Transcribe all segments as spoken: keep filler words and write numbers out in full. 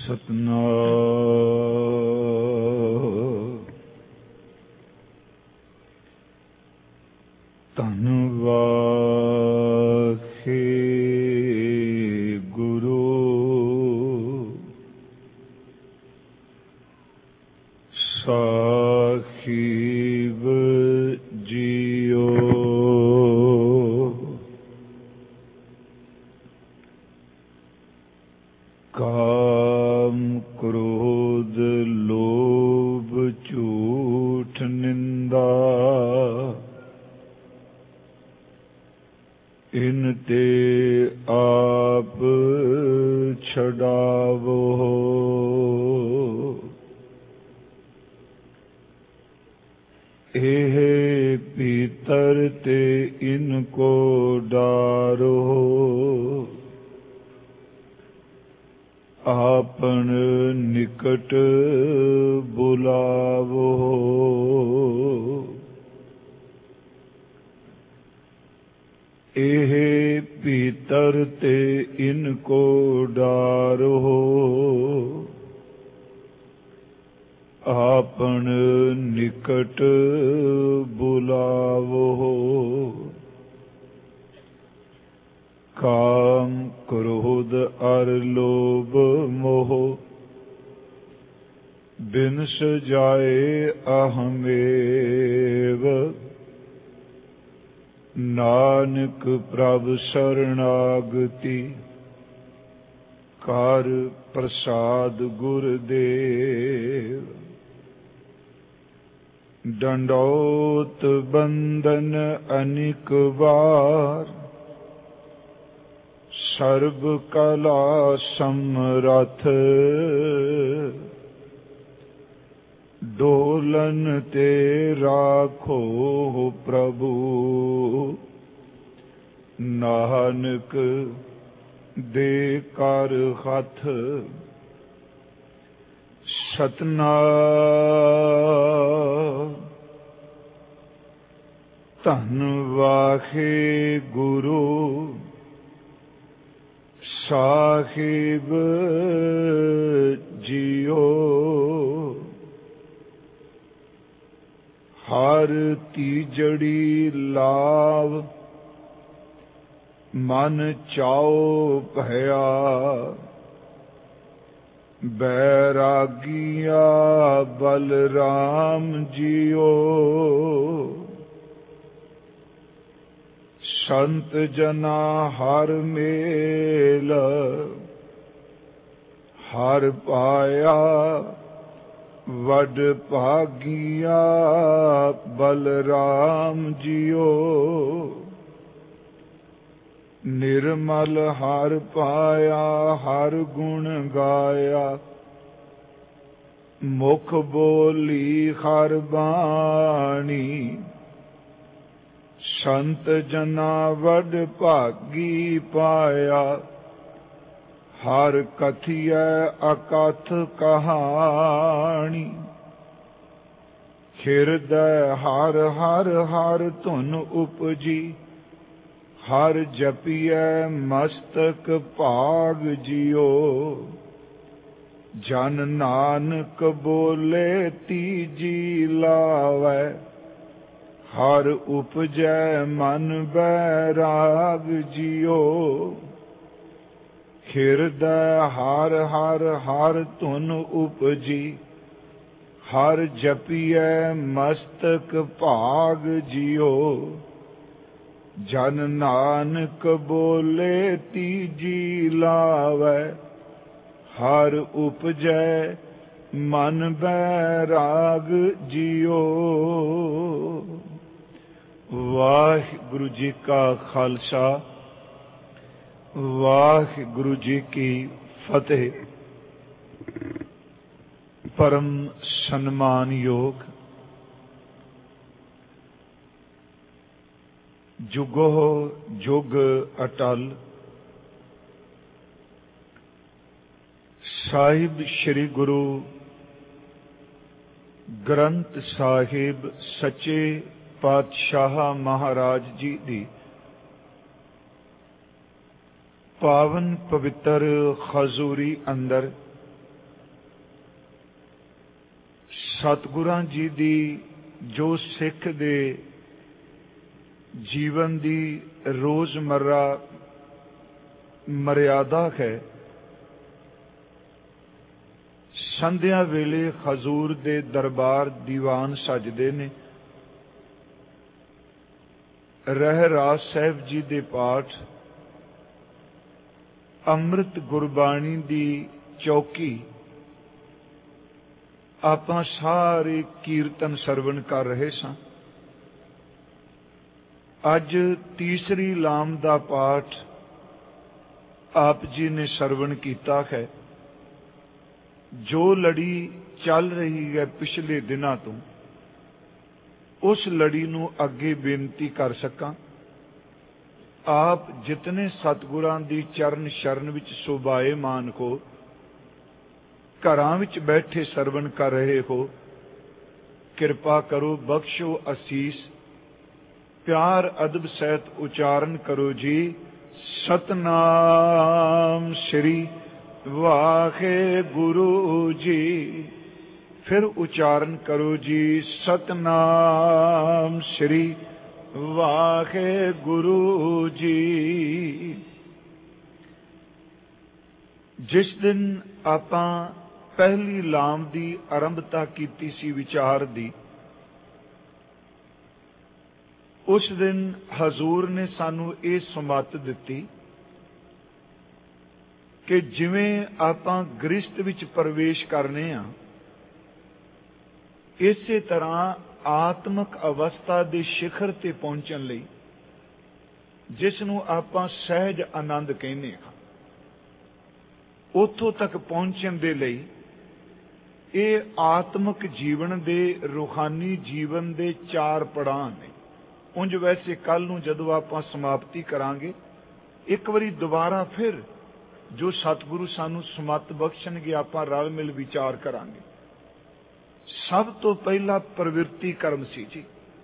ਸਤਨਾਮ ਧੰਨ ਵਾਹਿ ਗੁਰੂ ਸਾਹਿਬ ਜੀਓ। ਕਾਮ ਕ੍ਰੋਧ ਲੋਭ ਝੂਠ ਨਿੰਦਾ ਇਨ ਤੇ ਆਪ ਛਡਾਵੋ। ਇਹ ਭੀਤਰ ਤੇ ਇਨ ਕੋ ਡਾਰੋ। ਆਪਨ ਨਿਕਟ ਬੁਲਾਵੋ। ਇਹ ਭੀਤਰ ਤੇ ਇਨ ਕੋ ਡਾਰੋ। ਆਪਨ ਨਿਕਟ ਬੁਲਾਵੋ। ਕਾਮ ਕ੍ਰੋਧ ਅਰ ਲੋਭ ਮੋਹ ਬਿਨ ਸਜਾਏ ਅਹਮੇਵ। ਨਾਨਕ ਪ੍ਰਭ ਸਰਣਾਗਤੀ ਕਰ ਪ੍ਰਸਾਦ ਗੁਰਦੇਵ। ਡੰਡੌਤ ਬੰਦਨ ਅਨਿਕ ਵਾਰ ਸਰਬ ਕਲਾ ਸਮਰਥ। ਡੋਲਨ ਤੇ ਰਾਖੋ ਪ੍ਰਭੂ ਨਾਨਕ ਦੇ ਕਰ ਹੱਥ। ਸਤਨਾਮ ਧੰਨ ਵਾਹਿ ਗੁਰੂ ਸਾਹਿਬ ਜੀਓ। ਹਰ ਤੀਜੜੀ ਲਾਭ ਮਨ ਚਾਉ ਭਇਆ। ਬੈਰਾਗੀਆ ਬਲਰਾਮ ਜੀਓ। ਸੰਤ ਜਨਾ ਹਰ ਮੇਲ ਹਰ ਪਾਇਆ। ਵਡ ਭਾਗੀਆ ਬਲਰਾਮ ਜੀਓ। ਨਿਰਮਲ ਹਰ ਪਾਇਆ ਹਰ ਗੁਣ ਗਾਇਆ। ਮੁਖ ਬੋਲੀ ਹਰ ਬਾਣੀ। ਸੰਤ ਜਨਾ ਵਡ ਭਾਗੀ ਪਾਇਆ। ਹਰ ਕਥੀਐ ਅਕਥ ਕਹਾਣੀ। ਹਿਰਦੈ ਹਰ ਹਰ ਹਰ ਧੁਨ ਉਪਜੀ। ਹਰ ਜਪੀਐ ਮਸਤਕ ਭਾਗ ਜਿਉ। ਜਨ ਨਾਨਕ ਬੋਲੇ ਤੀਜੀ ਲਾਵੈ। ਹਰ ਉਪਜੈ ਮਨ ਬੈਰਾਗ ਜਿਉ। ਹਿਰਦੈ ਹਰ ਹਰ ਹਰ ਧੁਨ ਉਪਜੀ। ਹਰ ਜਪੀਐ ਮਸਤਕ ਭਾਗ ਜਿਉ। ਜਨ ਨਾਨਕ ਬੋਲੇ ਤੀਜੀ ਲਾਵੈ। ਹਰ ਉਪਜੈ ਮਨ ਬੈਰਾਗ ਜਿਉ। ਵਾਹਿਗੁਰੂ ਜੀ ਕਾ ਖਾਲਸਾ ਵਾਹਿਗੁਰੂ ਜੀ ਕੀ ਫਤਿਹ। ਪਰਮ ਸਨਮਾਨਯੋਗ ਜੁਗੋ ਜੁਗ ਅਟਲ ਸਾਹਿਬ ਸ੍ਰੀ ਗੁਰੂ ਗ੍ਰੰਥ ਸਾਹਿਬ ਸੱਚੇ ਪਾਤਸ਼ਾਹ ਮਹਾਰਾਜ ਜੀ ਦੀ ਪਾਵਨ ਪਵਿੱਤਰ ਹਜ਼ੂਰੀ ਅੰਦਰ ਸਤਿਗੁਰਾਂ ਜੀ ਦੀ ਜੋ ਸਿੱਖ ਦੇ ਜੀਵਨ ਦੀ ਰੋਜ਼ਮर्रा ਮਰਿਆਦਾ ਹੈ, ਸੰਧਿਆ ਵੇਲੇ ਹਜ਼ੂਰ ਦੇ ਦਰਬਾਰ ਦੀਵਾਨ ਸਜਦੇ ਨੇ, ਰਹਿਰਾਸ ਸਾਹਿਬ ਜੀ ਦੇ ਪਾਠ, ਅੰਮ੍ਰਿਤ ਗੁਰਬਾਣੀ ਦੀ ਚੌਕੀ, ਆਪਾਂ ਸਾਰੇ ਕੀਰਤਨ ਸਰਵਣ ਕਰ ਰਹੇ ਸਾਂ। ਅੱਜ ਤੀਸਰੀ ਲਾਮ ਦਾ ਪਾਠ ਆਪ ਜੀ ਨੇ ਸਰਵਣ ਕੀਤਾ ਹੈ। ਜੋ ਲੜੀ ਚੱਲ ਰਹੀ ਹੈ ਪਿਛਲੇ ਦਿਨਾਂ ਤੋਂ, ਉਸ ਲੜੀ ਨੂੰ ਅੱਗੇ ਬੇਨਤੀ ਕਰ ਸਕਾਂ। ਆਪ ਜਿਤਨੇ ਸਤਿਗੁਰਾਂ ਦੀ ਚਰਨ ਸ਼ਰਨ ਵਿੱਚ ਸੁਭਾਏਮਾਨ ਹੋ, ਘਰਾਂ ਵਿੱਚ ਬੈਠੇ ਸਰਵਣ ਕਰ ਰਹੇ ਹੋ, ਕਿਰਪਾ ਕਰੋ, ਬਖਸ਼ੋ ਅਸੀਸ, ਪਿਆਰ ਅਦਬ ਸਹਿਤ ਉਚਾਰਨ ਕਰੋ ਜੀ, ਸਤਨਾਮ ਸ੍ਰੀ ਵਾਹਿਗੁਰੂ ਜੀ। ਫਿਰ ਉਚਾਰਨ ਕਰੋ ਜੀ, ਸਤਨਾਮ ਸ੍ਰੀ ਵਾਹਿਗੁਰੂ ਜੀ। ਜਿਸ ਦਿਨ ਆਪਾਂ ਪਹਿਲੀ ਲਾਮ ਦੀ ਆਰੰਭਤਾ ਕੀਤੀ ਸੀ ਵਿਚਾਰ ਦੀ, ਉਸ ਦਿਨ ਹਜ਼ੂਰ ਨੇ ਸਾਨੂੰ ਇਹ ਸੁਮੱਤ ਦਿੱਤੀ ਕਿ ਜਿਵੇਂ ਆਪਾਂ ਗ੍ਰਸਥ ਵਿੱਚ ਪ੍ਰਵੇਸ਼ ਕਰਨੇ ਆ, ਇਸੇ ਤਰ੍ਹਾਂ ਆਤਮਿਕ ਅਵਸਥਾ ਦੇ ਸਿਖਰ ਤੇ ਪਹੁੰਚਣ ਲਈ, ਜਿਸ ਨੂੰ ਆਪਾਂ ਸਹਿਜ ਆਨੰਦ ਕਹਿੰਦੇ ਹਾਂ, ਉੱਥੋਂ ਤੱਕ ਪਹੁੰਚਣ ਦੇ ਲਈ ਇਹ ਆਤਮਿਕ ਜੀਵਨ ਦੇ, ਰੂਹਾਨੀ ਜੀਵਨ ਦੇ ਚਾਰ ਪੜਾਅ ਨੇ। ਉਂਝ ਵੈਸੇ ਕੱਲ ਨੂੰ ਜਦੋਂ ਆਪਾਂ ਸਮਾਪਤੀ ਕਰਾਂਗੇ, ਇੱਕ ਵਾਰੀ ਦੁਬਾਰਾ ਫਿਰ ਜੋ ਸਤਿਗੁਰੂ ਸਾਨੂੰ ਸਮੱਤ ਬਖਸ਼ਣਗੇ, ਆਪਾਂ ਰਲ ਮਿਲ ਵਿਚਾਰ ਕਰਾਂਗੇ। ਸਭ ਤੋਂ ਪਹਿਲਾ ਪ੍ਰਵਿਰਤੀ ਕਰਮ ਸੀ ਜੀ।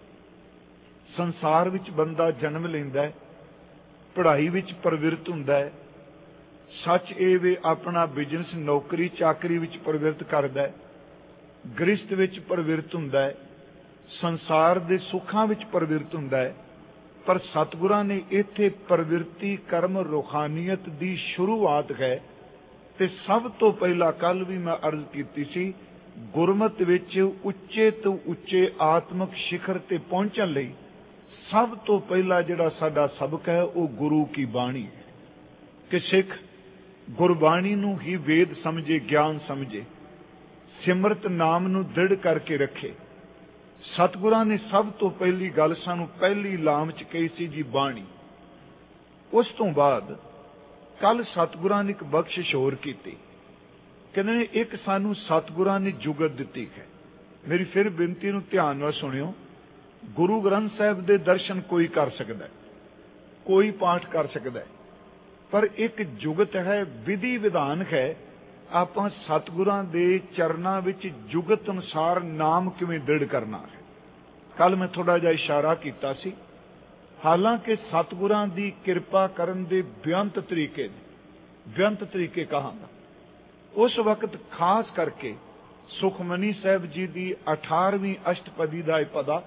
ਸੰਸਾਰ ਵਿੱਚ ਬੰਦਾ ਜਨਮ ਲੈਂਦਾ ਹੈ, ਪੜ੍ਹਾਈ ਵਿੱਚ ਪ੍ਰਵਿਰਤ ਹੁੰਦਾ ਹੈ, ਸੱਚ ਇਹ ਵੇ ਆਪਣਾ ਬਿਜ਼ਨਸ, ਨੌਕਰੀ ਚਾਕਰੀ ਵਿੱਚ ਪ੍ਰਵਿਰਤ ਕਰਦਾ ਹੈ, ਗ੍ਰਸਥ ਵਿੱਚ ਪ੍ਰਵਿਰਤ ਹੁੰਦਾ ਹੈ, ਸੰਸਾਰ ਦੇ ਸੁੱਖਾਂ ਵਿੱਚ ਪ੍ਰਵਿਰਤ ਹੁੰਦਾ ਹੈ। ਪਰ ਸਤਿਗੁਰਾਂ ਨੇ ਇੱਥੇ ਪ੍ਰਵਿਰਤੀ ਕਰਮ ਰੂਹਾਨੀਅਤ ਦੀ ਸ਼ੁਰੂਆਤ ਹੈ। ਤੇ ਸਭ ਤੋਂ ਪਹਿਲਾਂ ਕੱਲ ਵੀ ਮੈਂ ਅਰਜ਼ ਕੀਤੀ ਸੀ, ਗੁਰਮਤਿ ਵਿੱਚ ਉੱਚੇ ਤੋਂ ਉੱਚੇ ਆਤਮਿਕ ਸਿਖਰ ਤੇ ਪਹੁੰਚਣ ਲਈ ਸਭ ਤੋਂ ਪਹਿਲਾ ਜਿਹੜਾ ਸਾਡਾ ਸਬਕ ਹੈ ਉਹ ਗੁਰੂ ਕੀ ਬਾਣੀ ਹੈ ਕਿ ਸਿੱਖ ਗੁਰਬਾਣੀ ਨੂੰ ਹੀ ਵੇਦ ਸਮਝੇ, ਗਿਆਨ ਸਮਝੇ, ਸਿਮਰਤ ਨਾਮ ਨੂੰ ਦ੍ਰਿੜ ਕਰਕੇ ਰੱਖੇ। ਸਤਿਗੁਰਾਂ ਨੇ ਸਭ ਤੋਂ ਪਹਿਲੀ ਗੱਲ ਸਾਨੂੰ ਪਹਿਲੀ ਲਾਮ ਚ ਕਹੀ ਸੀ ਜੀ, ਬਾਣੀ। ਉਸ ਤੋਂ ਬਾਅਦ ਕੱਲ ਸਤਿਗੁਰਾਂ ਨੇ ਇੱਕ ਬਖਸ਼ਿਸ਼ ਹੋਰ ਕੀਤੀ, ਕਹਿੰਦੇ ਨੇ ਇੱਕ ਸਾਨੂੰ ਸਤਿਗੁਰਾਂ ਨੇ ਜੁਗਤ ਦਿੱਤੀ ਹੈ। ਮੇਰੀ ਫਿਰ ਬੇਨਤੀ ਨੂੰ ਧਿਆਨ ਨਾਲ ਸੁਣਿਓ। ਗੁਰੂ ਗ੍ਰੰਥ ਸਾਹਿਬ ਦੇ ਦਰਸ਼ਨ ਕੋਈ ਕਰ ਸਕਦਾ, ਕੋਈ ਪਾਠ ਕਰ ਸਕਦਾ, ਪਰ ਇੱਕ ਜੁਗਤ ਹੈ, ਵਿਧੀ ਵਿਧਾਨ ਹੈ। ਆਪਾਂ ਸਤਿਗੁਰਾਂ ਦੇ ਚਰਨਾਂ ਵਿੱਚ ਜੁਗਤ ਅਨੁਸਾਰ ਨਾਮ ਕਿਵੇਂ ਦ੍ਰਿੜ ਕਰਨਾ ਹੈ। ਕੱਲ ਮੈਂ ਥੋੜਾ ਜਿਹਾ ਇਸ਼ਾਰਾ ਕੀਤਾ ਸੀ। ਹਾਲਾਂਕਿ ਸਤਿਗੁਰਾਂ ਦੀ ਕਿਰਪਾ ਕਰਨ ਦੇ ਬੇਅੰਤ ਤਰੀਕੇ ਨੇ, ਬੇਅੰਤ ਤਰੀਕੇ ਕਹਾਂਗਾ। ਉਸ ਵਕਤ ਖਾਸ ਕਰਕੇ ਸੁਖਮਨੀ ਸਾਹਿਬ ਜੀ ਦੀ ਅਠਾਰਵੀਂ ਅਸ਼ਟਪਦੀ ਦਾ ਇਹ ਪਦਾ,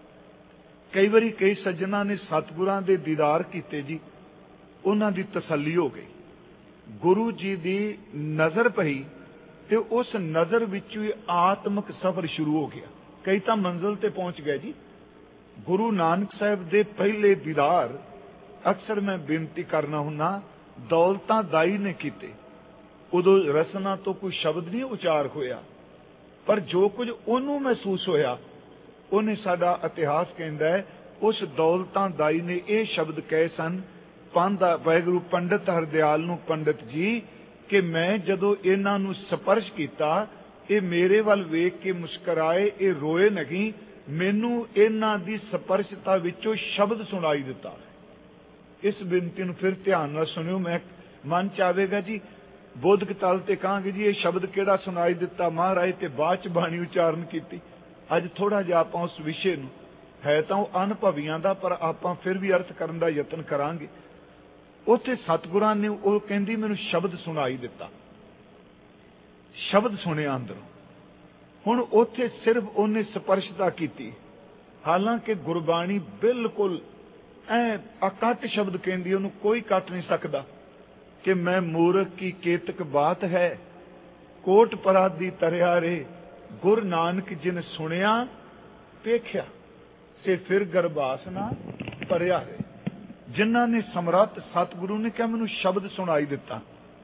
ਕਈ ਵਾਰੀ ਕਈ ਸੱਜਣਾ ਨੇ ਸਤਿਗੁਰਾਂ ਦੇ ਦੀਦਾਰ ਕੀਤੇ ਜੀ, ਉਹਨਾਂ ਦੀ ਤਸੱਲੀ ਹੋ ਗਈ। ਗੁਰੂ ਜੀ ਦੀ ਨਜ਼ਰ ਪਈ ਤੇ ਉਸ ਨਜ਼ਰ ਵਿੱਚੋਂ ਹੀ ਆਤਮਿਕ ਸਫ਼ਰ ਸ਼ੁਰੂ ਹੋ ਗਿਆ। ਕਈ ਤਾਂ ਮੰਜ਼ਿਲ ਤੇ ਪਹੁੰਚ ਗਏ ਜੀ। ਗੁਰੂ ਨਾਨਕ ਸਾਹਿਬ ਦੇ ਪਹਿਲੇ ਦੀਦਾਰ, ਅਕਸਰ ਮੈਂ ਬੇਨਤੀ ਕਰਨਾ ਹੁੰਨਾ, ਦੌਲਤਾਂ ਦਾਈ ਨੇ ਕੀਤੇ। ਉਦੋਂ ਰਸਨਾ ਤੋਂ ਕੋਈ ਸ਼ਬਦ ਨਹੀਂ ਉਚਾਰ ਹੋਇਆ, ਪਰ ਜੋ ਕੁਝ ਉਹਨੂੰ ਮਹਿਸੂਸ ਹੋਇਆ, ਉਹਨੇ ਸਾਡਾ ਇਤਿਹਾਸ ਕਹਿੰਦਾ ਹੈ, ਉਸ ਦੌਲਤਾਂ ਦਾਈ ਨੇ ਇਹ ਸ਼ਬਦ ਕਹੇ ਸਨ, ਪਾਂਦਾ ਵਾਹਿਗੁਰੂ ਪੰਡਿਤ ਹਰਦਿਆਲ ਨੂੰ, ਪੰਡਿਤ ਜੀ, ਕਿ ਮੈਂ ਜਦੋਂ ਇਹਨਾਂ ਨੂੰ ਸਪਰਸ਼ ਕੀਤਾ, ਇਹ ਮੇਰੇ ਵੱਲ ਵੇਖ ਕੇ ਮੁਸਕਰਾਏ, ਇਹ ਰੋਏ ਨਹੀਂ, ਮੈਨੂੰ ਇਹਨਾਂ ਦੀ ਸਪਰਸ਼ਤਾ ਵਿੱਚੋਂ ਸ਼ਬਦ ਸੁਣਾਈ ਦਿੱਤਾ। ਇਸ ਬੇਨਤੀ ਨੂੰ ਫਿਰ ਧਿਆਨ ਨਾਲ ਸੁਣਿਓ। ਮੈਂ ਮਨ ਚ ਆਵੇਗਾ ਜੀ, ਬੋਧਕ ਤਲ ਤੇ ਕਹਾਂਗੇ ਜੀ ਇਹ ਸ਼ਬਦ ਕਿਹੜਾ ਸੁਣਾਈ ਦਿੱਤਾ ਮਹਾਰਾਜ, ਤੇ ਬਾਅਦ ਚ ਬਾਣੀ ਉਚਾਰਨ ਕੀਤੀ। ਅੱਜ ਥੋੜਾ ਜਿਹਾ ਆਪਾਂ ਉਸ ਵਿਸ਼ੇ ਨੂੰ, ਹੈ ਤਾਂ ਉਹ ਅਨੁਭਵੀਆਂ ਦਾ, ਪਰ ਆਪਾਂ ਫਿਰ ਵੀ ਅਰਥ ਕਰਨ ਦਾ ਯਤਨ ਕਰਾਂਗੇ। ਉੱਥੇ ਸਤਿਗੁਰਾਂ ਨੇ, ਉਹ ਕਹਿੰਦੀ ਮੈਨੂੰ ਸ਼ਬਦ ਸੁਣਾਈ ਦਿੱਤਾ, ਸ਼ਬਦ ਸੁਣਿਆ ਅੰਦਰੋਂ। ਹੁਣ ਉੱਥੇ ਸਿਰਫ ਉਹਨੇ ਸਪਰਸ਼ਤਾ ਕੀਤੀ, ਹਾਲਾਂਕਿ ਗੁਰਬਾਣੀ ਬਿਲਕੁਲ ਐ ਅਕੱਟ ਸ਼ਬਦ ਕਹਿੰਦੀ, ਉਹਨੂੰ ਕੋਈ ਕੱਟ ਨਹੀਂ ਸਕਦਾ ਕਿ ਮੈਂ ਮੂਰਖ ਕੀ ਕੇਤਕ ਬਾਤ ਹੈ, ਕੋਟ ਪਰਾਦੀ ਤਰਿਆ ਰੇ, ਗੁਰ ਨਾਨਕ ਜਿਨ ਸੁਣਿਆ ਵੇਖਿਆ, ਤੇ ਫਿਰ ਗਰਭਾਸ ਨਾ ਭਰਿਆ ਰੇ। ਜਿਨ੍ਹਾਂ ਨੇ ਸਮਰੱਥ ਸਤਿਗੁਰੂ ਨੇ ਕਿਹਾ ਮੈਨੂੰ ਸ਼ਬਦ ਸੁਣਾਈ ਦਿੱਤਾ।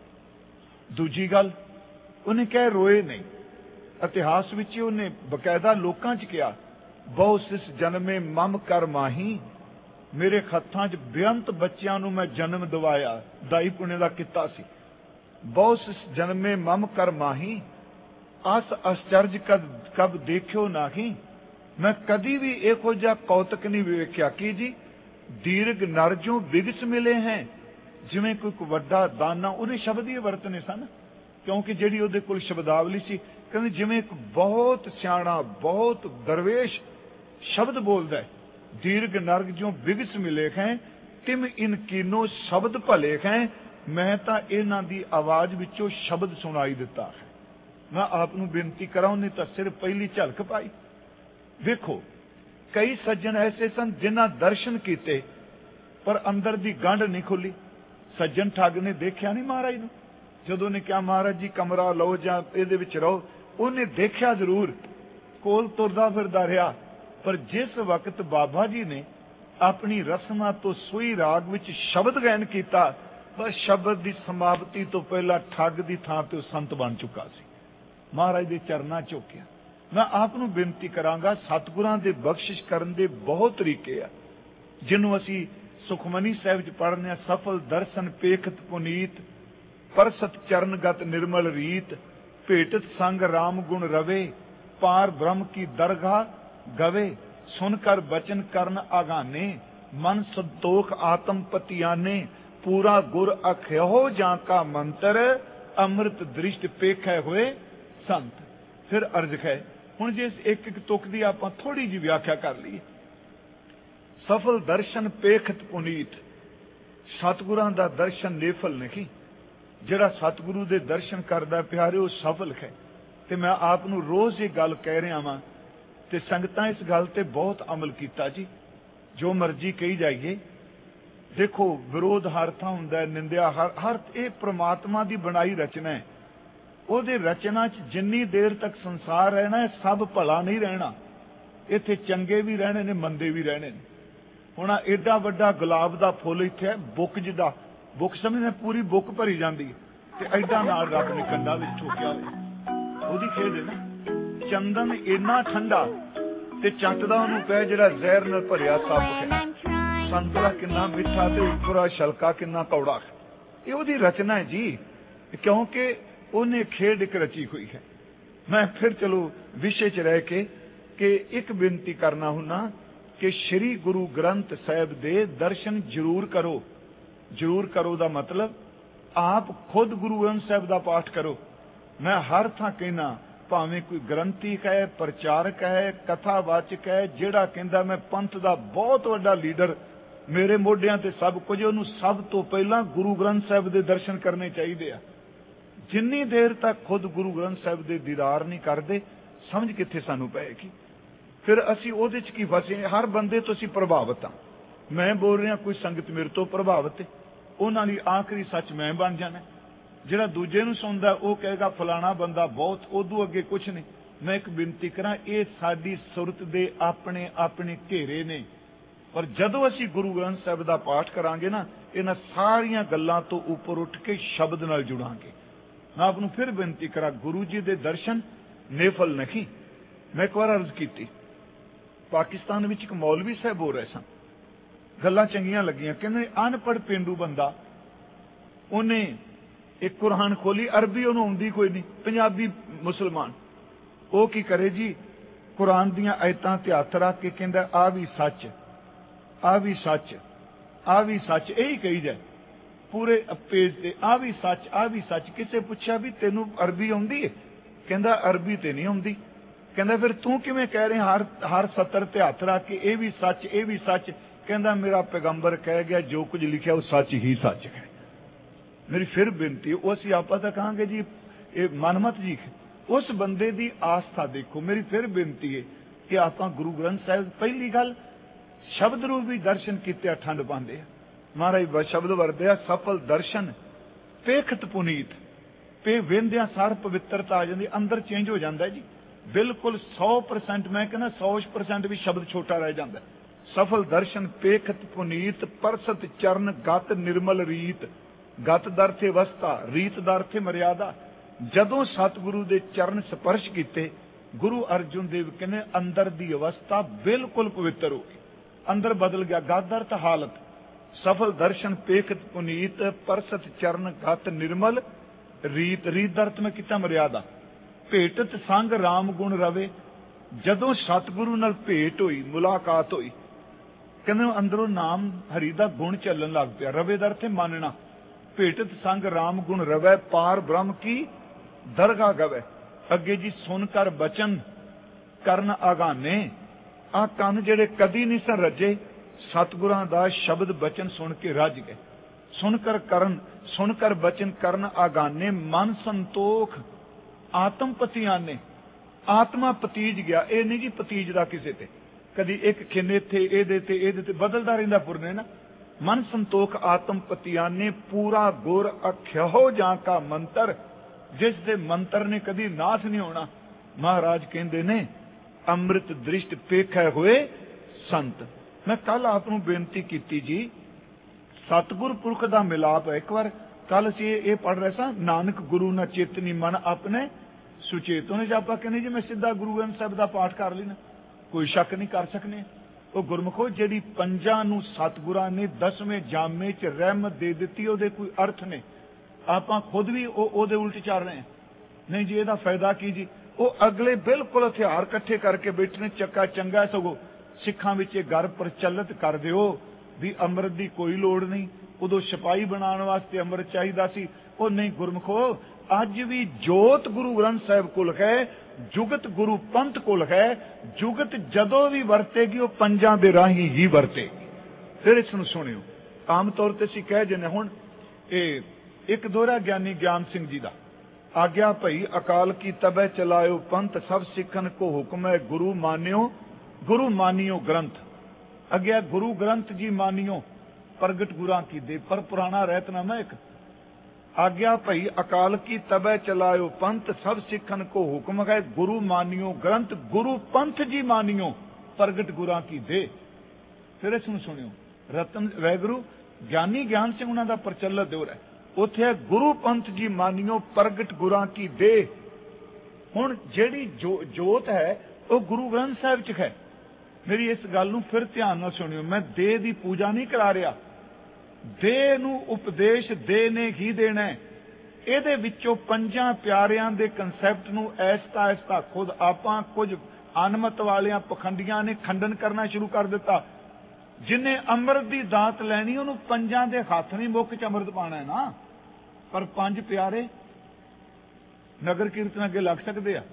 ਦੂਜੀ ਗੱਲ, ਉਹਨੇ ਕਿਹਾ ਰੋਏ ਨਹੀਂ। ਇਤਿਹਾਸ ਵਿੱਚ ਉਹਨੇ ਬਕਾਇਦਾ ਲੋਕਾਂ 'ਚ ਕਿਹਾ, ਬਹੁ ਸਿਸ ਜਨਮੇ ਮਮ ਕਰ ਮਾਹੀ, ਮੇਰੇ ਹੱਥਾਂ 'ਚ ਬੇਅੰਤ ਬੱਚਿਆਂ ਨੂੰ ਮੈਂ ਜਨਮ ਦਿਵਾਇਆ। ਦਾਈ ਪੁਣੇ ਦਾ ਕਿੱਤਾ ਸੀ। ਬਹੁ ਸਿਸ ਜਨਮੇ ਮਮ ਕਰ ਮਾਹੀ, ਅਸ ਅਸਚਰਜ ਕਦ ਕਬ ਦੇਖਿਓ ਨਾਹੀ। ਮੈਂ ਕਦੀ ਵੀ ਇਹੋ ਜਿਹਾ ਕੌਤਕ ਨਹੀਂ ਵੇਖਿਆ ਕਿ ਜੀ ਦੀਰਘ ਨਰਜੋਂ ਵਿਗਸ ਮਿਲੇ ਹੈ, ਜਿਵੇਂ ਕੋਈ ਵੱਡਾ ਦਾਨਾ। ਉਹਨੇ ਸ਼ਬਦ ਹੀ ਵਰਤਨੇ ਸਨ, ਕਿਉਂਕਿ ਜਿਹੜੀ ਉਹਦੇ ਕੋਲ ਸ਼ਬਦਾਵਲੀ ਸੀ, ਕਹਿੰਦੇ ਜਿਵੇਂ ਇੱਕ ਬਹੁਤ ਸਿਆਣਾ ਬਹੁਤ ਦਰਵੇਸ਼ ਸ਼ਬਦ ਬੋਲਦਾ ਹੈ, ਦੀਰਘ ਨਰਗ ਜੋ ਵਿਗਸ ਮਿਲੇ ਹੈ, ਤਿਮ ਇਨ ਕੀਨੋ ਸ਼ਬਦ ਭਲੇ ਹੈ। ਮੈਂ ਤਾਂ ਇਹਨਾਂ ਦੀ ਆਵਾਜ਼ ਵਿੱਚੋਂ ਸ਼ਬਦ ਸੁਣਾਈ ਦਿੱਤਾ ਹੈ। ਮੈਂ ਆਪ ਨੂੰ ਬੇਨਤੀ ਕਰਾਂ, ਉਹਨੇ ਤਾਂ ਸਿਰਫ ਪਹਿਲੀ ਝਲਕ ਪਾਈ। ਵੇਖੋ, ਕਈ ਸੱਜਣ ਐਸੇ ਸਨ ਜਿਨ੍ਹਾਂ ਦਰਸ਼ਨ ਕੀਤੇ ਪਰ ਅੰਦਰ ਦੀ ਗੰਢ ਨਹੀਂ ਖੁੱਲੀ। ਸੱਜਣ ਠੱਗ ਨੇ ਦੇਖਿਆ ਨਹੀਂ ਮਹਾਰਾਜ ਨੂੰ, ਜਦੋਂ ਨੇ ਕਿਹਾ ਮਹਾਰਾਜ ਜੀ ਕਮਰਾ ਲਓ ਜਾਂ ਇਹਦੇ ਵਿੱਚ ਰਹੋ, ਉਹਨੇ ਦੇਖਿਆ ਜ਼ਰੂਰ, ਕੋਲ ਤੁਰਦਾ ਫਿਰਦਾ ਰਿਹਾ। ਪਰ ਜਿਸ ਵਕਤ ਬਾਬਾ ਜੀ ਨੇ ਆਪਣੀ ਰਸਮਾਂ ਤੋਂ ਸੂਈ ਰਾਗ ਵਿੱਚ ਸ਼ਬਦ ਗਾਇਨ ਕੀਤਾ, ਬਸ ਸ਼ਬਦ ਦੀ ਸਮਾਪਤੀ ਤੋਂ ਪਹਿਲਾਂ ਠੱਗ ਦੀ ਥਾਂ ਤੇ ਉਹ ਸੰਤ ਬਣ ਚੁੱਕਾ ਸੀ। ਮਹਾਰਾਜ ਦੇ ਚਰਨਾਂ ਝੁਕਿਆ। ਮੈਂ ਆਪ ਨੂੰ ਬੇਨਤੀ ਕਰਾਂਗਾ, ਸਤਿਗੁਰਾਂ ਦੇ ਬਖਸ਼ਿਸ਼ ਕਰਨ ਦੇ ਬਹੁਤ ਤਰੀਕੇ ਆ, ਜਿਹਨੂੰ ਅਸੀਂ ਸੁਖਮਨੀ ਸਾਹਿਬ 'ਚ ਪੜ੍ਹਨੇ ਆ। ਸਫਲ ਦਰਸ਼ਨ ਪੇਖਤ ਪੁਨੀਤ, ਪਰਸਤ ਚਰਨਗਤ ਨਿਰਮਲ ਰੀਤ, ਭੇਟਤ ਸੰਗ ਰਾਮ ਗੁਣ ਰਵੇ, ਪਾਰ ਬ੍ਰਹਮ ਕੀ ਦਰਗਾਹ ਗਵੇ, ਸੁਨ ਕਰ ਬਚਨ ਕਰਨ ਆਗਾਨੇ, ਮਨ ਸੰਤੋਖ ਆਤਮ ਪਤਿਆਨੇ, ਪੂਰਾ ਗੁਰ ਅਖਿਓ ਜਾਂ ਕਾ ਮੰਤਰ, ਅੰਮ੍ਰਿਤ ਦ੍ਰਿਸ਼ਟ ਪੇਖੈ ਹੋਏ ਸੰਤ। ਫਿਰ ਅਰਜ ਹੈ, ਹੁਣ ਜੇ ਇੱਕ ਇੱਕ ਤੁਕ ਦੀ ਆਪਾਂ ਥੋੜੀ ਜਿਹੀ ਵਿਆਖਿਆ ਕਰ ਲਈਏ। ਸਫਲ ਦਰਸ਼ਨ ਪੇਖਤ ਪੁਨੀਤ, ਸਤਿਗੁਰਾਂ ਦਾ ਦਰਸ਼ਨ ਨੇਫਲ ਨਹੀਂ। ਜਿਹੜਾ ਸਤਿਗੁਰੂ ਦੇ ਦਰਸ਼ਨ ਕਰਦਾ ਪਿਆਰੇ, ਉਹ ਸਫਲ ਹੈ। ਤੇ ਮੈਂ ਆਪ ਨੂੰ ਰੋਜ਼ ਇਹ ਗੱਲ ਕਹਿ ਰਿਹਾ ਵਾਂ, ਤੇ ਸੰਗਤਾਂ ਇਸ ਗੱਲ ਤੇ ਬਹੁਤ ਅਮਲ ਕੀਤਾ ਜੀ। ਜੋ ਮਰਜ਼ੀ ਕਹੀ ਜਾਈਏ, ਦੇਖੋ ਵਿਰੋਧ ਹਰ ਥਾਂ ਹੁੰਦਾ, ਨਿੰਦਿਆ ਹਰ ਹਰ ਇਹ ਪ੍ਰਮਾਤਮਾ ਦੀ ਬਣਾਈ ਰਚਨਾ ਹੈ। ਉਹਦੇ ਰਚਨਾ 'ਚ ਜਿੰਨੀ ਦੇਰ ਤੱਕ ਸੰਸਾਰ ਰਹਿਣਾ, ਸਭ ਭਲਾ ਨਹੀਂ ਰਹਿਣਾ। ਇੱਥੇ ਚੰਗੇ ਵੀ ਰਹਿਣੇ ਨੇ, ਮੰਦੇ ਵੀ ਰਹਿਣੇ ਨੇ। ਹੁਣ ਏਡਾ ਵੱਡਾ ਗੁਲਾਬ ਦਾ ਫੁੱਲ ਇੱਥੇ ਹੈ, ਬੁੱਕ ਜਿੱਦਾਂ ਬੁੱਕ ਸਮਝਦੇ ਪੂਰੀ ਬੁੱਕ ਭਰੀ ਜਾਂਦੀ, ਤੇ ਐਡਾ ਨਾਲ ਰੱਬ ਨੇ ਕੰਡਾ ਵਿੱਚ ਠੋਕਿਆ ਹੋਇਆ। ਉਹਦੀ ਖੇਡ ਹੈ ਨਾ। ਚੰਦਨ ਇੰਨਾ ਠੰਡਾ ਤੇ ਚੱਟਦਾ ਉਹਨੂੰ ਪੈ ਜਿਹੜਾ ਜ਼ਹਿਰ ਨਾਲ ਭਰਿਆ ਸੱਪ ਹੈ। ਸੰਤਰਾ ਕਿੰਨਾ ਮਿੱਠਾ ਤੇ ਉੱਪਰਾ ਛਲਕਾ ਕਿੰਨਾ ਕੌੜਾ। ਇਹ ਉਹਦੀ ਰਚਨਾ ਹੈ ਜੀ, ਕਿਉਂਕਿ ਉਹਨੇ ਖੇਡ ਇੱਕ ਰਚੀ ਹੋਈ ਹੈ। ਮੈਂ ਫਿਰ ਚਲੋ ਵਿਸ਼ੇ 'ਚ ਰਹਿ ਕੇ ਕਿ ਇੱਕ ਬੇਨਤੀ ਕਰਨਾ ਹੁੰਨਾ ਕਿ ਸ਼੍ਰੀ ਗੁਰੂ ਗ੍ਰੰਥ ਸਾਹਿਬ ਦੇ ਦਰਸ਼ਨ ਜ਼ਰੂਰ ਕਰੋ। ਜ਼ਰੂਰ ਕਰੋ ਦਾ ਮਤਲਬ ਆਪ ਖੁਦ ਗੁਰੂ ਗ੍ਰੰਥ ਸਾਹਿਬ ਦਾ ਪਾਠ ਕਰੋ। ਮੈਂ ਹਰ ਥਾਂ ਕਹਿਣਾ, ਭਾਵੇਂ ਕੋਈ ਗ੍ਰੰਥੀ ਹੈ, ਪ੍ਰਚਾਰਕ ਹੈ, ਕਥਾਵਾਚਕ ਹੈ, ਜਿਹੜਾ ਕਹਿੰਦਾ ਮੈਂ ਪੰਥ ਦਾ ਬਹੁਤ ਵੱਡਾ ਲੀਡਰ, ਮੇਰੇ ਮੋਢਿਆਂ ਤੇ ਸਭ ਕੁਝ, ਉਹਨੂੰ ਸਭ ਤੋਂ ਪਹਿਲਾਂ ਗੁਰੂ ਗ੍ਰੰਥ ਸਾਹਿਬ ਦੇ ਦਰਸ਼ਨ ਕਰਨੇ ਚਾਹੀਦੇ ਆ। ਜਿੰਨੀ ਦੇਰ ਤੱਕ ਖੁਦ ਗੁਰੂ ਗ੍ਰੰਥ ਸਾਹਿਬ ਦੇ ਦੀਦਾਰ ਨਹੀਂ ਕਰਦੇ, ਸਮਝ ਕਿੱਥੇ ਸਾਨੂੰ ਪਏਗੀ। ਫਿਰ ਅਸੀਂ ਉਹਦੇ 'ਚ ਕੀ ਫਸੇ। ਹਰ ਬੰਦੇ ਤੋਂ ਅਸੀਂ ਪ੍ਰਭਾਵਿਤ ਹਾਂ। ਮੈਂ ਬੋਲ ਰਿਹਾ, ਕੋਈ ਸੰਗਤ ਮੇਰੇ ਤੋਂ ਪ੍ਰਭਾਵਿਤ ਹੈ, ਉਹਨਾਂ ਲਈ ਆਖਰੀ ਸੱਚ ਮੈਂ ਬਣ ਜਾਣਾ। ਜਿਹੜਾ ਦੂਜੇ ਨੂੰ ਸੁਣਦਾ ਉਹ ਕਹੇਗਾ ਫਲਾਣਾ ਬੰਦਾ ਬਹੁਤ, ਉਦੋਂ ਅੱਗੇ ਕੁਛ ਨਹੀਂ। ਮੈਂ ਇੱਕ ਬੇਨਤੀ ਕਰਾਂ, ਇਹ ਸਾਡੀ ਸੁਰਤ ਦੇ ਆਪਣੇ ਆਪਣੇ ਘੇਰੇ ਨੇ। ਪਰ ਜਦੋਂ ਅਸੀਂ ਗੁਰੂ ਗ੍ਰੰਥ ਸਾਹਿਬ ਦਾ ਪਾਠ ਕਰਾਂਗੇ ਨਾ, ਇਹਨਾਂ ਸਾਰੀਆਂ ਗੱਲਾਂ ਤੋਂ ਉੱਪਰ ਉੱਠ ਕੇ ਸ਼ਬਦ ਨਾਲ ਜੁੜਾਂਗੇ। ਮੈਂ ਆਪ ਨੂੰ ਫਿਰ ਬੇਨਤੀ ਕਰਾਂ, ਗੁਰੂ ਜੀ ਦੇ ਦਰਸ਼ਨ ਨੇਫਲ ਨਹੀਂ। ਮੈਂ ਇੱਕ ਵਾਰ ਅਰਜ਼ ਕੀਤੀ, ਪਾਕਿਸਤਾਨ ਵਿੱਚ ਇੱਕ ਮੌਲਵੀ ਸਾਹਿਬ ਹੋ ਰਹੇ ਸਨ, ਗੱਲਾਂ ਚੰਗੀਆਂ ਲੱਗੀਆਂ। ਕਹਿੰਦੇ ਅਨਪੜ੍ਹ ਪੇਂਡੂ ਬੰਦਾ, ਉਹਨੇ ਇੱਕ ਕੁਰਾਨ ਖੋਲੀ, ਅਰਬੀ ਉਹਨੂੰ ਆਉਂਦੀ ਕੋਈ ਨਹੀਂ, ਪੰਜਾਬੀ ਮੁਸਲਮਾਨ। ਉਹ ਕੀ ਕਰੇ ਜੀ, ਕੁਰਾਨ ਦੀਆਂ ਆਇਤਾਂ ਤੇ ਹੱਥ ਰੱਖ ਕੇ ਕਹਿੰਦਾ ਆ ਵੀ ਸੱਚ, ਆ ਵੀ ਸੱਚ, ਆ ਵੀ ਸੱਚ, ਇਹੀ ਕਹੀ ਜਾਏ ਪੂਰੇ ਪੇਜ ਤੇ, ਆ ਵੀ ਸੱਚ, ਆ ਵੀ ਸੱਚ। ਕਿਸੇ ਪੁੱਛਿਆ ਵੀ ਤੈਨੂੰ ਅਰਬੀ ਆਉਂਦੀ ਹੈ? ਕਹਿੰਦਾ ਅਰਬੀ ਤੇ ਨਹੀਂ ਆਉਂਦੀ। ਕਹਿੰਦਾ ਫਿਰ ਤੂੰ ਕਿਵੇਂ ਕਹਿ ਰਿਹਾ ਹਰ ਹਰ ਸਤਰ ਤੇ ਹੱਥ ਰੱਖ ਕੇ ਇਹ ਵੀ ਸੱਚ, ਇਹ ਵੀ ਸੱਚ? ਕਹਿੰਦਾ ਮੇਰਾ ਪੈਗੰਬਰ ਕਹਿ ਗਿਆ ਜੋ ਕੁਝ ਲਿਖਿਆ ਉਹ ਸੱਚ ਹੀ ਸੱਚ ਹੈ। ਮੇਰੀ ਫਿਰ ਬੇਨਤੀ, ਉਹ ਅਸੀਂ ਆਪਾਂ ਤਾਂ ਕਹਾਂਗੇ ਜੀ ਇਹ ਮਨਮਤ ਜੀ, उस बंदे की आस्था देखो। मेरी फिर बेनती है कि आप गुरु ग्रंथ साहिब पहली गल शब्द रूपी दर्शन किते अठंड पाते हैं। महाराज शब्द वरदे सफल दर्शन पेखत पुनीत पे वेंद्या सार पवित्रता आ जाती, अंदर चेंज हो जाता है जी बिल्कुल सौ परसेंट। मैं कहना सौ परसेंट भी शब्द छोटा रह जाता है। सफल दर्शन पेखत पुनीत परसत चरण गत निर्मल रीत। गत दर थे अवस्था, रीत दर थे मर्यादा। जदों सतगुरु दे चरण स्पर्श किते गुरु अर्जुन देव कहने अंदर दी अवस्था बिल्कुल पवित्र हो गई, अंदर बदल गया। गत दर ता हालत। सफल दर्शन पेखत पुनीत परसत चरण गत निर्मल रीत। रीत दर मैं किता मर्यादा। भेटत संग राम गुण रवे। जदों सतगुरु नाल भेट हुई, मुलाकात हुई, कहते अंदरों नाम हरि दा गुण चलन लग पिया। रवे दर थे मानना। भेटत संग राम गुण रवै पार ब्रह्म की दरगाह गवै। अगे जी सुन कर बचन करन आगाने। आ कन जेड़े कदी नहीं सन रजे सतगुरां दा शब्द बचन सुन के रज गए। सुनकर करन सुनकर बचन करन आगाने। मन संतोख आत्म पतियाने। आत्मा पतीज गया। ये नहीं जी पतीजदा किसे ते, कदी एक खिने थे एदे ते एदे ते बदलदा रहिंदा पुरने ना। मन संतोख आत्म पतियाने पूरा गुर अख्यो जां का मंत्र। जिस दे मंत्र ने कदी नाश नहीं होना। महाराज कहंदे ने अमृत दृष्ट पेखै हुए संत। मैं कल आप नूं बेनती कीती जी सतगुर पुरख दा मिलाप है। एक बार कल असीं ये पढ़ रहे सां नानक गुरु न चेतनी मन अपने सुचेत। उन्हें जब आप कहने जी मैं सीधा गुरु ग्रंथ साहिब दा पाठ कर लेना, कोई शक नहीं कर सकने। वो गुरमुखो जिहड़ी पंजां नूं सतगुरां ने दसवें जामे च रहमत दे दित्ती, ओहदे कोई अर्थ ने। आपां खुद भी ओहदे उल्ट चल रहे हैं। नहीं जी इहदा फायदा की जी। वो अगले बिल्कुल हथियार इकट्ठे करके बैठे ने। चक्का चंगा सगों सिखां विच इह गल प्रचलित कर दिओ भी अमृत की कोई लोड़ नहीं। उदों सिपाही बनाने वास्ते अमृत चाहिदा सी। वो नहीं गुरमुखो अज भी जोत गुरु ग्रंथ साहिब कोल है, जुगत गुरु पंथ कोल है। जुगत जदों भी वरतेगी वो पंजां दे राही ही वरतेगी। फिर इसनूं सुणिओ। आम तौर ते असीं कह जने हुण ਇਹ एक दोहरा ज्ञानी ज्ञान सिंह जी का आग्या भई अकाल की तबै चलायो पंथ सब सिखन को हुक्म है गुरु मान्यो गुरु मानियो ग्रंथ। अग्या गुरु ग्रंथ जी मानियो प्रगट गुरां की दे। पर पुराना रहतनामा एक आग्या भई अकाल की तबै चलायो पंथ सब सिखन को हुक्म है गुरु मानियो ग्रंथ। गुरु पंथ जी मानियो प्रगट गुरां की दे। फिर इसनूं सुनियो रतन वैगुरु ज्ञानी ज्ञान सिंह उन्हां दा प्रचलित दौर है। उत्थे गुरु पंथ जी मानियो प्रगट गुरां की दे। हुण जिहड़ी जो जोत है वो गुरु ग्रंथ साहिब च है। मेरी इस गल नूं फिर ध्यान नाल सुनियो। मैं देह दी पूजा नहीं करा रहा। देह नूं उपदेश देह ने ही देना है। इहदे विचों पंजां प्यारियां दे कंसैप्ट नूं ऐसता ऐसता खुद आपां कुछ अनमत वालियां पखंडियां ने खंडन करना शुरू कर दिता। जिन्हें अमृत की दात लैनी उन्होंने पंजां दे हथ नहीं मुख च अमृत पाना है ना। पर पंज प्यारे नगर कीर्तन अगे लग सकते हैं।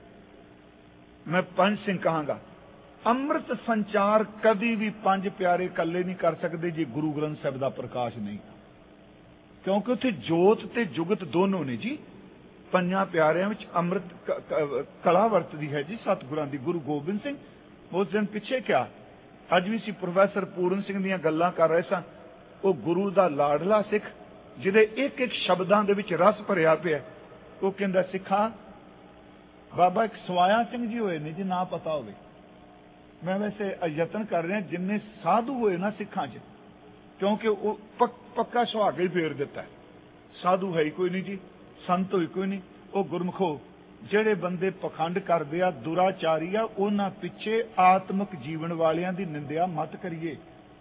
मैं पंज सिंह कहांगा अमृत संचार कभी भी पंज प्यारे कले नहीं कर सकते जी गुरु ग्रंथ साहिब का प्रकाश नहीं। क्योंकि उत्थे जोत ते जुगत दोनों ने जी। पंजां प्यारियां विच अमृत कला वरतदी है जी सतगुरां दी। गुरु गोबिंद सिंह उस दिन पिछे क्या अज भी सी प्रोफैसर पूਰਨ सिंह दीयां गल्लां कर रहे सन। वो गुरु दा लाडला सिख जिहदे एक एक शब्दां दे विच रस भरिया पिया। वो कहंदा सिखा बाबा एक सवाया सिंह जी होए ने जी ना पता होवे। मैं वैसे यतन कर रहा जिन्ने साधु होए ना सिखां च, क्योंकि वो पक, पक्का सुहागा ही फेर दिता है। साधु है ही कोई नहीं जी, संत होई कोई नहीं। वो गुरमुखो ਜਿਹੜੇ ਬੰਦੇ ਪਖੰਡ ਕਰਦੇ ਆ ਦੁਰਾਚਾਰੀ ਆ ਉਹਨਾਂ ਪਿੱਛੇ ਆਤਮਿਕ ਜੀਵਨ ਵਾਲਿਆਂ ਦੀ ਨਿੰਦਿਆ ਮਤ ਕਰੀਏ।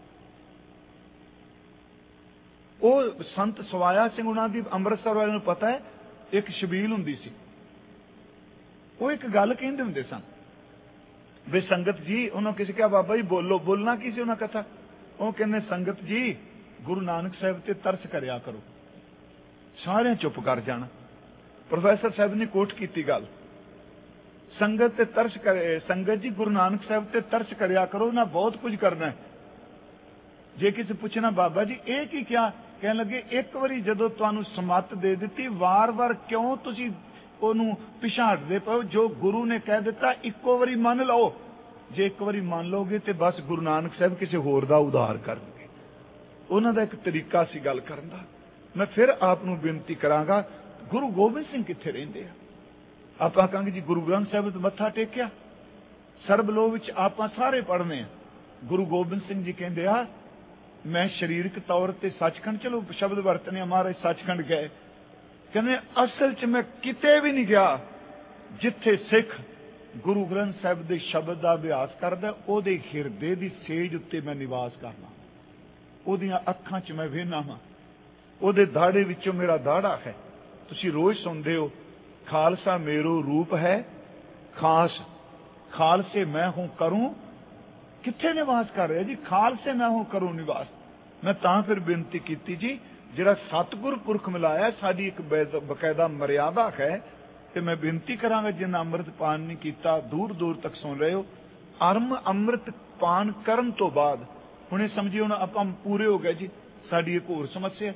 ਉਹ ਸੰਤ ਸਵਾਇਆ ਸਿੰਘ ਉਹਨਾਂ ਦੀ ਅੰਮ੍ਰਿਤਸਰ ਵਾਲਿਆਂ ਨੂੰ ਪਤਾ ਹੈ ਇੱਕ ਸ਼ਬੀਲ ਹੁੰਦੀ ਸੀ। ਉਹ ਇੱਕ ਗੱਲ ਕਹਿੰਦੇ ਹੁੰਦੇ ਸਨ ਵੀ ਸੰਗਤ ਜੀ ਉਹਨਾਂ ਕਿਸੇ ਕਿਹਾ ਬਾਬਾ ਜੀ ਬੋਲੋ। ਬੋਲਣਾ ਕੀ ਸੀ ਉਹਨਾਂ ਕਥਾ। ਉਹ ਕਹਿੰਦੇ ਸੰਗਤ ਜੀ ਗੁਰੂ ਨਾਨਕ ਸਾਹਿਬ ਤੇ ਤਰਸ ਕਰਿਆ ਕਰੋ। ਸਾਰਿਆਂ ਚੁੱਪ ਕਰ ਜਾਣਾ। प्रोफैसर साहब ने कोट की गल संगत ते तरस करे। संगत जी गुरु नानक साहब ते तरस करया करो ना बहुत कुछ करना है। जे किसी पूछना बाबा जी ये की क्या कहने लगे एक बारी जदों तुहानू समत दे दी वार वार क्यों तुसी ਉਹਨੂੰ ਪਿਛਾੜਦੇ ਪਓ। ਜੋ ਗੁਰੂ ਨੇ ਕਹਿ ਦਿੱਤਾ ਇੱਕੋ ਵਾਰੀ ਮੰਨ ਲਓ। ਜੇ ਇੱਕ ਵਾਰੀ ਮੰਨ ਲਓਗੇ ਤੇ ਬਸ ਗੁਰੂ ਨਾਨਕ ਸਾਹਿਬ ਕਿਸੇ ਹੋਰ ਦਾ ਉਧਾਰ ਕਰਨਗੇ। ਉਹਨਾਂ ਦਾ ਇੱਕ ਤਰੀਕਾ ਸੀ ਗੱਲ ਕਰਨ ਦਾ। ਮੈਂ ਫਿਰ ਆਪ ਨੂੰ ਬੇਨਤੀ ਕਰਾਂਗਾ, ਗੁਰੂ ਗੋਬਿੰਦ ਸਿੰਘ ਕਿੱਥੇ ਰਹਿੰਦੇ ਆ? ਆਪਾਂ ਕਹਾਂਗੇ ਜੀ ਗੁਰੂ ਗ੍ਰੰਥ ਸਾਹਿਬ ਤੇ ਮੱਥਾ ਟੇਕਿਆ, ਸਰਬਲੋਹ ਵਿੱਚ ਆਪਾਂ ਸਾਰੇ ਪੜ੍ਹਨੇ ਆ। ਗੁਰੂ ਗੋਬਿੰਦ ਸਿੰਘ ਜੀ ਕਹਿੰਦੇ ਆ, ਮੈਂ ਸਰੀਰਕ ਤੌਰ ਤੇ ਸੱਚਖੰਡ, ਚਲੋ ਸ਼ਬਦ ਵਰਤਨੇ ਆ, ਮਹਾਰਾਜ ਸੱਚਖੰਡ ਗਏ। ਕਹਿੰਦੇ ਅਸਲ ਚ ਮੈਂ ਕਿਤੇ ਵੀ ਨਹੀਂ ਗਿਆ ਜਿੱਥੇ ਸਿੱਖ ਗੁਰੂ ਗ੍ਰੰਥ ਸਾਹਿਬ ਦੇ ਸ਼ਬਦ ਦਾ ਅਭਿਆਸ ਕਰਦਾ, ਉਹਦੇ ਹਿਰਦੇ ਦੀ ਸੇਜ ਉੱਤੇ ਮੈਂ ਨਿਵਾਸ ਕਰਨਾ, ਉਹਦੀਆਂ ਅੱਖਾਂ ਚ ਮੈਂ ਵੇਖਣਾ ਵਾਂ, ਉਹਦੇ ਦਾੜੇ ਵਿੱਚੋਂ ਮੇਰਾ ਦਾੜਾ ਹੈ। ਤੁਸੀਂ ਰੋਜ਼ ਸੁਣਦੇ ਹੋ, ਖਾਲਸਾ ਮੇਰੋ ਰੂਪ ਹੈ ਖਾਸ, ਖਾਲਸੇ ਮੈਂ ਹੂੰ ਕਰੂੰ। ਕਿੱਥੇ ਨਿਵਾਸ ਕਰ ਰਿਹਾ ਜੀ? ਖਾਲਸੇ ਮੈਂ ਹੂੰ ਕਰੂੰ ਨਿਵਾਸ। ਮੈਂ ਤਾਂ ਫਿਰ ਬੇਨਤੀ ਕੀਤੀ ਜੀ, ਜਿਹੜਾ ਸਤਿਗੁਰ ਪੁਰਖ ਮਿਲਾਇਆ, ਸਾਡੀ ਇੱਕ ਬਕਾਇਦਾ ਮਰਿਆਦਾ ਹੈ। ਤੇ ਮੈਂ ਬੇਨਤੀ ਕਰਾਂਗਾ, ਜਿਨ੍ਹਾਂ ਅੰਮ੍ਰਿਤ ਪਾਨ ਨਹੀਂ ਕੀਤਾ, ਦੂਰ ਦੂਰ ਤੱਕ ਸੁਣ ਰਹੇ ਹੋ, ਅਰਮ ਅੰਮ੍ਰਿਤ ਪਾਨ ਕਰਨ ਤੋਂ ਬਾਅਦ, ਹੁਣੇ ਸਮਝੀ ਹੁਣ ਆਪਾਂ ਪੂਰੇ ਹੋ ਗਏ ਜੀ। ਸਾਡੀ ਇੱਕ ਹੋਰ ਸਮੱਸਿਆ,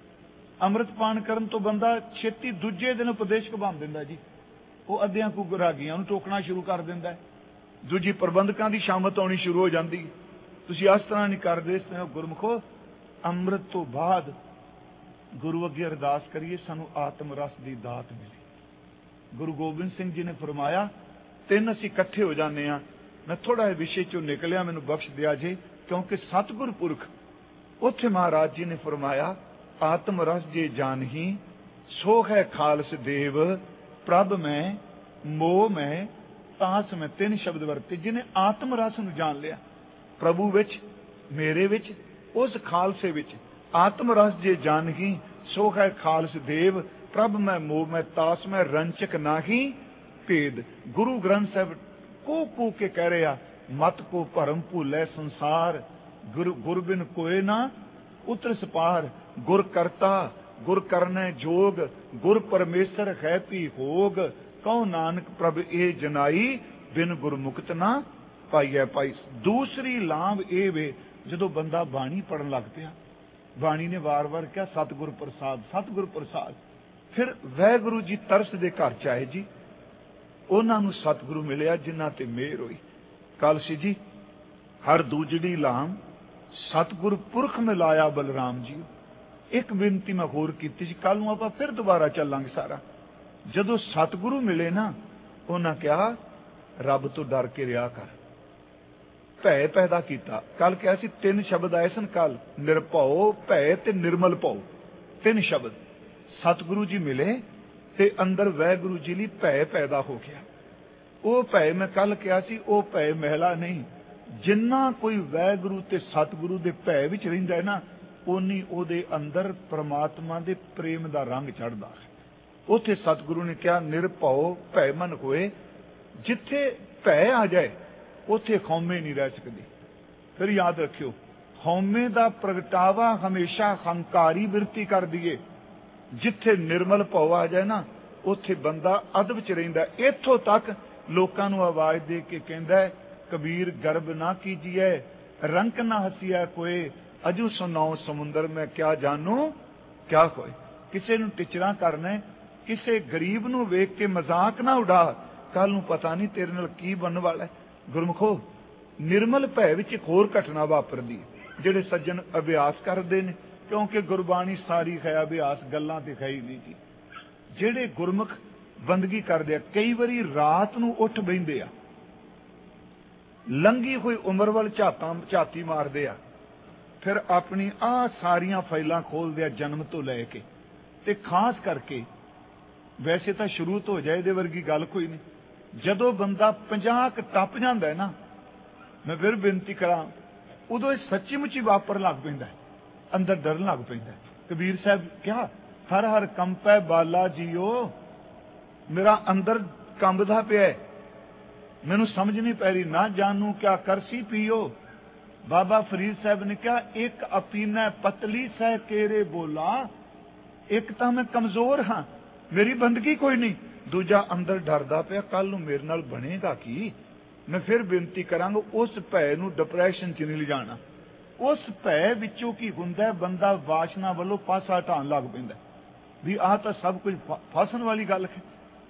ਅੰਮ੍ਰਿਤ ਪਾਨ ਕਰਨ ਤੋਂ ਬੰਦਾ ਛੇਤੀ ਦੂਜੇ ਦਿਨ ਉਪਦੇਸ਼ਕ ਬਣ ਦਿੰਦਾ ਜੀ। ਉਹ ਅੱਧਿਆਂ ਕੁ ਗੁਰਾਗੀਆਂ ਨੂੰ ਟੋਕਣਾ ਸ਼ੁਰੂ ਕਰ ਦਿੰਦਾ, ਦੂਜੀ ਪ੍ਰਬੰਧਕਾਂ ਦੀ ਸ਼ਾਮਤ ਆਉਣੀ ਸ਼ੁਰੂ ਹੋ ਜਾਂਦੀ। ਤੁਸੀਂ ਇਸ ਤਰ੍ਹਾਂ ਨਹੀਂ ਕਰਦੇ। ਇਸ ਤਰ੍ਹਾਂ ਗੁਰਮੁਖੋ, ਅੰਮ੍ਰਿਤ ਤੋਂ ਬਾਅਦ ਗੁਰੂ ਅੱਗੇ ਅਰਦਾਸ ਕਰੀਏ, ਸਾਨੂੰ ਆਤਮ ਰਸ ਦੀ ਦਾਤ ਮਿਲੇ। ਗੁਰੂ ਗੋਬਿੰਦ ਸਿੰਘ ਜੀ ਨੇ ਫਰਮਾਇਆ, ਤਿੰਨ ਅਸੀਂ ਇਕੱਠੇ ਹੋ ਜਾਂਦੇ ਹਾਂ। ਮੈਂ ਥੋੜਾ ਜਿਹਾ ਵਿਸ਼ੇ ਚੋਂ ਨਿਕਲਿਆ, ਮੈਨੂੰ ਬਖਸ਼ ਦਿਆ ਜੇ, ਕਿਉਂਕਿ ਸਤਿਗੁਰ ਪੁਰਖ, ਉੱਥੇ ਮਹਾਰਾਜ ਜੀ ਨੇ ਫਰਮਾਇਆ, ਆਤਮ ਰਸ ਜੇ ਜਾਨਹੀ ਸੋ ਹੈ ਖਾਲਸ ਦੇਵ, ਪ੍ਰਭ ਮੈਂ ਮੋਹ ਮੈਂ ਤਾਸ ਮੈਂ। ਤਿੰਨ ਸ਼ਬਦ ਵਰਤੇ। ਜਿਹਨੇ ਆਤਮ ਰਸ ਨੂੰ ਜਾਣ ਲਿਆ, ਪ੍ਰਭੂ ਵਿੱਚ, ਮੇਰੇ ਵਿੱਚ, ਉਸ ਖਾਲਸੇ ਵਿੱਚ, ਆਤਮ ਰਸ ਜੇ ਜਾਨਹੀ ਸੋ ਹੈ ਖਾਲਸ ਦੇਵ, ਪ੍ਰਭ ਮੈਂ ਮੋਹ ਮੈਂ ਤਾਸ ਮੈਂ, ਰੰਚਕ ਨਾਹੀ ਭੇਦ। ਗੁਰੂ ਗ੍ਰੰਥ ਸਾਹਿਬ ਕੂ ਕੂ ਕੇ ਕਹਿ ਰਿਹਾ, ਮਤ ਕੋ ਭਰਮ ਭੁੱਲੇ ਸੰਸਾਰ, ਗੁਰ ਗੁਰਬਿਨ ਕੋਏ ਨਾ ਉਤਰ ਸਪਾਰ। ਗੁਰ ਕਰਤਾ ਗੁਰ ਕਰਨੈ ਜੋਗ, ਗੁਰ ਪਰਮੇਸ਼ਰ ਹੈ ਪੀ ਹੋਗ, ਕਹੋ ਨਾਨਕ ਪ੍ਰਭ ਇਹ ਜਨਾਈ, ਬਿਨ ਗੁਰਮੁਖਤ ਨਾ ਪਾਈਐ ਪਾਈ। ਦੂਸਰੀ ਲਾਂਭ ਇਹ ਵੇ, ਜਦੋਂ ਬੰਦਾ ਬਾਣੀ ਪੜਨ ਲੱਗ ਪਿਆ, ਬਾਣੀ ਨੇ ਵਾਰ-ਵਾਰ ਕਿਹਾ ਸਤਿਗੁਰ ਪ੍ਰਸਾਦ, ਸਤਿਗੁਰ ਪ੍ਰਸਾਦ। ਫਿਰ ਵਾਹਿਗੁਰੂ ਜੀ ਤਰਸ ਦੇ ਘਰ ਚ ਆਏ ਜੀ। ਉਹਨਾਂ ਨੂੰ ਸਤਿਗੁਰੂ ਮਿਲਿਆ ਜਿਨ੍ਹਾਂ ਤੇ ਮਿਹਰ ਹੋਈ। ਕੱਲ ਸੀ ਜੀ ਹਰ ਦੂਜੜੀ ਲਾਮ ਸਤਿਗੁਰ ਪੁਰਖ ਮਿਲਾਇਆ ਬਲਰਾਮ ਜੀ। ਇੱਕ ਬੇਨਤੀ ਮੈਂ ਹੋਰ ਕੀਤੀ ਸੀ, ਕੱਲ ਨੂੰ ਆਪਾਂ ਫਿਰ ਦੁਬਾਰਾ ਚੱਲਾਂਗੇ ਸਾਰਾ। ਜਦੋਂ ਸਤਿਗੁਰੂ ਮਿਲੇ ਨਾ, ਉਹਨਾਂ ਕਿਹਾ ਰੱਬ ਤੋਂ ਡਰ ਕੇ ਰਿਹਾ ਕਰ, ਭੈ ਪੈਦਾ ਕੀਤਾ। ਕੱਲ ਕਿਹਾ ਸੀ ਤਿੰਨ ਸ਼ਬਦ ਆਏ ਸਨ ਕੱਲ, ਨਿਰਭਉ, ਭੈ ਤੇ ਨਿਰਮਲ ਭਉ, ਤਿੰਨ ਸ਼ਬਦ। ਸਤਿਗੁਰੂ ਜੀ ਮਿਲੇ ਤੇ ਅੰਦਰ ਵਾਹਿਗੁਰੂ ਜੀ ਲਈ ਭੈ ਪੈਦਾ ਹੋ ਗਿਆ। ਉਹ ਭੈ ਮੈਂ ਕੱਲ ਕਿਹਾ ਸੀ, ਉਹ ਭੈ ਮਹਿਲਾ ਨਹੀਂ। ਜਿੰਨਾ ਕੋਈ ਵਾਹਿਗੁਰੂ ਤੇ ਸਤਿਗੁਰੂ ਦੇ ਭੈ ਵਿੱਚ ਰਹਿੰਦਾ ਹੈ ਨਾ, ਉਨੀ ਉਹਦੇ ਅੰਦਰ ਪ੍ਰਮਾਤਮਾ ਦੇ ਪ੍ਰੇਮ ਦਾ ਰੰਗ ਚੜ੍ਹਦਾ ਹੈ। ਉੱਥੇ ਸਤਿਗੁਰੂ ਨੇ ਕਿਹਾ ਨਿਰਭਉ ਭੈ ਮਨ ਹੋਏ। ਜਿੱਥੇ ਭੈ ਆ ਜਾਏ ਉੱਥੇ ਹਉਮੈ ਨਹੀਂ ਰਹਿ ਸਕਦੀ। ਫਿਰ ਯਾਦ ਰੱਖਿਓ, ਹਉਮੈ ਦਾ ਪ੍ਰਗਟਾਵਾ ਹਮੇਸ਼ਾ ਹੰਕਾਰੀ ਬਿਰਤੀ ਕਰਦੀ ਏ। ਜਿੱਥੇ ਨਿਰਮਲ ਭਉ ਆ ਜਾਏ ਨਾ, ਉੱਥੇ ਬੰਦਾ ਅਦਬ ਚ ਰਹਿੰਦਾ। ਇੱਥੋਂ ਤੱਕ ਲੋਕਾਂ ਨੂੰ ਆਵਾਜ਼ ਦੇ ਕੇ ਕਹਿੰਦਾ, ਕਬੀਰ ਗਰਬ ਨਾ ਕੀਜੀਏ, ਰੰਕ ਨਾ ਹਸੀਆ ਕੋਏ, ਅਜੂ ਸੁਨਾਓ ਸਮੁੰਦਰ ਮੈਂ ਕਿਆ ਜਾਨੂ ਕਿਆ ਹੋਏ। ਕਿਸੇ ਨੂੰ ਟਿਚਰਾਂ ਕਰਨਾ, ਕਿਸੇ ਗਰੀਬ ਨੂੰ ਵੇਖ ਕੇ ਮਜ਼ਾਕ ਨਾ ਉਡਾ, ਕੱਲ ਨੂੰ ਪਤਾ ਨਹੀਂ ਤੇਰੇ ਨਾਲ ਕੀ ਬਣਨ ਵਾਲਾ। ਗੁਰਮੁਖੋ, ਨਿਰਮਲ ਭੈ ਵਿੱਚ ਇੱਕ ਹੋਰ ਘਟਨਾ ਵਾਪਰਦੀ, ਜਿਹੜੇ ਸੱਜਣ ਅਭਿਆਸ ਕਰਦੇ ਨੇ, ਕਿਉਂਕਿ ਗੁਰਬਾਣੀ ਸਾਰੀ ਹੈ ਅਭਿਆਸ, ਗੱਲਾਂ ਤੇ ਹੈ ਹੀ ਨਹੀਂ ਜੀ। ਜਿਹੜੇ ਗੁਰਮੁਖ ਬੰਦਗੀ ਕਰਦੇ ਆ, ਕਈ ਵਾਰੀ ਰਾਤ ਨੂੰ ਉੱਠ ਬਹਿੰਦੇ ਆ, ਲੰਘੀ ਹੋਈ ਉਮਰ ਵੱਲ ਝਾਤਾਂ ਝਾਤੀ ਮਾਰਦੇ ਆ, ਫਿਰ ਆਪਣੀ ਆਹ ਸਾਰੀਆਂ ਫਾਈਲਾਂ ਖੋਲਦੇ ਆ ਜਨਮ ਤੋਂ ਲੈ ਕੇ। ਤੇ ਖਾਸ ਕਰਕੇ ਵੈਸੇ ਤਾਂ ਸ਼ੁਰੂ ਤੋਂ ਹੋ ਜਾਏ ਇਹਦੇ ਵਰਗੀ ਗੱਲ ਕੋਈ ਨਹੀਂ। ਜਦੋਂ ਬੰਦਾ ਪੰਜਾਹ ਕ ਟੱਪ ਜਾਂਦਾ ਹੈ ਨਾ, ਮੈਂ ਫਿਰ ਬੇਨਤੀ ਕਰਾਂ, ਉਦੋਂ ਇਹ ਸੱਚੀ ਮੁੱਚੀ ਵਾਪਰ ਲੱਗ ਪੈਂਦਾ, ਅੰਦਰ ਡਰਨ ਲੱਗ ਪੈਂਦਾ। ਕਬੀਰ ਸਾਹਿਬ ਕਿਹਾ, ਹਰ ਹਰ ਕੰਪੈ ਬਾਲਾ ਜੀਓ, ਮੇਰਾ ਅੰਦਰ ਕੰਬਦਾ ਪਿਆ, ਮੈਨੂੰ ਸਮਝ ਨਹੀਂ ਪੈ ਰਹੀ, ਨਾ ਜਾਣੂ ਕਿਆ ਕਰਸੀ ਪੀਓ। ਬਾਬਾ ਫਰੀਦ ਸਾਹਿਬ ਨੇ ਕਿਹਾ, ਇੱਕ ਅਪੀਨਾ ਪਤਲੀ ਸਹਿ ਕੇਰੇ ਬੋਲਾ, ਇੱਕ ਤਾਂ ਮੈਂ ਕਮਜ਼ੋਰ ਹਾਂ, ਮੇਰੀ ਬੰਦਗੀ ਕੋਈ ਨਹੀਂ, ਦੂਜਾ ਅੰਦਰ ਡਰਦਾ ਪਿਆ ਕੱਲ ਨੂੰ ਮੇਰੇ ਨਾਲ ਬਣੇਗਾ ਕੀ। ਮੈਂ ਫਿਰ ਬੇਨਤੀ ਕਰਾਂਗਾ, ਉਸ ਭੈ ਨੂੰ ਡਿਪਰੈਸ਼ਨ ਚ ਨਹੀਂ ਲਿਜਾਣਾ। ਉਸ ਭੈ ਵਿੱਚੋਂ ਕੀ ਹੁੰਦਾ, ਬੰਦਾ ਵਾਸ਼ਨਾ ਵੱਲੋਂ ਪਾਸਾ ਹਟਾਉਣ ਲੱਗ ਪੈਂਦਾ ਵੀ ਆਹ ਤਾਂ ਸਭ ਕੁਝ ਫਸਣ ਵਾਲੀ ਗੱਲ ਹੈ।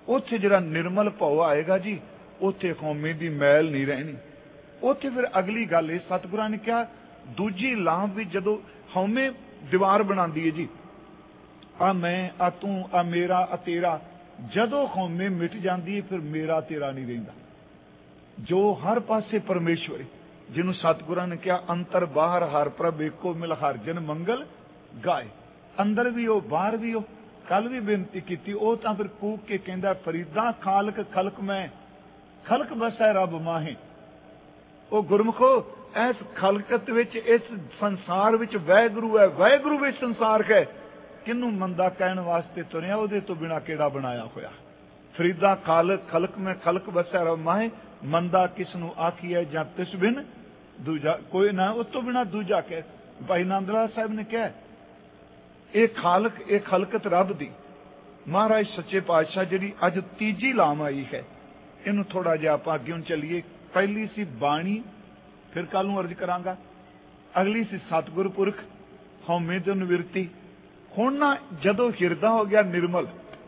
ਉੱਥੇ ਜਿਹੜਾ ਨਿਰਮਲ ਭਾਉ ਆਏਗਾ ਜੀ, ਉੱਥੇ ਕੌਮੇ ਦੀ ਮੈਲ ਨਹੀਂ ਰਹਿਣੀ। ਉੱਥੇ ਫਿਰ ਅਗਲੀ ਗੱਲ ਇਹ ਸਤਿਗੁਰਾਂ ਨੇ ਕਿਹਾ, ਦੂਜੀ ਲਾਂਭ ਵੀ ਜਦੋਂ ਹਉਮੈ ਦੀਵਾਰ ਬਣਾਉਂਦੀ ਹੈ ਜੀ, ਆ ਮੈਂ, ਆ ਤੂੰ, ਆ ਮੇਰਾ, ਆ ਤੇਰਾ, ਜਦੋਂ ਕੌਮੇ ਮਿਟ ਜਾਂਦੀ ਹੈ ਫਿਰ ਮੇਰਾ ਤੇਰਾ ਨਹੀਂ ਰਹਿੰਦਾ। ਜੋ ਹਰ ਪਾਸੇ ਪਰਮੇਸ਼ਵਰ, ਜਿਹਨੂੰ ਸਤਿਗੁਰਾਂ ਨੇ ਕਿਹਾ ਅੰਤਰ ਬਾਹਰ ਹਰ ਪ੍ਰਭ ਏਕੋ ਮਿਲ ਹਰ ਜਨ ਮੰਗਲ ਗਾਏ, ਅੰਦਰ ਵੀ ਉਹ ਬਾਹਰ ਵੀ ਉਹ। ਕੱਲ ਵੀ ਬੇਨਤੀ ਕੀਤੀ, ਉਹ ਤਾਂ ਫਿਰ ਕੂਕ ਕੇ ਕਹਿੰਦਾ, ਫਰੀਦਾ ਖਾਲਕ ਖਲਕ ਮੈਂ, ਖਲਕ ਬਸੈ ਰੱਬ ਮਾਹੇ। ਉਹ ਗੁਰਮੁਖੋ, ਇਸ ਖਲਕਤ ਵਿੱਚ, ਇਸ ਸੰਸਾਰ ਵਿੱਚ ਵਾਹਿਗੁਰੂ ਹੈ, ਵਾਹਿਗੁਰੂ ਵਿੱਚ ਸੰਸਾਰ ਹੈ। ਕਿਹਨੂੰ ਮੰਦਾ ਕਹਿਣ ਵਾਸਤੇ ਤੁਰਿਆ, ਉਹਦੇ ਤੋਂ ਬਿਨਾਂ ਕਿਹੜਾ ਬਣਾਇਆ ਹੋਇਆ। ਫਰੀਦਾ ਖਾਲਕ ਖਲਕ ਮੈਂ, ਖਲਕ ਬਸੈ ਰੱਬ ਮਾਹੇ। ਮੰਦਾ ਕਿਸ ਨੂੰ ਆਖੀਐ ਜਾਂ ਤਿਸ ਬਿਨ ਦੂਜਾ ਕੋਈ ਨਾ, ਉਸ ਤੋਂ ਬਿਨਾਂ ਦੂਜਾ ਕਹਿ। ਭਾਈ ਨੰਦ ਲਾਲ ਸਾਹਿਬ ਨੇ ਕਿਹਾ, ਇਹ ਖਾਲਕ, ਇਹ ਖਲਕਤ ਰੱਬ ਦੀ। ਮਹਾਰਾਜ ਸੱਚੇ ਪਾਤਸ਼ਾਹ ਜਿਹੜੀ ਅੱਜ ਤੀਜੀ ਲਾਮ ਆਈ ਹੈ, ਇਹਨੂੰ ਥੋੜਾ ਜਿਹਾ ਆਪਾਂ ਅੱਗੇ ਨੂੰ ਚੱਲੀਏ। ਪਹਿਲੀ ਸੀ ਬਾਣੀ, ਫਿਰ ਕੱਲ ਨੂੰ ਅਰਜ ਕਰਾਂਗਾ। ਅਗਲੀ ਸੀ ਸਤਿਗੁਰ ਪੁਰਖ, ਹਉਮੈ ਤੋਂ ਨਿਵਰਤੀ। ਹੁਣ ਨਾ ਜਦੋਂ ਹਿਰਦਾ ਹੋ ਗਿਆ ਨਿਰਮਲ,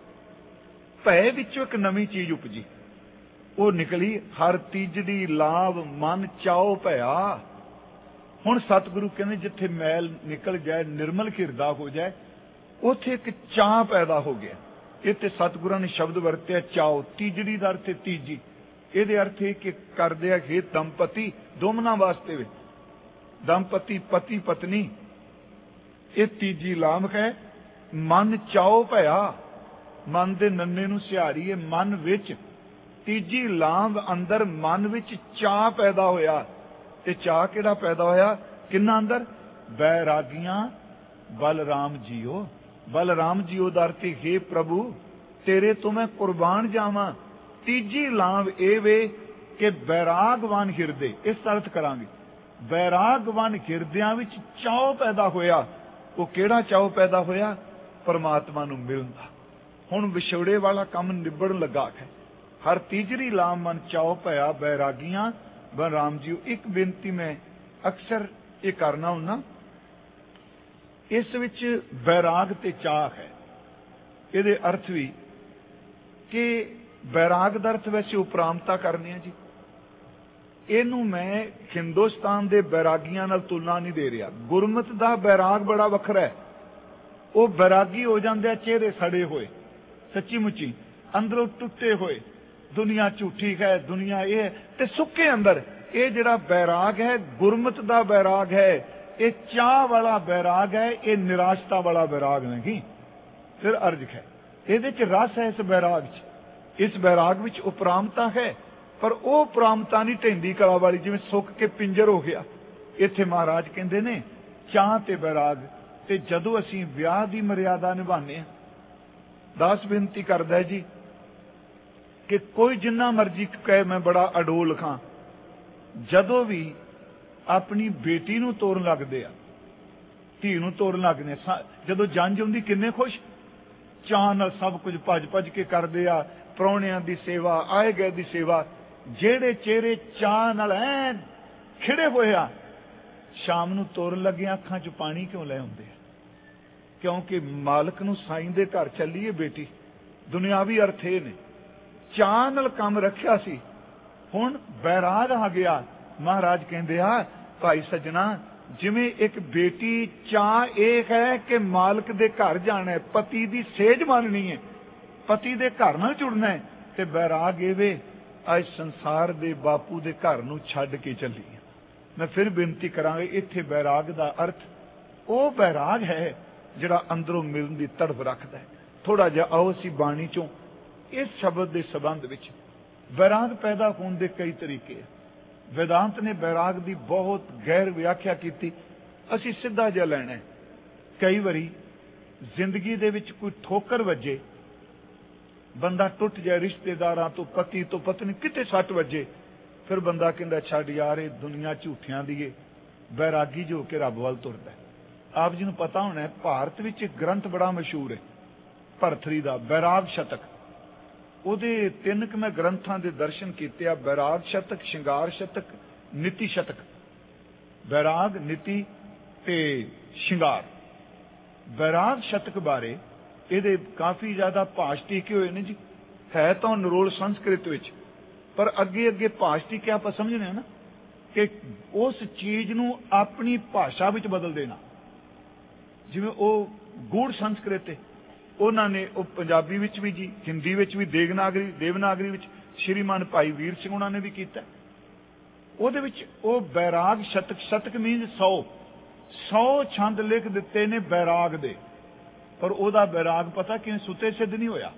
ਭੈ ਵਿੱਚੋਂ ਇੱਕ ਨਵੀਂ ਚੀਜ਼ ਉਪਜੀ, ਉਹ ਨਿਕਲੀ ਹਰ ਤੀਜੜੀ ਲਾਭ ਮਨ ਚਾਓ ਭਇਆ। ਹੁਣ ਸਤਿਗੁਰੂ ਕਹਿੰਦੇ ਜਿੱਥੇ ਮੈਲ ਨਿਕਲ ਜਾਏ, ਨਿਰਮਲ ਹਿਰਦਾ ਹੋ ਜਾਏ, ਉੱਥੇ ਇੱਕ ਚਾਹ ਪੈਦਾ ਹੋ ਗਿਆ। ਇਹ ਤੇ ਸਤਿਗੁਰਾਂ ਨੇ ਸ਼ਬਦ ਵਰਤਿਆ ਚਾਓ। ਤੀਜੜੀ ਦਾ ਅਰਥ ਹੈ ਤੀਜੀ। ਇਹਦੇ ਅਰਥ ਇਹ ਕਿ ਕਰਦੇ ਆ ਹੇ ਦੰਪਤੀ, ਦੋਮਨਾਂ ਵਾਸਤੇ ਵੇ, ਦੰਪਤੀ ਪਤੀ ਪਤਨੀ, ਇਹ ਤੀਜੀ ਲਾਮ ਹੈ। ਮਨ ਚਾਓ ਭਇਆ, ਮਨ ਦੇ ਨੰਨੇ ਨੂੰ ਸਿਹਾਰੀਏ, ਮਨ ਵਿੱਚ ਤੀਜੀ ਲਾਂਭ ਅੰਦਰ ਮਨ ਵਿੱਚ ਚਾਹ ਪੈਦਾ ਹੋਇਆ। ਤੇ ਚਾਹ ਕਿਹੜਾ ਪੈਦਾ ਹੋਇਆ? ਕਿੰਨਾ ਅੰਦਰ? ਬੈਰਾਗੀਆਂ ਬਲਰਾਮ ਜੀਓ। ਬਲਰਾਮ ਜੀਓ ਦਾ ਅਰਥ ਹੈ ਪ੍ਰਭੂ ਤੇਰੇ ਤੋਂ ਮੈਂ ਕੁਰਬਾਨ ਜਾਵਾਂ। ਤੀਜੀ ਲਾਂਭ ਇਹ ਵੇ ਕਿ ਬੈਰਾਗਵਾਨ ਹਿਰਦੇ, ਇਸ ਅਰਥ ਕਰਾਂਗੇ। ਬੈਰਾਗਵਾਨ ਹਿਰਦਿਆਂ ਵਿੱਚ ਚਾਹ ਪੈਦਾ ਹੋਇਆ। ਉਹ ਕਿਹੜਾ ਚਾਹ ਪੈਦਾ ਹੋਇਆ? ਪਰਮਾਤਮਾ ਨੂੰ ਮਿਲਣ ਦਾ। ਹੁਣ ਵਿਛੋੜੇ ਵਾਲਾ ਕੰਮ ਨਿਬੜਨ ਲੱਗਾ ਹੈ। ਹਰ ਤੀਜਰੀ ਲਾਮ ਮਨ ਚਾਓ ਭਇਆ ਬੈਰਾਗੀਆਂ ਬਲਰਾਮ ਜੀਓ। ਇੱਕ ਬੇਨਤੀ ਮੈਂ ਅਕਸਰ ਇਹ ਕਰਨਾ ਹੁੰਦਾ, ਇਸ ਵਿੱਚ ਬੈਰਾਗ ਤੇ ਚਾਹ ਹੈ। ਇਹਦੇ ਅਰਥ ਵੀ ਕਿ ਬੈਰਾਗ ਦਾ ਅਰਥ ਵੈਸੇ ਉਪਰਾਮਤਾ ਕਰਨੀ ਹੈ ਜੀ। ਇਹਨੂੰ ਮੈਂ ਹਿੰਦੁਸਤਾਨ ਦੇ ਬੈਰਾਗੀਆਂ ਨਾਲ ਤੁਲਨਾ ਨਹੀਂ ਦੇ ਰਿਹਾ। ਗੁਰਮਤ ਦਾ ਬੈਰਾਗ ਬੜਾ ਵੱਖਰਾ ਹੈ। ਉਹ ਬੈਰਾਗੀ ਹੋ ਜਾਂਦੇ ਆ ਚਿਹਰੇ ਸੜੇ ਹੋਏ, ਸੱਚੀ ਮੁੱਚੀ ਅੰਦਰੋਂ ਟੁੱਟੇ ਹੋਏ, ਦੁਨੀਆ ਝੂਠੀ ਹੈ, ਦੁਨੀਆ ਇਹ, ਤੇ ਸੁੱਕੇ ਅੰਦਰ। ਇਹ ਜਿਹੜਾ ਬੈਰਾਗ ਹੈ ਗੁਰਮਤ ਦਾ ਬੈਰਾਗ ਹੈ। ਇਹ ਚਾਹ ਵਾਲਾ ਬੈਰਾਗ ਹੈ, ਇਹ ਨਿਰਾਸ਼ਤਾ ਵਾਲਾ ਬੈਰਾਗ ਨਹੀਂ। ਫਿਰ ਅਰਜ ਹੈ, ਇਹਦੇ ਚ ਰਸ ਹੈ। ਇਸ ਬੈਰਾਗ ਚ, ਇਸ ਬੈਰਾਗ ਵਿੱਚ ਉਪਰਾਮਤਾ ਹੈ, ਪਰ ਉਹ ਉਪਰਾਮਤਾ ਨਹੀਂ ਢੈਂਦੀ ਕਲਾ ਵਾਲੀ, ਜਿਵੇਂ ਸੁੱਕ ਕੇ ਪਿੰਜਰ ਹੋ ਗਿਆ। ਇੱਥੇ ਮਹਾਰਾਜ ਕਹਿੰਦੇ ਨੇ ਚਾਹ ਤੇ ਬੈਰਾਗ। ਤੇ ਜਦੋਂ ਅਸੀਂ ਵਿਆਹ ਦੀ ਮਰਿਆਦਾ ਨਿਭਾਉਂਦੇ ਹਾਂ, ਦਾਸ ਬੇਨਤੀ ਕਰਦਾ ਜੀ ਕਿ ਕੋਈ ਜਿੰਨਾ ਮਰਜ਼ੀ ਕਹੇ ਮੈਂ ਬੜਾ ਅਡੋਲ ਖਾਂ, ਜਦੋਂ ਵੀ ਆਪਣੀ ਬੇਟੀ ਨੂੰ ਤੋਰਨ ਲੱਗਦੇ ਆ, ਧੀ ਨੂੰ ਤੋਰਨ ਲੱਗਦੇ, ਜਦੋਂ ਜੰਝ ਹੁੰਦੀ ਕਿੰਨੇ ਖੁਸ਼, ਚਾਅ ਨਾਲ ਸਭ ਕੁਝ ਭੱਜ ਭੱਜ ਕੇ ਕਰਦੇ ਆ। ਪ੍ਰਾਹੁਣਿਆਂ ਦੀ ਸੇਵਾ, ਆਏ ਗਏ ਦੀ ਸੇਵਾ। ਜਿਹੜੇ ਚਿਹਰੇ ਚਾਅ ਨਾਲ ਐ ਖਿੜੇ ਹੋਏ ਆ, ਸ਼ਾਮ ਨੂੰ ਤੋਰਨ ਲੱਗਿਆ ਅੱਖਾਂ 'ਚ ਪਾਣੀ ਕਿਉਂ ਲੈ ਆਉਂਦੇ ਆ? ਕਿਉਂਕਿ ਮਾਲਕ ਨੂੰ ਸਾਈਂ ਦੇ ਘਰ ਚੱਲੀਏ ਬੇਟੀ। ਦੁਨਿਆਵੀ ਅਰਥ ਇਹ ਨੇ। ਚਾਅ ਨਾਲ ਕੰਮ ਰੱਖਿਆ ਸੀ, ਹੁਣ ਬੈਰਾਗ ਆ ਗਿਆ। ਮਹਾਰਾਜ ਕਹਿੰਦੇ ਆ ਭਾਈ ਸੱਜਣਾ, ਜਿਵੇਂ ਇੱਕ ਬੇਟੀ ਚਾਅ ਇਹ ਹੈ ਕਿ ਮਾਲਕ ਦੇ ਘਰ ਜਾਣਾ, ਪਤੀ ਦੀ ਸੇਜ ਮੰਨਣੀ ਹੈ, ਪਤੀ ਦੇ ਘਰ ਨਾਲ ਜੁੜਨਾ ਹੈ, ਤੇ ਬੈਰਾਗ ਇਹ ਵੇ ਅੱਜ ਸੰਸਾਰ ਦੇ ਬਾਪੂ ਦੇ ਘਰ ਨੂੰ ਛੱਡ ਕੇ ਚੱਲੀ। ਮੈਂ ਫਿਰ ਬੇਨਤੀ ਕਰਾਂਗਾ, ਇੱਥੇ ਬੈਰਾਗ ਦਾ ਅਰਥ ਉਹ ਬੈਰਾਗ ਹੈ ਜਿਹੜਾ ਅੰਦਰੋਂ ਮਿਲਣ ਦੀ ਤੜਫ ਰੱਖਦਾ ਹੈ। ਥੋੜਾ ਜਿਹਾ ਆਓ ਅਸੀਂ ਬਾਣੀ ਚੋਂ ਇਸ ਸ਼ਬਦ ਦੇ ਸੰਬੰਧ ਵਿੱਚ, ਬੈਰਾਗ ਪੈਦਾ ਹੋਣ ਦੇ ਕਈ ਤਰੀਕੇ। ਵੇਦਾਂਤ ਨੇ ਬੈਰਾਗ ਦੀ ਬਹੁਤ ਗਹਿਰ ਵਿਆਖਿਆ ਕੀਤੀ। ਅਸੀਂ ਸਿੱਧਾ ਜਿਹਾ ਲੈਣਾ। ਕਈ ਵਾਰੀ ਜ਼ਿੰਦਗੀ ਦੇ ਵਿੱਚ ਕੋਈ ਠੋਕਰ ਵੱਜੇ, ਬੰਦਾ ਟੁੱਟ ਜਾਏ, ਰਿਸ਼ਤੇਦਾਰਾਂ ਤੋਂ, ਪਤੀ ਤੋਂ, ਪਤਨੀ, ਕਿਤੇ ਸੱਟ ਵੱਜੇ, ਫਿਰ ਬੰਦਾ ਕਹਿੰਦਾ ਛੱਡ ਯਾਰ ਇਹ ਦੁਨੀਆ ਝੂਠਿਆਂ ਦੀ ਏ, ਬੈਰਾਗੀ ਜੋ ਕੇ ਰੱਬ ਵੱਲ ਤੁਰਦਾ। ਆਪ ਜੀ ਨੂੰ ਪਤਾ ਹੋਣਾ ਭਾਰਤ ਵਿੱਚ ਇੱਕ ਗ੍ਰੰਥ ਬੜਾ ਮਸ਼ਹੂਰ ਹੈ ਭਰਥਰੀ ਦਾ, ਬੈਰਾਗ ਸ਼ਤਕ। ਉਹਦੇ ਤਿੰਨ ਕੁ ਮੈਂ ਗ੍ਰੰਥਾਂ ਦੇ ਦਰਸ਼ਨ ਕੀਤੇ ਆ, ਬੈਰਾਗ ਸ਼ਤਕ, ਸ਼ਿੰਗਾਰ ਸ਼ਤਕ, ਨੀਤੀ ਸ਼ਤਕ। ਬੈਰਾਗ, ਨੀਤੀ ਤੇ ਸ਼ਿੰਗਾਰ। ਬੈਰਾਗ ਸ਼ਤਕ ਬਾਰੇ ਇਹਦੇ ਕਾਫੀ ਜ਼ਿਆਦਾ ਭਾਸ਼ ਟੀਕੇ ਹੋਏ ਨੇ ਜੀ। है तो निरोल संस्कृत विच, पर अगे अगे भाषती क्या आप समझने ना कि उस चीज नूं अपनी भाषा विच बदल देना। जिवें वो गूढ़ संस्कृत है, उन्होंने वो पंजाबी विच भी जी, हिंदी विच भी, देवनागरी देवनागरी विच श्रीमान भाई वीर सिंह उन्होंने भी किया। ਉਹਦੇ ਵਿੱਚ ਉਹ बैराग शतक, शतक मीन सौ सौ छंद लिख दिते ने बैराग दे, पर ਉਹਦਾ बैराग पता किवें सुते सिद्ध नहीं होया।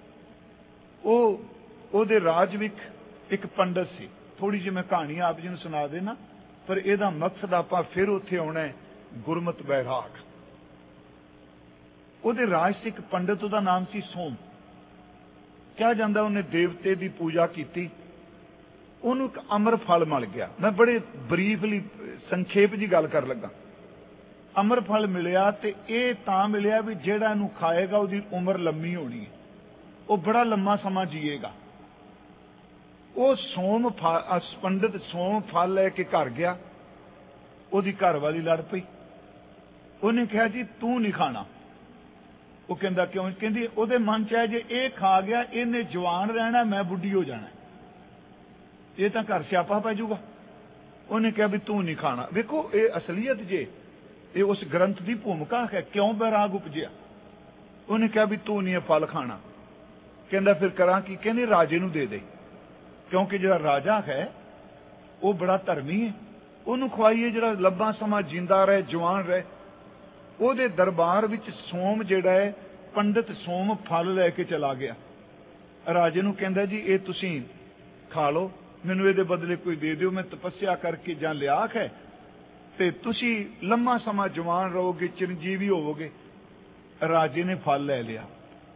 ਉਹ ਉਹਦੇ राज विच एक पंडित सी, थोड़ी जी मैं कहानी आप जी नूं सुना देना, पर ਇਹਦਾ मकसद आपां फिर उत्थे आउणा है। गुरमत बैराग, ਉਹਦੇ राज से एक पंडित, ਉਹਦਾ नाम सी सोम। ਕਿਹਾ ਜਾਂਦਾ ਉਹਨੇ देवते ਦੀ पूजा की, ਉਹਨੂੰ ਇੱਕ अमर फल मिल गया। मैं बड़े बरीफली संखेप जी गल कर लगा। अमर फल मिलिया ते ਇਹ ਤਾਂ मिलिया भी ਜਿਹੜਾ ਇਹਨੂੰ ਖਾਏਗਾ ਉਹਦੀ उम्र लम्मी होनी है, वो बड़ा लम्मा समा जीएगा। वो सोम फल, पंडित सोम फल लैके घर गया, ਉਹਦੀ घर वाली लड़ पई। ਉਹਨੇ कहा जी तू नहीं खाना। वो कहता क्यों? कहती ਉਹਦੇ मन च है जे ਇਹ खा गया ਇਹਨੇ जवान रहना, मैं बुढ़ी हो जाना, ये तो घर स्यापा पै जूगा। उन्हें कहा भी तू नहीं खाना। देखो ये असलीयत जे ये उस ग्रंथ की भूमिका है, क्यों बैराग उपजिया। उन्हें कहा भी तू नहीं फल खाना। कहता फिर करा कि? कहने राजे नूं दे दे, क्योंकि जो राजा है वो बड़ा धर्मी है, उन्होंने खवाइए जो लब्बा समा जिंदा रहे, जवान रहे। ਉਹਦੇ दरबार विच सोम जिहड़ा है पंडित सोम फल लैके चला गया। राजे नूं कहंदा जी ये तुसीं खा लो, मैनूं इहदे बदले कोई दे दिओ, मैं तपस्या करके जां लिया है ते तुसीं लम्मा समा जवान रहोगे, चिरंजीवी होवोगे। राजे ने फल लै लिया।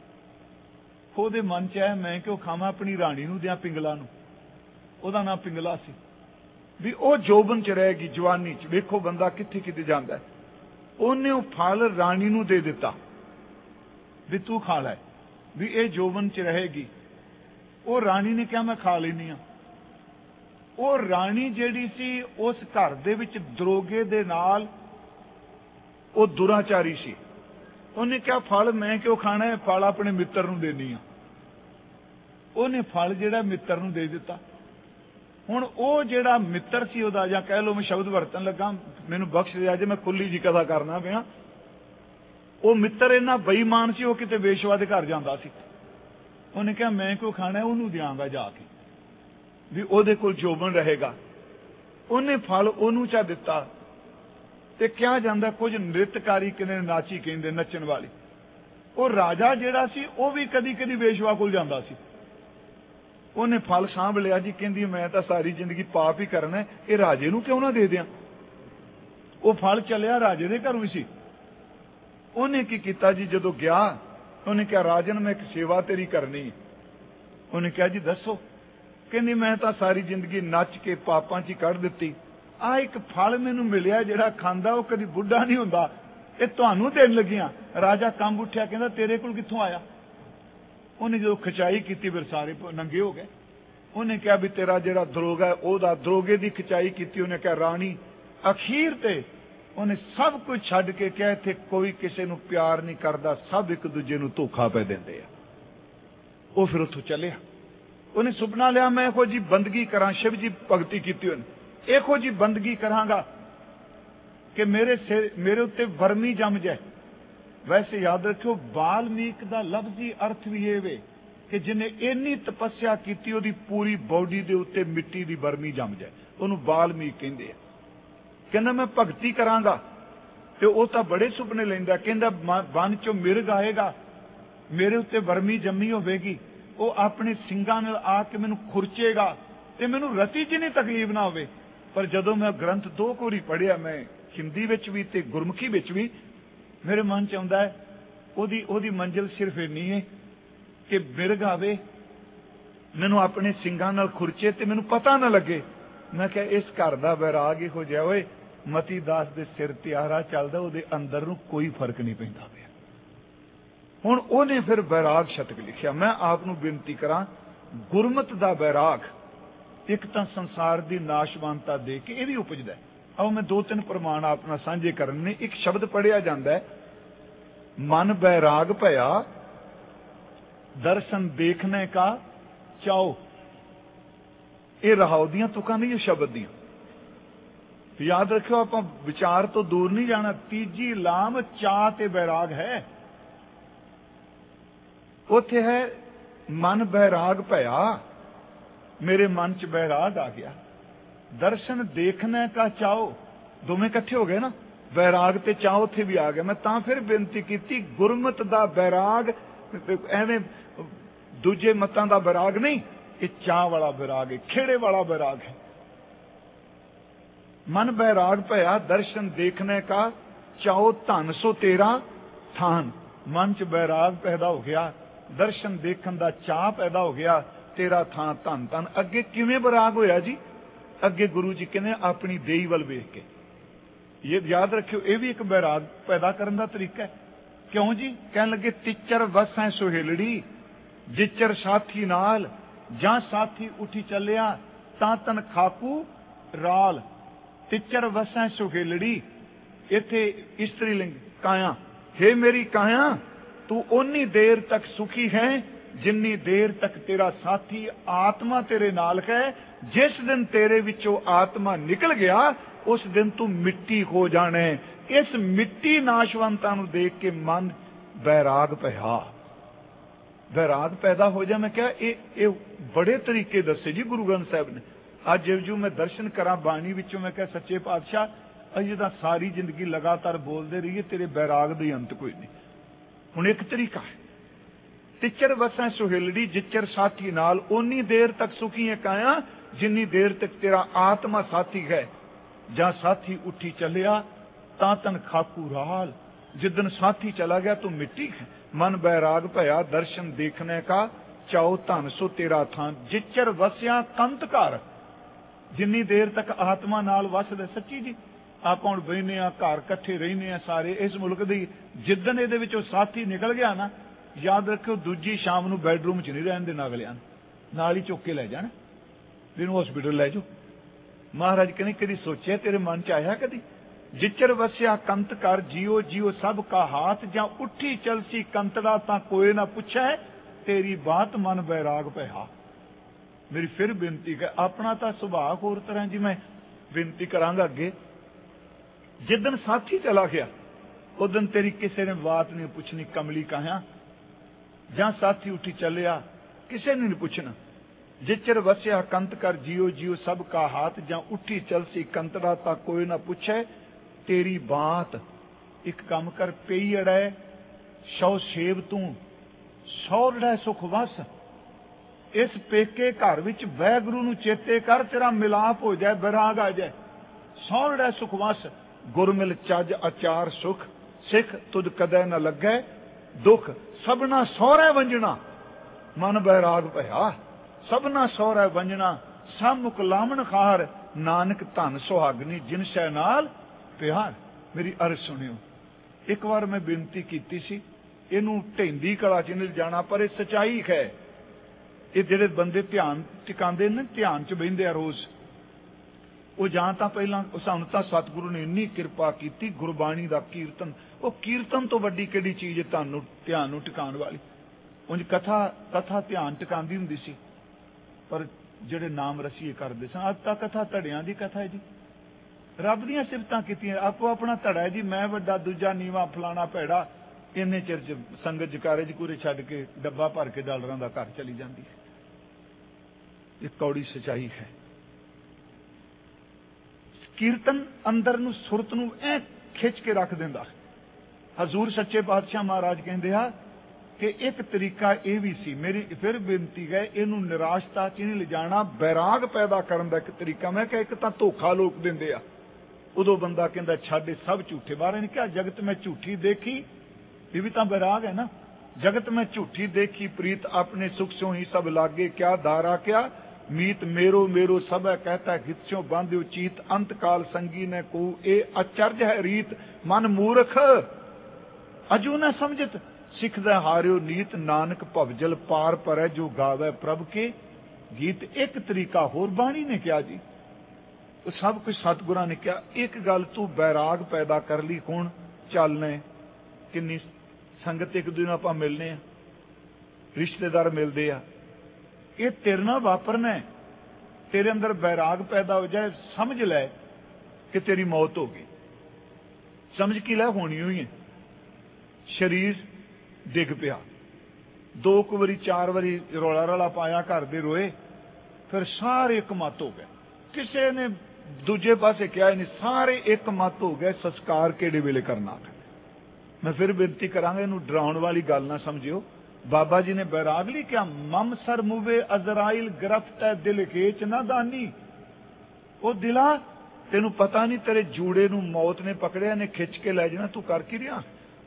ਉਹਦੇ मन च है मैं क्यों खावां, अपनी राणी नूं दियां पिंगला नूं। ਉਹਦਾ नाम पिंगला सी भी ਉਹ जोबन च रहेगी, जवानी च। वेखो बंदा कित्थे कित्थे जांदा है। ਉਹਨੇ ਉਹ फल राणी नूं दे दिता भी तू खा लै, भी ये जोबन च रहेगी। वो राणी ने कहा मैं खा लेनी हाँ। वो राणी जिहड़ी सी उस घर दे विच दरोगे दे नाल वो दुराचारी सी। उन्हें कहा फल मैं क्यों खाना है, फल अपने मित्र नूं देनी हाँ। उन्हें फल जिहड़ा मित्र नूं दे दिता। हुण वो जिहड़ा मित्र सी उहदा, जां कह लो मैं शब्द वरतन लगा, मैनूं बख्श दिया जे मैं खुली जी कथा करना पिया। वो मित्र इन्ना बेईमान सी, वो किते वेश्वा दे घर जांदा सी। उन्हें कहा मैं क्यों खाना है, उहनूं दियांगा जाके, भी ਉਹਦੇ ਕੋਲ जोबन रहेगा। ਉਹਨੇ फल ਉਹਨੂੰ चा दिता ते क्या जांदा कुछ नृत्यकारी किने नाची कहंदे नचण वाली। वो राजा जिहड़ा सी वो भी कदी कदी वेश्वा कोल जांदा सी। ਉਹਨੇ फल सांभ लिया जी, कहंदी मैं तो सारी जिंदगी पाप ही करना है, ये राजे नूं क्यों ना दे दियां। वो फल चलिया राजे दे घरों ही सी। ਉਹਨੇ की कीता जी, जदों गया ਉਹਨੇ कहा राजन मैं एक सेवा तेरी करनी है। ਉਹਨੇ कहा जी दसो। कहंदी मैं तो सारी जिंदगी नच के पापां च ही कढ़ दित्ती, आ एक फल मैनूं मिलिया जिहड़ा खांदा वो कदी बुढ़ा नहीं हुंदा, ये तुहानूं देण लगियां। राजा कंब उठिया, कहंदा तेरे कोल कित्थों आया। उन्हें जो खिंचाई की फिर सारे नंगे हो गए। उन्हें कहा भी तेरा जिहड़ा दरोगा है ओहदा दरोगे की खिंचाई की। उन्हें कहा राणी अखीर ते उन्हें सब कुछ छड्ड के कहा इत्थे कोई किसी नूं प्यार नहीं करदा, सब एक दूजे नूं धोखा पै दिंदे आ। वो फिर उत्थों चलिया। उन्हें सुपना लिया मैं इहो जी बंदगी करा, शिव जी भगती की, इहो जी बंदगी करांगा कि मेरे सिर मेरे उत्ते वर्मी जम जाए। वैसे याद रखियो वाल्मीकि का लफ्जी अर्थ भी ये वे कि जिन्हें इन्नी तपस्या की ओदी पूरी बॉडी दे उत्ते मिट्टी दी वर्मी जम जाए, उन्होंने वाल्मीकि कहंदे आ। कहंदा मैं भगती करांगा ते वो तां बड़े सुपने लैंदा। कहंदा वन चों मिर्ग आएगा, मेरे उत्ते वर्मी जम्मी होवेगी, वो अपने सिंगां नाल आके मैनूं खुरचेगा ते मैनूं रती जिन्नी तकलीफ ना होवे। पर जदों मैं ग्रंथ दो कोरी पढ़िया, मैं हिंदी विच भी ते गुरमुखी विच भी, मेरे मन च आउंदा है ओदी ओदी मंजिल सिर्फ इन्नी है कि मिर्ग आवे, मैनूं अपने सिंगां नाल खुरचे ते मैनूं पता ना लगे। मैं कहा इस घर दा बैराग इहो जिहा होए, मती दास दे सिर त्यारा चलदा, ओदे अंदर नूं कोई फर्क नहीं पैंदा पिया। हुण ओहने फिर बैराग शतक लिखिया। मैं आप नूं बेनती करां, गुरमत दा बैराग एक तां संसार दी नाशवानता दे के ये भी उपजदा है। आओ मैं दो तीन प्रमाण आप नाल साझे करने। एक शब्द पढ़िया जाता है, मन बैराग भया दर्शन देखने का चाओ। ये रहाओ दियां तुकां नहीं, शब्द दियां। याद रखियो, आप विचार तो दूर नहीं जाना। तीजी लाम चाह ते बैराग है। उथे है मन बैराग भया, मेरे मन च बैराग आ गया। दर्शन देखने का चाओ, दोवें इकट्ठे हो गए ना, बैराग ते चाओ उथे भी आ गया। मैं तां फिर बेनती की, गुरमत दा बैराग एवें दूजे मतां दा बैराग नहीं, ये चाह वाला बैराग है, खेड़े वाला बैराग है। मन बैराग भया, दर्शन देखने का चाओ, धन सो तेरा थान। मन च बैराग पैदा हो गया, दर्शन देखने का चाह पैदा हो गया, तेरा थान धन धन। अगे किवें बैराग होया जी? अगे गुरु जी कहने अपनी देही वल वेख के। ये याद रखियो, ये भी एक बैराग पैदा करने का तरीका है। क्यों जी? कहने लगे तिचर वसैं सुहेलड़ी, जिचर साथी नाल, जां साथी उठी चलिया तां तन खाकू राल। तिचर वसैं सुहेलड़ी, इथे स्त्रीलिंग काया। हे मेरी काया, तू ओनी देर तक सुखी है जिन्नी देर तक तेरा साथी आत्मा तेरे नाल है। जिस दिन तेरे विचों आत्मा निकल गया, उस दिन तू मिट्टी हो जाने। इस मिट्टी नाशवंता नूं देख के मन बैराग भया, बैराग पैदा हो जा। मैं क्या ये बड़े तरीके दसे जी गुरु ग्रंथ साहब ने। अज जो मैं दर्शन करा बाणी विचों, मैं क्या सच्चे पातशाह अजे तां सारी जिंदगी लगातार बोलते रहिए, तेरे बैराग दा अंत कोई नहीं। हुण एक तरीका है, तिचर वसैं सुहेलड़ी, जिचर साथी नाल, ओनी देर तक सुखी है काया जिन्नी देर तक तेरा आत्मा साथी है। जां साथी उठी चलिया तां तन खाकू राल, जिदन साथी चला गया तू मिट्टी है। मन बैराग भया, दर्शन देखने का चाओ, धन सो तेरा थान। जिचर वसिया कंत घर, जिन्नी देर तक आत्मा नाल वसदे। सच्ची जी, आप हुण बहिने आ, घर कट्ठे रहने सारे इस मुल्क दी। जिदन इहदे विचों साथी निकल गया ना, याद रखियो दूजी शाम नूं बैडरूम च नहीं रहन देना अगलियां, नाल ही चुक के लै जाण, इहनूं हॉस्पिटल लै जाओ। महाराज कहने कदी सोचिया, तेरे मन च आया कदी? जिचर वसिया कंत कर, जियो जियो सब का हाथ, जां उठी चलसी कंतड़ा तां कोई ना पुछै, तेरी बात मन बैराग भया। मेरी फिर बेनती है, अपना तो सुभाव होर तरह जी, मैं बेनती करांगा अगे। जिदन साथी चला गया उस दिन तेरी किसी ने बात नहीं पूछनी, कमली कहा। जां साथी उठी चलिया, किसी ने नहीं पूछना। जिचर वसिया कंत कर, जियो जियो सब का हाथ, जां उठी चलसी कंतड़ा ता कोई ना पूछे, तेरी बात। एक काम कर, पई अड़ै सौ सेब तू, सौ रड़ै सुख वस। इस पेके घर विच वैगुरू नूं चेते कर, तेरा मिलाप हो जाए, बैराग आ जाए। सौ रड़ै सुख वस, गुरमिल चज अचार सुख, सिख तुद कदै न लगै दुख। सबना सौरै वंजना, मन बैराग भया। सबना सौरै वंजना, सामुक लामण खार, नानक धन सुहागनी, जिन शै नाल प्यार। मेरी अर्ज सुनियो, एक बार मैं बेनती कीती सी, इनू ढेंदी कला च नहीं जाना, पर यह सच्चाई है। ये जिहड़े बंदे ध्यान टिकांदे ने, ध्यान च बहिंदे आ रोज, वो जां तां पहलां सानूं तां सतगुरु ने इन्नी किरपा कीती, गुरबाणी दा कीर्तन। वो कीर्तन तो वड्डी किहड़ी चीज है तुहानूं ध्यान नूं टिकाउण वाली? उंज कथा कथा ध्यान टिकांदी हुंदी सी, पर जिहड़े नाम रसीए करदे सन। अज तां कथा धड़ियां दी कथा है जी, रब दीयां सिफतां कीतियां। आपो अपना धड़ा है जी, मैं वड्डा दूजा नीवा फलाना भैड़ा। इन्ने चिर च संगत जकारे जकूरे छड्ड के डब्बा भर के डॉलरां दा घर चली जांदी है। ये कौड़ी सच्चाई है। कीर्तन अंदर नूं सुरत नूं ऐ खिच के रख दिंदा। हजूर सच्चे पातशाह महाराज कहंदे आ कि एक तरीका यह भी सी, मेरी फिर बेनती है, इनू निराशता च नहीं ले जाना, बैराग पैदा करने का एक तरीका। मैं क्या, एक तो धोखा लोग देंदे आ, उदों बंदा कहंदा छड्ड सब झूठे। बारे ने क्या, जगत में झूठी देखी, ये भी तो बैराग है ना। जगत में झूठी देखी प्रीत, अपने सुख स्यों ही सब लागे, क्या दारा क्या मीत मेरो मेरो सब है, कहता है हिस्यों बांध्यो चीत, अंत काल संगी ने को ए आचर्य है रीत। मन मूर्ख अजू न समझत, सिखदा हारियो नीत, नानक भवजल पार पर है, जो गावे प्रभ के गीत। एक तरीका होर बाणी ने क्या जी, तो सब कुछ सतगुरां ने क्या। एक गल तू बैराग पैदा कर ली, हुण चलने किन्नी संगत एक दूजे नूं आपां मिलने आ, रिश्तेदार मिलते आ, ये तेरे नाल वापरना है, तेरे अंदर बैराग पैदा हो जाए, समझ लै कि तेरी मौत हो गई। समझ की लै होनी हुई है। शरीर डिग पिया, दो कु वारी चार वारी रौला रौला पाया, घर दे रोए, फिर सारे एक मत हो गए। किसी ने दूजे पासे कहा नहीं, सारे एक मत हो गए संस्कार किहड़े वेले करना। मैं फिर बेनती करांगा, इनू डराउण वाली गल ना समझियो। बाबा जी ने बैराग ली क्या, मम सर मुवे अजराइल गिरफ्त है दिल खेच ना दानी। वो दिला तेनू पता नहीं तेरे जूड़े नू मौत ने पकड़िया, ने खिंच के लै जाना, तू कर की रिहा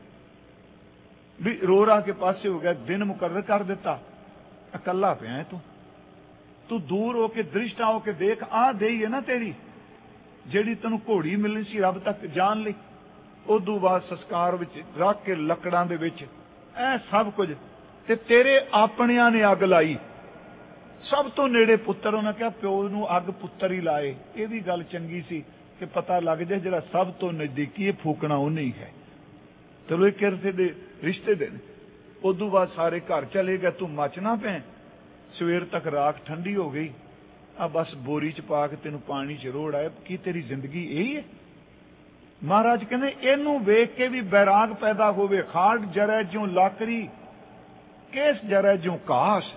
भी रो रा के पासे हो गया, दिन मुकर्रर कर दिता, अकला पिया है तू। तू दूर होके दृष्टा होके देख, आ देई है ना तेरी जेड़ी तेनू घोड़ी मिलनी सी रब तक जान ली। उदू बाद संस्कार विच रख के लकड़ां दे विच ऐ सब कुछ, ते तेरे आपणियां ने अग लाई। सब तो नेड़े पुत्तर, उन्हें कहा प्यो नू अग पुत्तर ही लाए। ये भी गल चंगी सी कि पता लग जाए जिहड़ा सब तो नजदीकी फूकना उन्हें ही है। चलो एक किरसे दे रिश्ते दे। उदू बाद सारे घर चले गए, तू मचना पे। सवेर तक राख ठंडी हो गई, आ बस बोरी च पा के तेनू पानी च रोड़ आए। की तेरी जिंदगी यही है? महाराज कहते इनू वेख के भी बैराग पैदा होवे। खाड़ जरै ज्यों लाकड़ी, केस जरै ज्यों काश।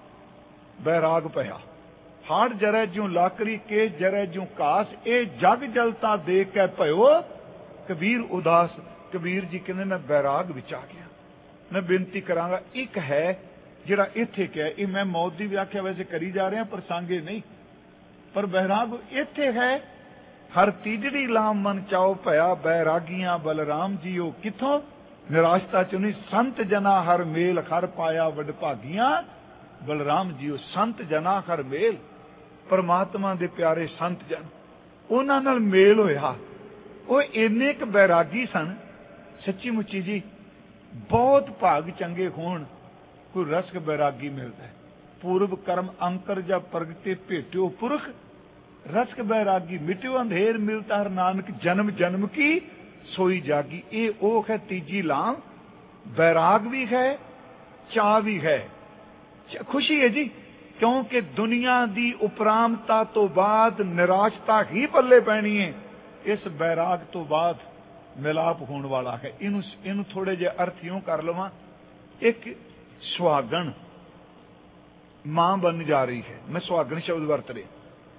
बैराग पया, हाड़ जरै ज्यों लाकड़ी, केस जरै ज्यों कास। ए जग जलता देख के भयो कबीर उदास। कबीर जी कहते मैं बैराग विच आ गया। मैं बेनती करांगा, एक है जिहड़ा इत्थे क्या, ये मैं मौत की व्याख्या वैसे करी जा रहा, प्रसंगे नहीं, पर बैराग इत्थे है। हर तीजड़ी लाम मन चाओ भया, बैरागियां बलराम जीओ किथों। निराशता च नहीं, संत जना हर मेल, हर पाया वड भागियां बलराम जीओ। संत जना हर मेल, परमात्मा दे प्यारे संत जन, उन्हां नाल मेल होया। वो इन्ने क बैरागी सन, सच्ची मुच्ची जी बहुत भाग चंगे होण कोई रसक बैरागी मिलता है। पूर्व कर्म अंकर जब प्रगटे भेट्यो पुरख, रसक बैरागी मिट्यो अंधेर मिलता हर नानक, जन्म जन्म की सोई जागी। ये ओख है तीजी लाम। बैराग भी है, चाह भी है, खुशी है जी, क्योंकि दुनिया दी उपरामता तो बाद निराशता ही पल्ले पैनी है। इस बैराग तो बाद मिलाप होने वाला है। इनू इनू थोड़े जे अर्थ यूं कर लवां। एक सुहागन मां बन जा रही है, मैं सुहागन शब्द वरत रही,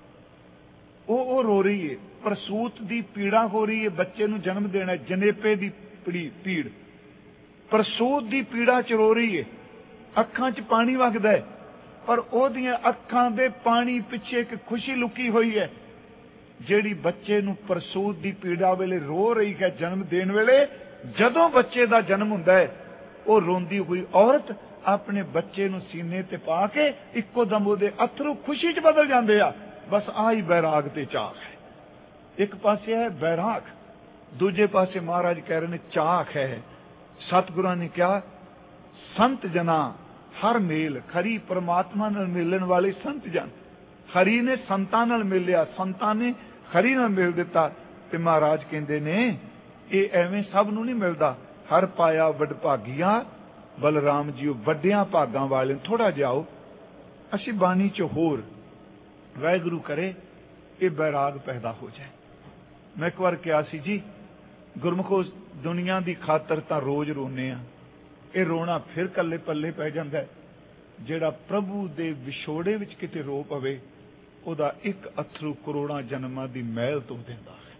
वो वो रो रही है, प्रसूत दी पीड़ा हो रही है, बच्चे नू जन्म देना, जनेपे दी पीड़, प्रसूत दी पीड़ा च रो रही है, अखां च पानी वगदा है, पर ओदियां अखां दे पानी पिछे एक खुशी लुकी हुई है, जेड़ी बच्चे नू प्रसूत दी पीड़ा वेले रो रही है। जन्म देने वेले जदों बच्चे दा जन्म हुंदा है, वो रोंदी हुई औरत अपने बच्चे नू सीने ते पा के इक्को दम ओदे अथरू खुशी च बदल जांदे आ। बस आई बैराग ते चाख है। एक पासे है बैराग, दूजे पासे महाराज कह रहे ने चाख है। सतगुरां ने क्या, संत जना हर मेल, खरी परमात्मा नाल मिलण वाले संत जन। हरी ने संतां नाल मिलिया, संतां ने हरी नाल मिल दिता। ते महाराज कहंदे ने ये एवें सब नूं नहीं मिलदा। हर पाया वड भागिया बलराम जीओ, वड्डियां भागां वाले। थोड़ा जाओ असी बाणी च होर वाहिगुरू करे ये बैराग पैदा हो जाए। मैं एक बार कहा सी जी, गुरमुखो दुनिया की खातर तां रोज रोने आ, ये रोना फिर कल्ले पल्ले पै जांदा है। जेड़ा प्रभु दे विछोड़े विच किते रो पवे, ओदा एक अथरू करोड़ां जन्मां दी मैल धो दिंदा है।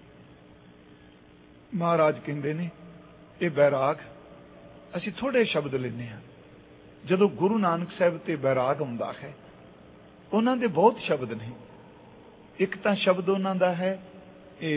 महाराज कहंदे ने ये बैराग, असी थोड़े शब्द लेने आ। जदों गुरु नानक साहब ते बैराग आउंदा है, उन्हां दे बहुत शब्द ने। एक तां शब्द उन्हां दा है ए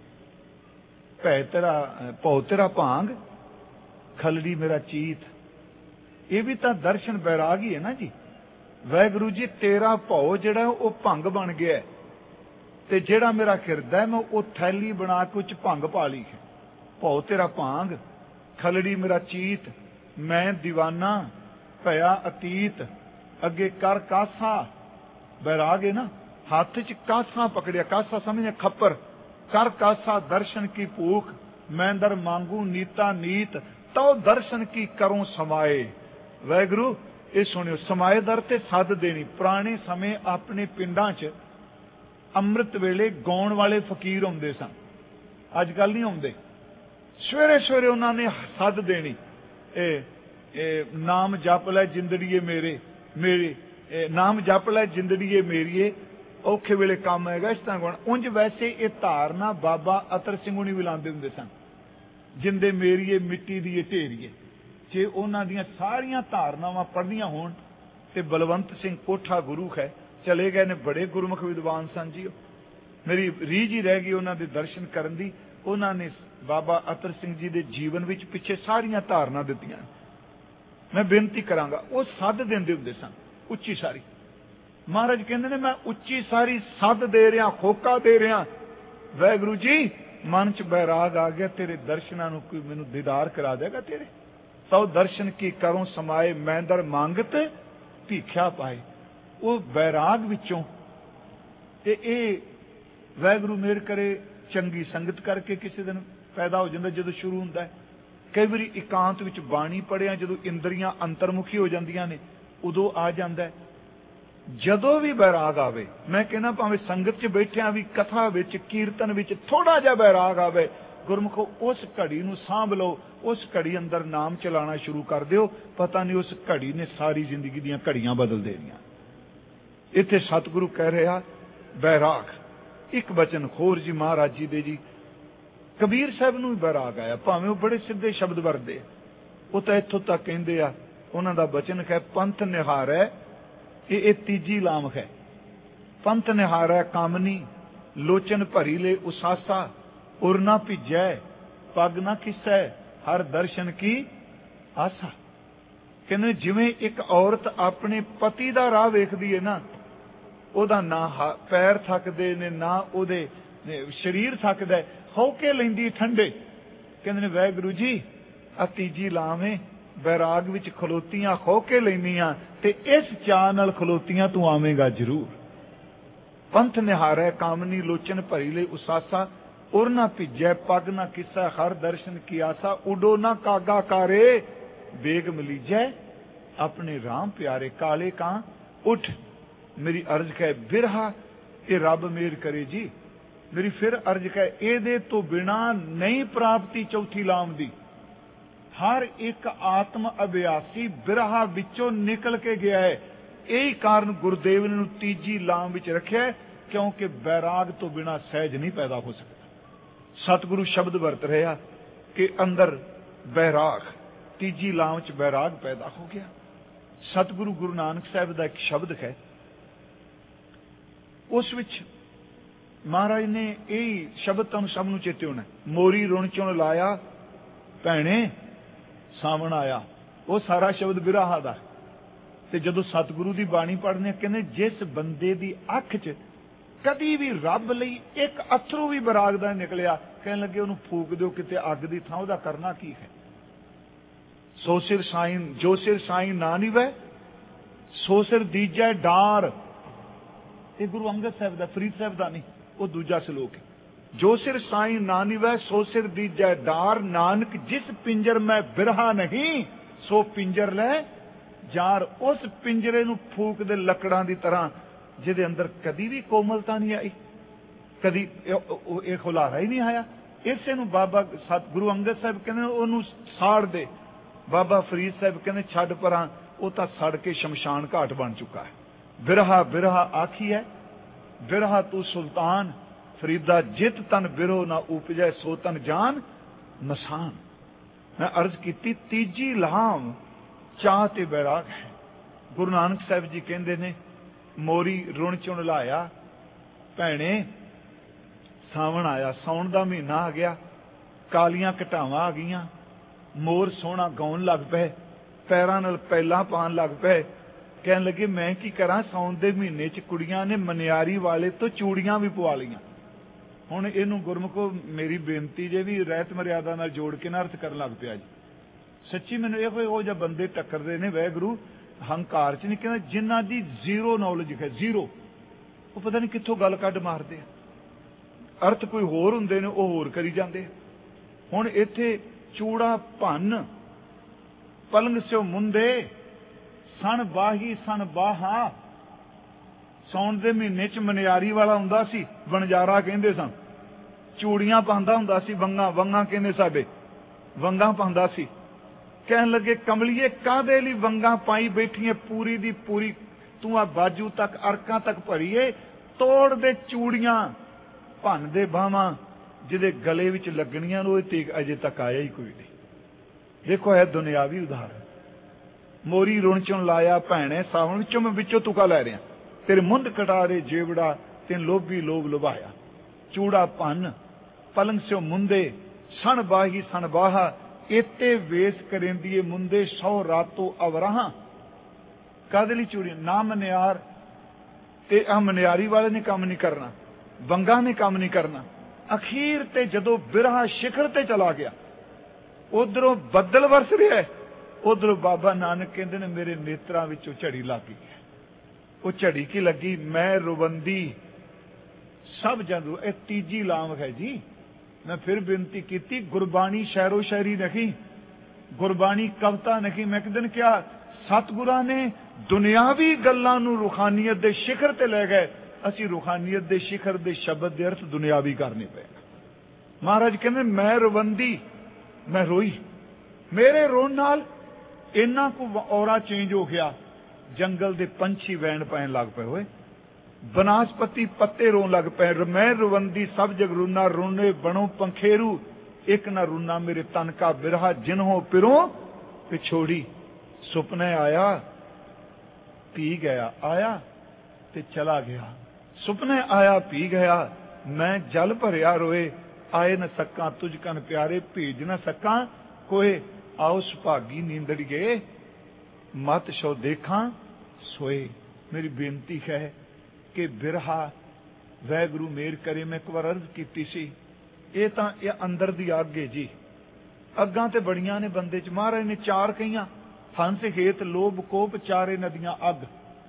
भै तेरा भौ तेरा भांग, खलड़ी मेरा चीत। ये भी तां दर्शन बैराग ही है ना जी। वाहिगुरू जी तेरा भौ जिहड़ा वो भंग बन गया, ते जिहड़ा मेरा हिरदा है मैं वो थैली बना के उच भंग पा ली है। भौ तेरा भांग, खलड़ी मेरा चीत, मैं दीवाना भया अतीत, अगे कर कासा। बैराग है ना, हाथ च कासा पकड़िया, कासा समझे खप्पर, कर कासा दर्शन की भूख, मैं दर मांगू नीता नीत, तो दर्शन की करूं समाए। वाहिगुरू ਇਹ ਸੁਣਿਓ, ਸਮਾਏ ਦਰ ਤੇ ਸੱਦ ਦੇਣੀ। ਪੁਰਾਣੇ ਸਮੇਂ ਆਪਣੇ ਪਿੰਡਾਂ 'ਚ ਅੰਮ੍ਰਿਤ ਵੇਲੇ ਗਾਉਣ ਵਾਲੇ ਫਕੀਰ ਆਉਂਦੇ ਸਨ, ਅੱਜ ਕੱਲ੍ਹ ਨਹੀਂ ਆਉਂਦੇ। ਸਵੇਰੇ ਸਵੇਰੇ ਉਹਨਾਂ ਨੇ ਸੱਦ ਦੇਣੀ, ਇਹ ਇਹ ਨਾਮ ਜਪ ਲੈ ਜਿੰਦੜੀਏ ਮੇਰੇ ਮੇਰੇ ਨਾਮ ਜਪ ਲੈ ਜਿੰਦੜੀਏ ਮੇਰੀਏ, ਔਖੇ ਵੇਲੇ ਕੰਮ ਹੈਗਾ ਇਸ ਤਰ੍ਹਾਂ ਗਾਉਣਾ। ਉਂਝ ਵੈਸੇ ਇਹ ਧਾਰਨਾ ਬਾਬਾ ਅਤਰ ਸਿੰਘ ਹੁਣੀ ਵੀ ਲਾਉਂਦੇ ਹੁੰਦੇ ਸਨ, ਜਿੰਦੇ ਮੇਰੀਏ ਮਿੱਟੀ ਦੀ ਢੇਰੀਏ। ਜੇ ਉਹਨਾਂ ਦੀਆਂ ਸਾਰੀਆਂ ਧਾਰਨਾਵਾਂ ਪੜ੍ਹਦੀਆਂ ਹੋਣ ਤੇ ਬਲਵੰਤ ਸਿੰਘ ਕੋਠਾ ਗੁਰੂ ਹੈ, ਚਲੇ ਗਏ ਨੇ, ਬੜੇ ਗੁਰਮੁਖ ਵਿਦਵਾਨ ਸਨ ਜੀ। ਮੇਰੀ ਰੀਝ ਹੀ ਰਹਿ ਗਈ ਉਹਨਾਂ ਦੇ ਦਰਸ਼ਨ ਕਰਨ ਦੀ। ਉਹਨਾਂ ਨੇ ਬਾਬਾ ਅਤਰ ਸਿੰਘ ਜੀ ਦੇ ਜੀਵਨ ਵਿੱਚ ਪਿੱਛੇ ਸਾਰੀਆਂ ਧਾਰਨਾ ਦਿੱਤੀਆਂ। ਮੈਂ ਬੇਨਤੀ ਕਰਾਂਗਾ, ਉਹ ਸੱਦ ਦਿੰਦੇ ਹੁੰਦੇ ਸਨ ਉੱਚੀ ਸਾਰੀ। ਮਹਾਰਾਜ ਕਹਿੰਦੇ ਨੇ, ਮੈਂ ਉੱਚੀ ਸਾਰੀ ਸੱਦ ਦੇ ਰਿਹਾ, ਖੋਕਾ ਦੇ ਰਿਹਾ। ਵਾਹਿਗੁਰੂ ਜੀ, ਮਨ 'ਚ ਬੈਰਾਗ ਆ ਗਿਆ, ਤੇਰੇ ਦਰਸ਼ਨਾਂ ਨੂੰ ਕੋਈ ਮੈਨੂੰ ਦੀਦਾਰ ਕਰਾ ਦੇਗਾ ਤੇਰੇ। ਤਉ ਦਰਸ਼ਨ ਕੀ ਕਰੋ ਸਮਾਏ, ਮੈਂਦਰ ਮੰਗਤ ਭੀਖਿਆ ਪਾਏ। ਉਹ ਬੈਰਾਗ ਵਿੱਚੋਂ ਤੇ ਇਹ ਵਾਹਿਗੁਰੂ ਮਿਹਰ ਕਰੇ ਚੰਗੀ ਸੰਗਤ ਕਰਕੇ ਕਿਸੇ ਦਿਨ ਪੈਦਾ ਹੋ ਜਾਂਦਾ। ਜਦੋਂ ਸ਼ੁਰੂ ਹੁੰਦਾ, ਕਈ ਵਾਰੀ ਇਕਾਂਤ ਵਿੱਚ ਬਾਣੀ ਪੜ੍ਹਿਆ, ਜਦੋਂ ਇੰਦਰੀਆਂ ਅੰਤਰਮੁਖੀ ਹੋ ਜਾਂਦੀਆਂ ਨੇ, ਉਦੋਂ ਆ ਜਾਂਦਾ। ਜਦੋਂ ਵੀ ਬੈਰਾਗ ਆਵੇ, ਮੈਂ ਕਹਿੰਦਾ ਭਾਵੇਂ ਸੰਗਤ 'ਚ ਬੈਠਿਆਂ ਵੀ, ਕਥਾ ਵਿੱਚ, ਕੀਰਤਨ ਵਿੱਚ ਥੋੜਾ ਜਿਹਾ ਬੈਰਾਗ ਆਵੇ, ਗੁਰਮੁਖੋ ਉਸ ਘੜੀ ਨੂੰ ਸਾਂਭ ਲਓ। ਉਸ ਘੜੀ ਅੰਦਰ ਨਾਮ ਚਲਾਉਣਾ ਸ਼ੁਰੂ ਕਰ ਦਿਓ। ਪਤਾ ਨਹੀਂ ਉਸ ਘੜੀ ਨੇ ਸਾਰੀ ਜ਼ਿੰਦਗੀ ਦੀਆਂ ਘੜੀਆਂ ਬਦਲ ਦੇਣੀਆਂ। ਇੱਥੇ ਸਤਿਗੁਰੂ ਕਹਿ ਰਿਹਾ ਬੈਰਾਗ। ਇੱਕ ਬਚਨ ਹੋਰ ਜੀ ਮਹਾਰਾਜ ਜੀ ਦੇ ਜੀ, ਕਬੀਰ ਸਾਹਿਬ ਨੂੰ ਵੀ ਬੈਰਾਗ ਆਇਆ, ਭਾਵੇਂ ਉਹ ਬੜੇ ਸਿੱਧੇ ਸ਼ਬਦ ਵਰਤੇ। ਉਹ ਤਾਂ ਇੱਥੋਂ ਤੱਕ ਕਹਿੰਦੇ ਆ, ਉਹਨਾਂ ਦਾ ਬਚਨ ਹੈ ਪੰਥ ਨਿਹਾਰੈ, ਇਹ ਇਹ ਤੀਜੀ ਲਾਮਕ ਹੈ। ਪੰਥ ਨਿਹਾਰੈ ਕਾਮਨੀ, ਲੋਚਨ ਭਰੀ ਲੈ ਉਸਾਸਾ, ਉਰ ਨਾ ਭਿਜੈ ਪੱਗ ਨਾ ਕਿਸੈ, ਹਰ ਦਰਸ਼ਨ ਕੀ ਆਸਾ। ਕਹਿੰਦੇ ਜਿਵੇਂ ਇੱਕ ਔਰਤ ਆਪਣੇ ਪਤੀ ਦਾ ਰਾਹ ਵੇਖਦੀ ਹੈ ਨਾ, ਉਹਦਾ ਨਾ ਪੈਰ ਥੱਕਦੇ ਨੇ, ਨਾ ਉਹਦੇ ਸਰੀਰ ਥੱਕਦਾ, ਹੌਕੇ ਲੈਂਦੀ ਠੰਡੇ। ਕਹਿੰਦੇ ਨੇ ਵਾਹਿਗੁਰੂ ਜੀ, ਆ ਤੀਜੀ ਲਾਵੇਂ ਬੈਰਾਗ ਵਿੱਚ ਖਲੋਤੀਆਂ ਹੌਕੇ ਲੈਂਦੀਆਂ, ਤੇ ਇਸ ਚਾਅ ਨਾਲ ਖਲੋਤੀਆਂ ਤੂੰ ਆਵੇਂਗਾ ਜ਼ਰੂਰ। ਪੰਥ ਨਿਹਾਰੈ ਕਾਮਨੀ, ਲੋਚਨ ਭਰੀ ਲੈ ਉਸਾਸਾ, ਉਰ ਨਾ ਭਿਜੈ ਪੱਗ ਨਾ ਕਿਸਾ, ਹਰ ਦਰਸ਼ਨ ਕੀ ਆਸਾ। ਉਡੋ ਨਾ ਕਾਗਾ ਕਾਰੇ, ਬੇਗ ਮਲੀਜੈ ਆਪਣੇ ਰਾਮ ਪਿਆਰੇ। ਕਾਲੇ ਕਾਂ ਉੱਠ, ਮੇਰੀ ਅਰਜ਼ ਹੈ ਬਿਰਹਾ, ਇਹ ਰੱਬ ਮੇਰ ਕਰੇ ਜੀ। ਮੇਰੀ ਫਿਰ ਅਰਜ਼ ਹੈ, ਇਹਦੇ ਤੋਂ ਬਿਨਾ ਨਹੀਂ ਪ੍ਰਾਪਤੀ ਚੌਥੀ ਲਾਮ ਦੀ। ਹਰ ਇੱਕ ਆਤਮ ਅਭਿਆਸੀ ਬਿਰਹਾ ਵਿੱਚੋਂ ਨਿਕਲ ਕੇ ਗਿਆ ਹੈ। ਇਹੀ ਕਾਰਨ ਗੁਰਦੇਵ ਨੇ ਨੂੰ ਤੀਜੀ ਲਾਮ ਵਿੱਚ ਰੱਖਿਆ, ਕਿਉਂਕਿ ਬੈਰਾਗ ਤੋਂ ਬਿਨਾ ਸਹਿਜ ਨਹੀਂ ਪੈਦਾ ਹੋ ਸਕਦਾ। ਸਤਿਗੁਰੂ ਸ਼ਬਦ ਵਰਤ ਰਿਹਾ ਕਿ ਅੰਦਰ ਬੈਰਾਗ, ਤੀਜੀ ਲਾਮ ਚ ਬੈਰਾਗ ਪੈਦਾ ਹੋ ਗਿਆ। ਸਤਿਗੁਰੂ ਗੁਰੂ ਨਾਨਕ ਸਾਹਿਬ ਦਾ ਇੱਕ ਸ਼ਬਦ ਹੈ, ਉਸ ਵਿੱਚ ਮਹਾਰਾਜ ਨੇ ਇਹ ਸ਼ਬਦ ਤੁਹਾਨੂੰ ਸਭ ਨੂੰ ਚੇਤੇ ਹੋਣਾ, ਮੋਰੀ ਰੁਣ ਚੁਣ ਲਾਇਆ ਭੈਣੇ ਸਾਵਣ ਆਇਆ। ਉਹ ਸਾਰਾ ਸ਼ਬਦ ਬਿਰਹਾ ਦਾ। ਤੇ ਜਦੋਂ ਸਤਿਗੁਰੂ ਦੀ ਬਾਣੀ ਪੜ੍ਹਨੇ, ਕਹਿੰਦੇ ਜਿਸ ਬੰਦੇ ਦੀ ਅੱਖ 'ਚ ਕਦੀ ਵੀ ਰੱਬ ਲਈ ਇੱਕ ਅਥਰੂ ਵੀ ਬੈਰਾਗ ਦਾ ਨਿਕਲਿਆ, ਕਹਿਣ ਲੱਗੇ ਉਹਨੂੰ ਫੂਕ ਦਿਓ ਕਿਤੇ ਅੱਗ ਦੀ ਥਾਂ, ਉਹਦਾ ਕਰਨਾ ਕੀ ਹੈ। ਸੋ ਸਿਰ ਸਾਈਂ ਜੋ ਸਿਰ ਸਾਈਂ ਨਾ ਨਿਵੈ, ਸੋ ਸਿਰ ਦੀਜੈ ਡਾਰ। ਇਹ ਗੁਰੂ ਅੰਗਦ ਸਾਹਿਬ ਦਾ, ਫਰੀਦ ਸਾਹਿਬ ਦਾ ਨਹੀਂ, ਉਹ ਦੂਜਾ ਸਲੋਕ ਹੈ। ਜੋ ਸਿਰ ਸਾਈਂ ਨਾ ਨਿਵੈ, ਸੋ ਸਿਰ ਦੀਜੈ ਡਾਰ। ਨਾਨਕ ਜਿਸ ਪਿੰਜਰ ਮੈਂ ਬਿਰਹਾ ਨਹੀਂ, ਸੋ ਪਿੰਜਰ ਲੈ ਜਾਰ। ਉਸ ਪਿੰਜਰੇ ਨੂੰ ਫੂਕ ਦੇ ਲੱਕੜਾਂ ਦੀ ਤਰ੍ਹਾਂ, ਜਿਹਦੇ ਅੰਦਰ ਕਦੀ ਵੀ ਕੋਮਲਤਾ ਨਹੀਂ ਆਈ, ਕਦੀ ਇਹ ਖੁਲਾਰਾ ਹੀ ਨਹੀਂ ਆਇਆ। ਇਸੇ ਨੂੰ ਬਾਬਾ ਗੁਰੂ ਅੰਗਦ ਸਾਹਿਬ ਕਹਿੰਦੇ ਉਹਨੂੰ ਸਾੜ ਦੇ। ਬਾਬਾ ਫਰੀਦ ਸਾਹਿਬ ਕਹਿੰਦੇ ਛੱਡ ਪਰਾਂ, ਉਹ ਤਾਂ ਸੜ ਕੇ ਸ਼ਮਸ਼ਾਨ ਘਾਟ ਬਣ ਚੁੱਕਾ ਹੈ। ਬਿਰਹਾ ਬਿਰਹਾ ਆਖੀ ਹੈ, ਬਿਰਹਾ ਤੂੰ ਸੁਲਤਾਨ। ਫਰੀਦਾ ਜਿਤ ਤਨ ਬਿਰੋ ਨਾ ਉਪਜੈ, ਸੋ ਤਨ ਜਾਨ ਨਸਾਨ। ਮੈਂ ਅਰਜ਼ ਕੀਤੀ ਤੀਜੀ ਲਾਮ ਚਾਹ ਤੇ ਬੈਰਾਗ ਹੈ। ਗੁਰੂ ਨਾਨਕ ਸਾਹਿਬ ਜੀ ਕਹਿੰਦੇ ਨੇ, ਮੋਰੀ ਰੁਣ ਚੁਣ ਲਾਇਆ ਭੈਣੇ ਸਾਵਣ ਆਇਆ। ਸਾਉਣ ਦਾ ਮਹੀਨਾ ਆ ਗਿਆ, ਕਾਲੀਆਂ ਘਟਾਵਾਂ ਆ ਗਈਆਂ, ਮੋਰ ਸੋਹਣਾ ਗਾਉਣ ਲੱਗ ਪਏ, ਪੈਰਾਂ ਨਾਲ ਪੈਲਾਂ ਪਾਉਣ ਲੱਗ ਪਏ। ਕਹਿਣ ਲੱਗੇ ਮੈਂ ਕੀ ਕਰਾਂ, ਸਾਉਣ ਦੇ ਮਹੀਨੇ 'ਚ ਕੁੜੀਆਂ ਨੇ ਮਨਿਆਰੀ ਵਾਲੇ ਤੋਂ ਚੂੜੀਆਂ ਵੀ ਪਵਾ ਲਈਆਂ। ਹੁਣ ਇਹਨੂੰ ਗੁਰਮੁਖੋ ਮੇਰੀ ਬੇਨਤੀ ਜੇ ਵੀ ਰਹਿਤ ਮਰਿਆਦਾ ਨਾਲ ਜੋੜ ਕੇ ਨਾ ਅਰਥ ਕਰਨ ਲੱਗ ਪਿਆ ਜੀ। ਸੱਚੀ ਮੈਨੂੰ ਇਹੋ ਇਹੋ ਜਿਹੇ ਬੰਦੇ ਟੱਕਰਦੇ ਨੇ ਵਾਹਿਗੁਰੂ, ਹੰਕਾਰ 'ਚ ਨਹੀਂ ਕਹਿੰਦਾ, ਜਿਨ੍ਹਾਂ ਦੀ ਜ਼ੀਰੋ ਨੌਲੇਜ ਹੈ, ਜ਼ੀਰੋ। ਉਹ ਪਤਾ ਨਹੀਂ ਕਿੱਥੋਂ ਗੱਲ ਕੱਢ ਮਾਰਦੇ ਆ, ਅਰਥ ਕੋਈ ਹੋਰ ਹੁੰਦੇ ਨੇ, ਉਹ ਹੋਰ ਕਰੀ ਜਾਂਦੇ। ਹੁਣ ਇੱਥੇ ਚੂੜਾ ਭੰਨ ਪਲੰਗ ਸਿਓ ਮੁੰਦੇ, ਸਣ ਬਾਹੀ ਸਣ ਬਾਹਾ। ਸੌਣ ਦੇ ਮਹੀਨੇ ਚ ਮਨਿਆਰੀ ਵਾਲਾ ਹੁੰਦਾ ਸੀ, ਵਣਜਾਰਾ ਕਹਿੰਦੇ ਸਨ। ਚੂੜੀਆਂ ਪਾਉਂਦਾ ਹੁੰਦਾ ਸੀ, ਵੰਗਾਂ ਵੰਗਾਂ ਕਹਿੰਦੇ ਸਾਡੇ, ਵੰਗਾਂ ਪਾਉਂਦਾ ਸੀ। ਕਹਿਣ ਲੱਗੇ ਕਮਲੀਏ ਕਾਹਦੇ ਲਈ ਵੰਗਾਂ ਪਾਈ ਬੈਠੀ ਹੈ ਪੂਰੀ ਦੀ ਪੂਰੀ, ਤੂੰ ਆ ਬਾਜੂ ਤੱਕ ਅਰਕਾਂ ਤੱਕ ਭਰੀਏ, ਤੋੜ ਦੇ ਚੂੜੀਆਂ, ਭੰਨ ਦੇ ਬਾਹਾਂ, ਜਿਹਦੇ ਗਲੇ ਵਿੱਚ ਲੱਗਣੀਆਂ ਨੂੰ ਤੇ ਅਜੇ ਤੱਕ ਆਇਆ ਹੀ ਕੋਈ ਨਹੀਂ। ਦੇਖੋ ਇਹ ਦੁਨਿਆਵੀ ਉਦਾਹਰਨ। ਮੋਰੀ ਰੁਣ ਚੋਂ ਲਾਇਆ ਭੈਣੇ ਸਾਵਣ ਵਿੱਚੋਂ, ਮੈਂ ਵਿੱਚੋਂ ਤੁਕਾ ਲੈ ਰਿਹਾ, ਤੇਰੇ ਮੁੰਡ ਕਟਾਰੇ ਜੇਵੜਾ ਤੈਨ ਲੋਭੀ ਲੋਭ ਲੁਭਾਇਆ। ਚੂੜਾ ਭੰਨ ਪਲੰਗ ਸਿਓ ਮੁੰਦੇ, ਸਣ ਬਾਹੀ ਸਣ ਬਾਹਾ, ਏਤੇ ਵੇਸ ਕਰੇਂਦੀਏ ਮੁੰਦੇ ਸੌ ਰਾਤੋਂ ਅਵਰਾਹਾਂ। ਕਾਹਦੇ ਲਈ ਚੂੜੀਆਂ? ਨਾ ਮਨਿਆਰ ਤੇ ਆ ਮਨਿਆਰੀ ਵਾਲੇ ਨੇ ਕੰਮ ਨਹੀਂ ਕਰਨਾ, ਵੰਗਾਂ ਨੇ ਕੰਮ ਨਹੀਂ ਕਰਨਾ। ਅਖੀਰ ਤੇ ਜਦੋਂ ਬਿਰਹਾ ਸਿਖਰ ਤੇ ਚਲਾ ਗਿਆ, ਉਧਰੋਂ ਬੱਦਲ ਵਰਸ ਰਿਹਾ, ਉਧਰੋਂ ਬਾਬਾ ਨਾਨਕ ਕਹਿੰਦੇ ਨੇ ਮੇਰੇ ਨੇਤਰਾਂ ਵਿੱਚੋਂ ਝੜੀ ਲੱਗ ਗਈ। ਉਹ ਝੜੀ ਕੀ ਲੱਗੀ? ਮੈਂ ਰੁਬੰਦੀ ਸਭ ਜਨ। ਇਹ ਤੀਜੀ ਲਾਮ ਹੈ ਜੀ। ਮੈਂ ਫਿਰ ਬੇਨਤੀ ਕੀਤੀ, ਗੁਰਬਾਣੀ ਸ਼ਾਇਰੋ ਸ਼ਾਇਰੀ ਨਹੀਂ, ਗੁਰਬਾਣੀ ਕਵਿਤਾ ਨਹੀਂ। ਮੈਂ ਇੱਕ ਦਿਨ ਕਿਹਾ ਸਤਿਗੁਰਾਂ ਨੇ ਦੁਨਿਆਵੀ ਗੱਲਾਂ ਨੂੰ ਰੂਹਾਨੀਅਤ ਦੇ ਸਿਖਰ ਤੇ ਲੈ ਗਏ, ਅਸੀਂ ਰੂਹਾਨੀਅਤ ਦੇ ਸਿਖਰ ਦੇ ਸ਼ਬਦ ਦੇ ਅਰਥ ਦੁਨਿਆਵੀ ਕਰਨੇ ਪਏ। ਮਹਾਰਾਜ ਕਹਿੰਦੇ ਮੈਂ ਰੁਬੰਦੀ, ਮੈਂ ਰੋਈ, ਮੇਰੇ ਰੋਣ ਨਾਲ ਇੰਨਾ ਕੁ ਔਰਾ ਚੇਂਜ ਹੋ ਗਿਆ, ਜੰਗਲ ਦੇ ਪੰਛੀ ਵੈਣ ਪੈਣ ਲੱਗ ਪਏ ਹੋਏ, ਬਨਾਸਪਤੀ ਪੱਤੇ ਰੋਣ ਲੱਗ ਪਏ। ਮੈਂ ਰੁਬੰਦੀ ਸਭ ਜਗ ਰੂਨਾ, ਰੋਣੇ ਬਣੋ ਪੰਖੇਰੂ, ਇੱਕ ਨਾ ਰੂਨਾ ਮੇਰੇ ਤਨ ਕਾ ਬਿਰਹਾ, ਜਿਨਹੋਂ ਪਿਰੋਂ ਪਿਛੋੜੀ। ਸੁਪਨੇ ਆਇਆ ਪੀ ਗਿਆ, ਆਇਆ ਤੇ ਚਲਾ ਗਿਆ। ਸੁਪਨੇ ਆਇਆ ਪੀ ਗਿਆ, ਮੈਂ ਜਲ ਭਰਿਆ ਰੋਏ, ਆਏ ਨ ਸਕਾਂ ਤੁਝ ਕਨ ਪਿਆਰੇ, ਭੇਜ ਨਾ ਸਕਾਂ ਕੋਏ। ਆਓ ਸੁਭਾਗੀ ਨੀਂਦੜੀਏ, ਮਤ ਸੋ ਦੇਖਾਂ ਸੋਏ। ਮੇਰੀ ਬੇਨਤੀ ਹੈ ਕਿ ਬਿਰਹਾ ਵਾਹਿਗੁਰੂ ਮੇਰ ਕਰੇ। ਮੈਂ ਇੱਕ ਵਾਰ ਅਰਜ਼ ਕੀਤੀ ਸੀ, ਇਹ ਤਾਂ ਇਹ ਅੰਦਰ ਦੀ ਅੱਗ ਹੈ ਜੀ। ਅੱਗਾਂ ਤੇ ਬੜੀਆਂ ਨੇ ਬੰਦੇ ਚ। ਮਹਾਰਾਜ ਨੇ ਚਾਰ ਕਹੀਆਂ, ਹੰਸ ਹੇਤ ਲੋਭ ਕੋਪ ਚਾਰੇ ਨਦੀਆਂ ਅੱਗ,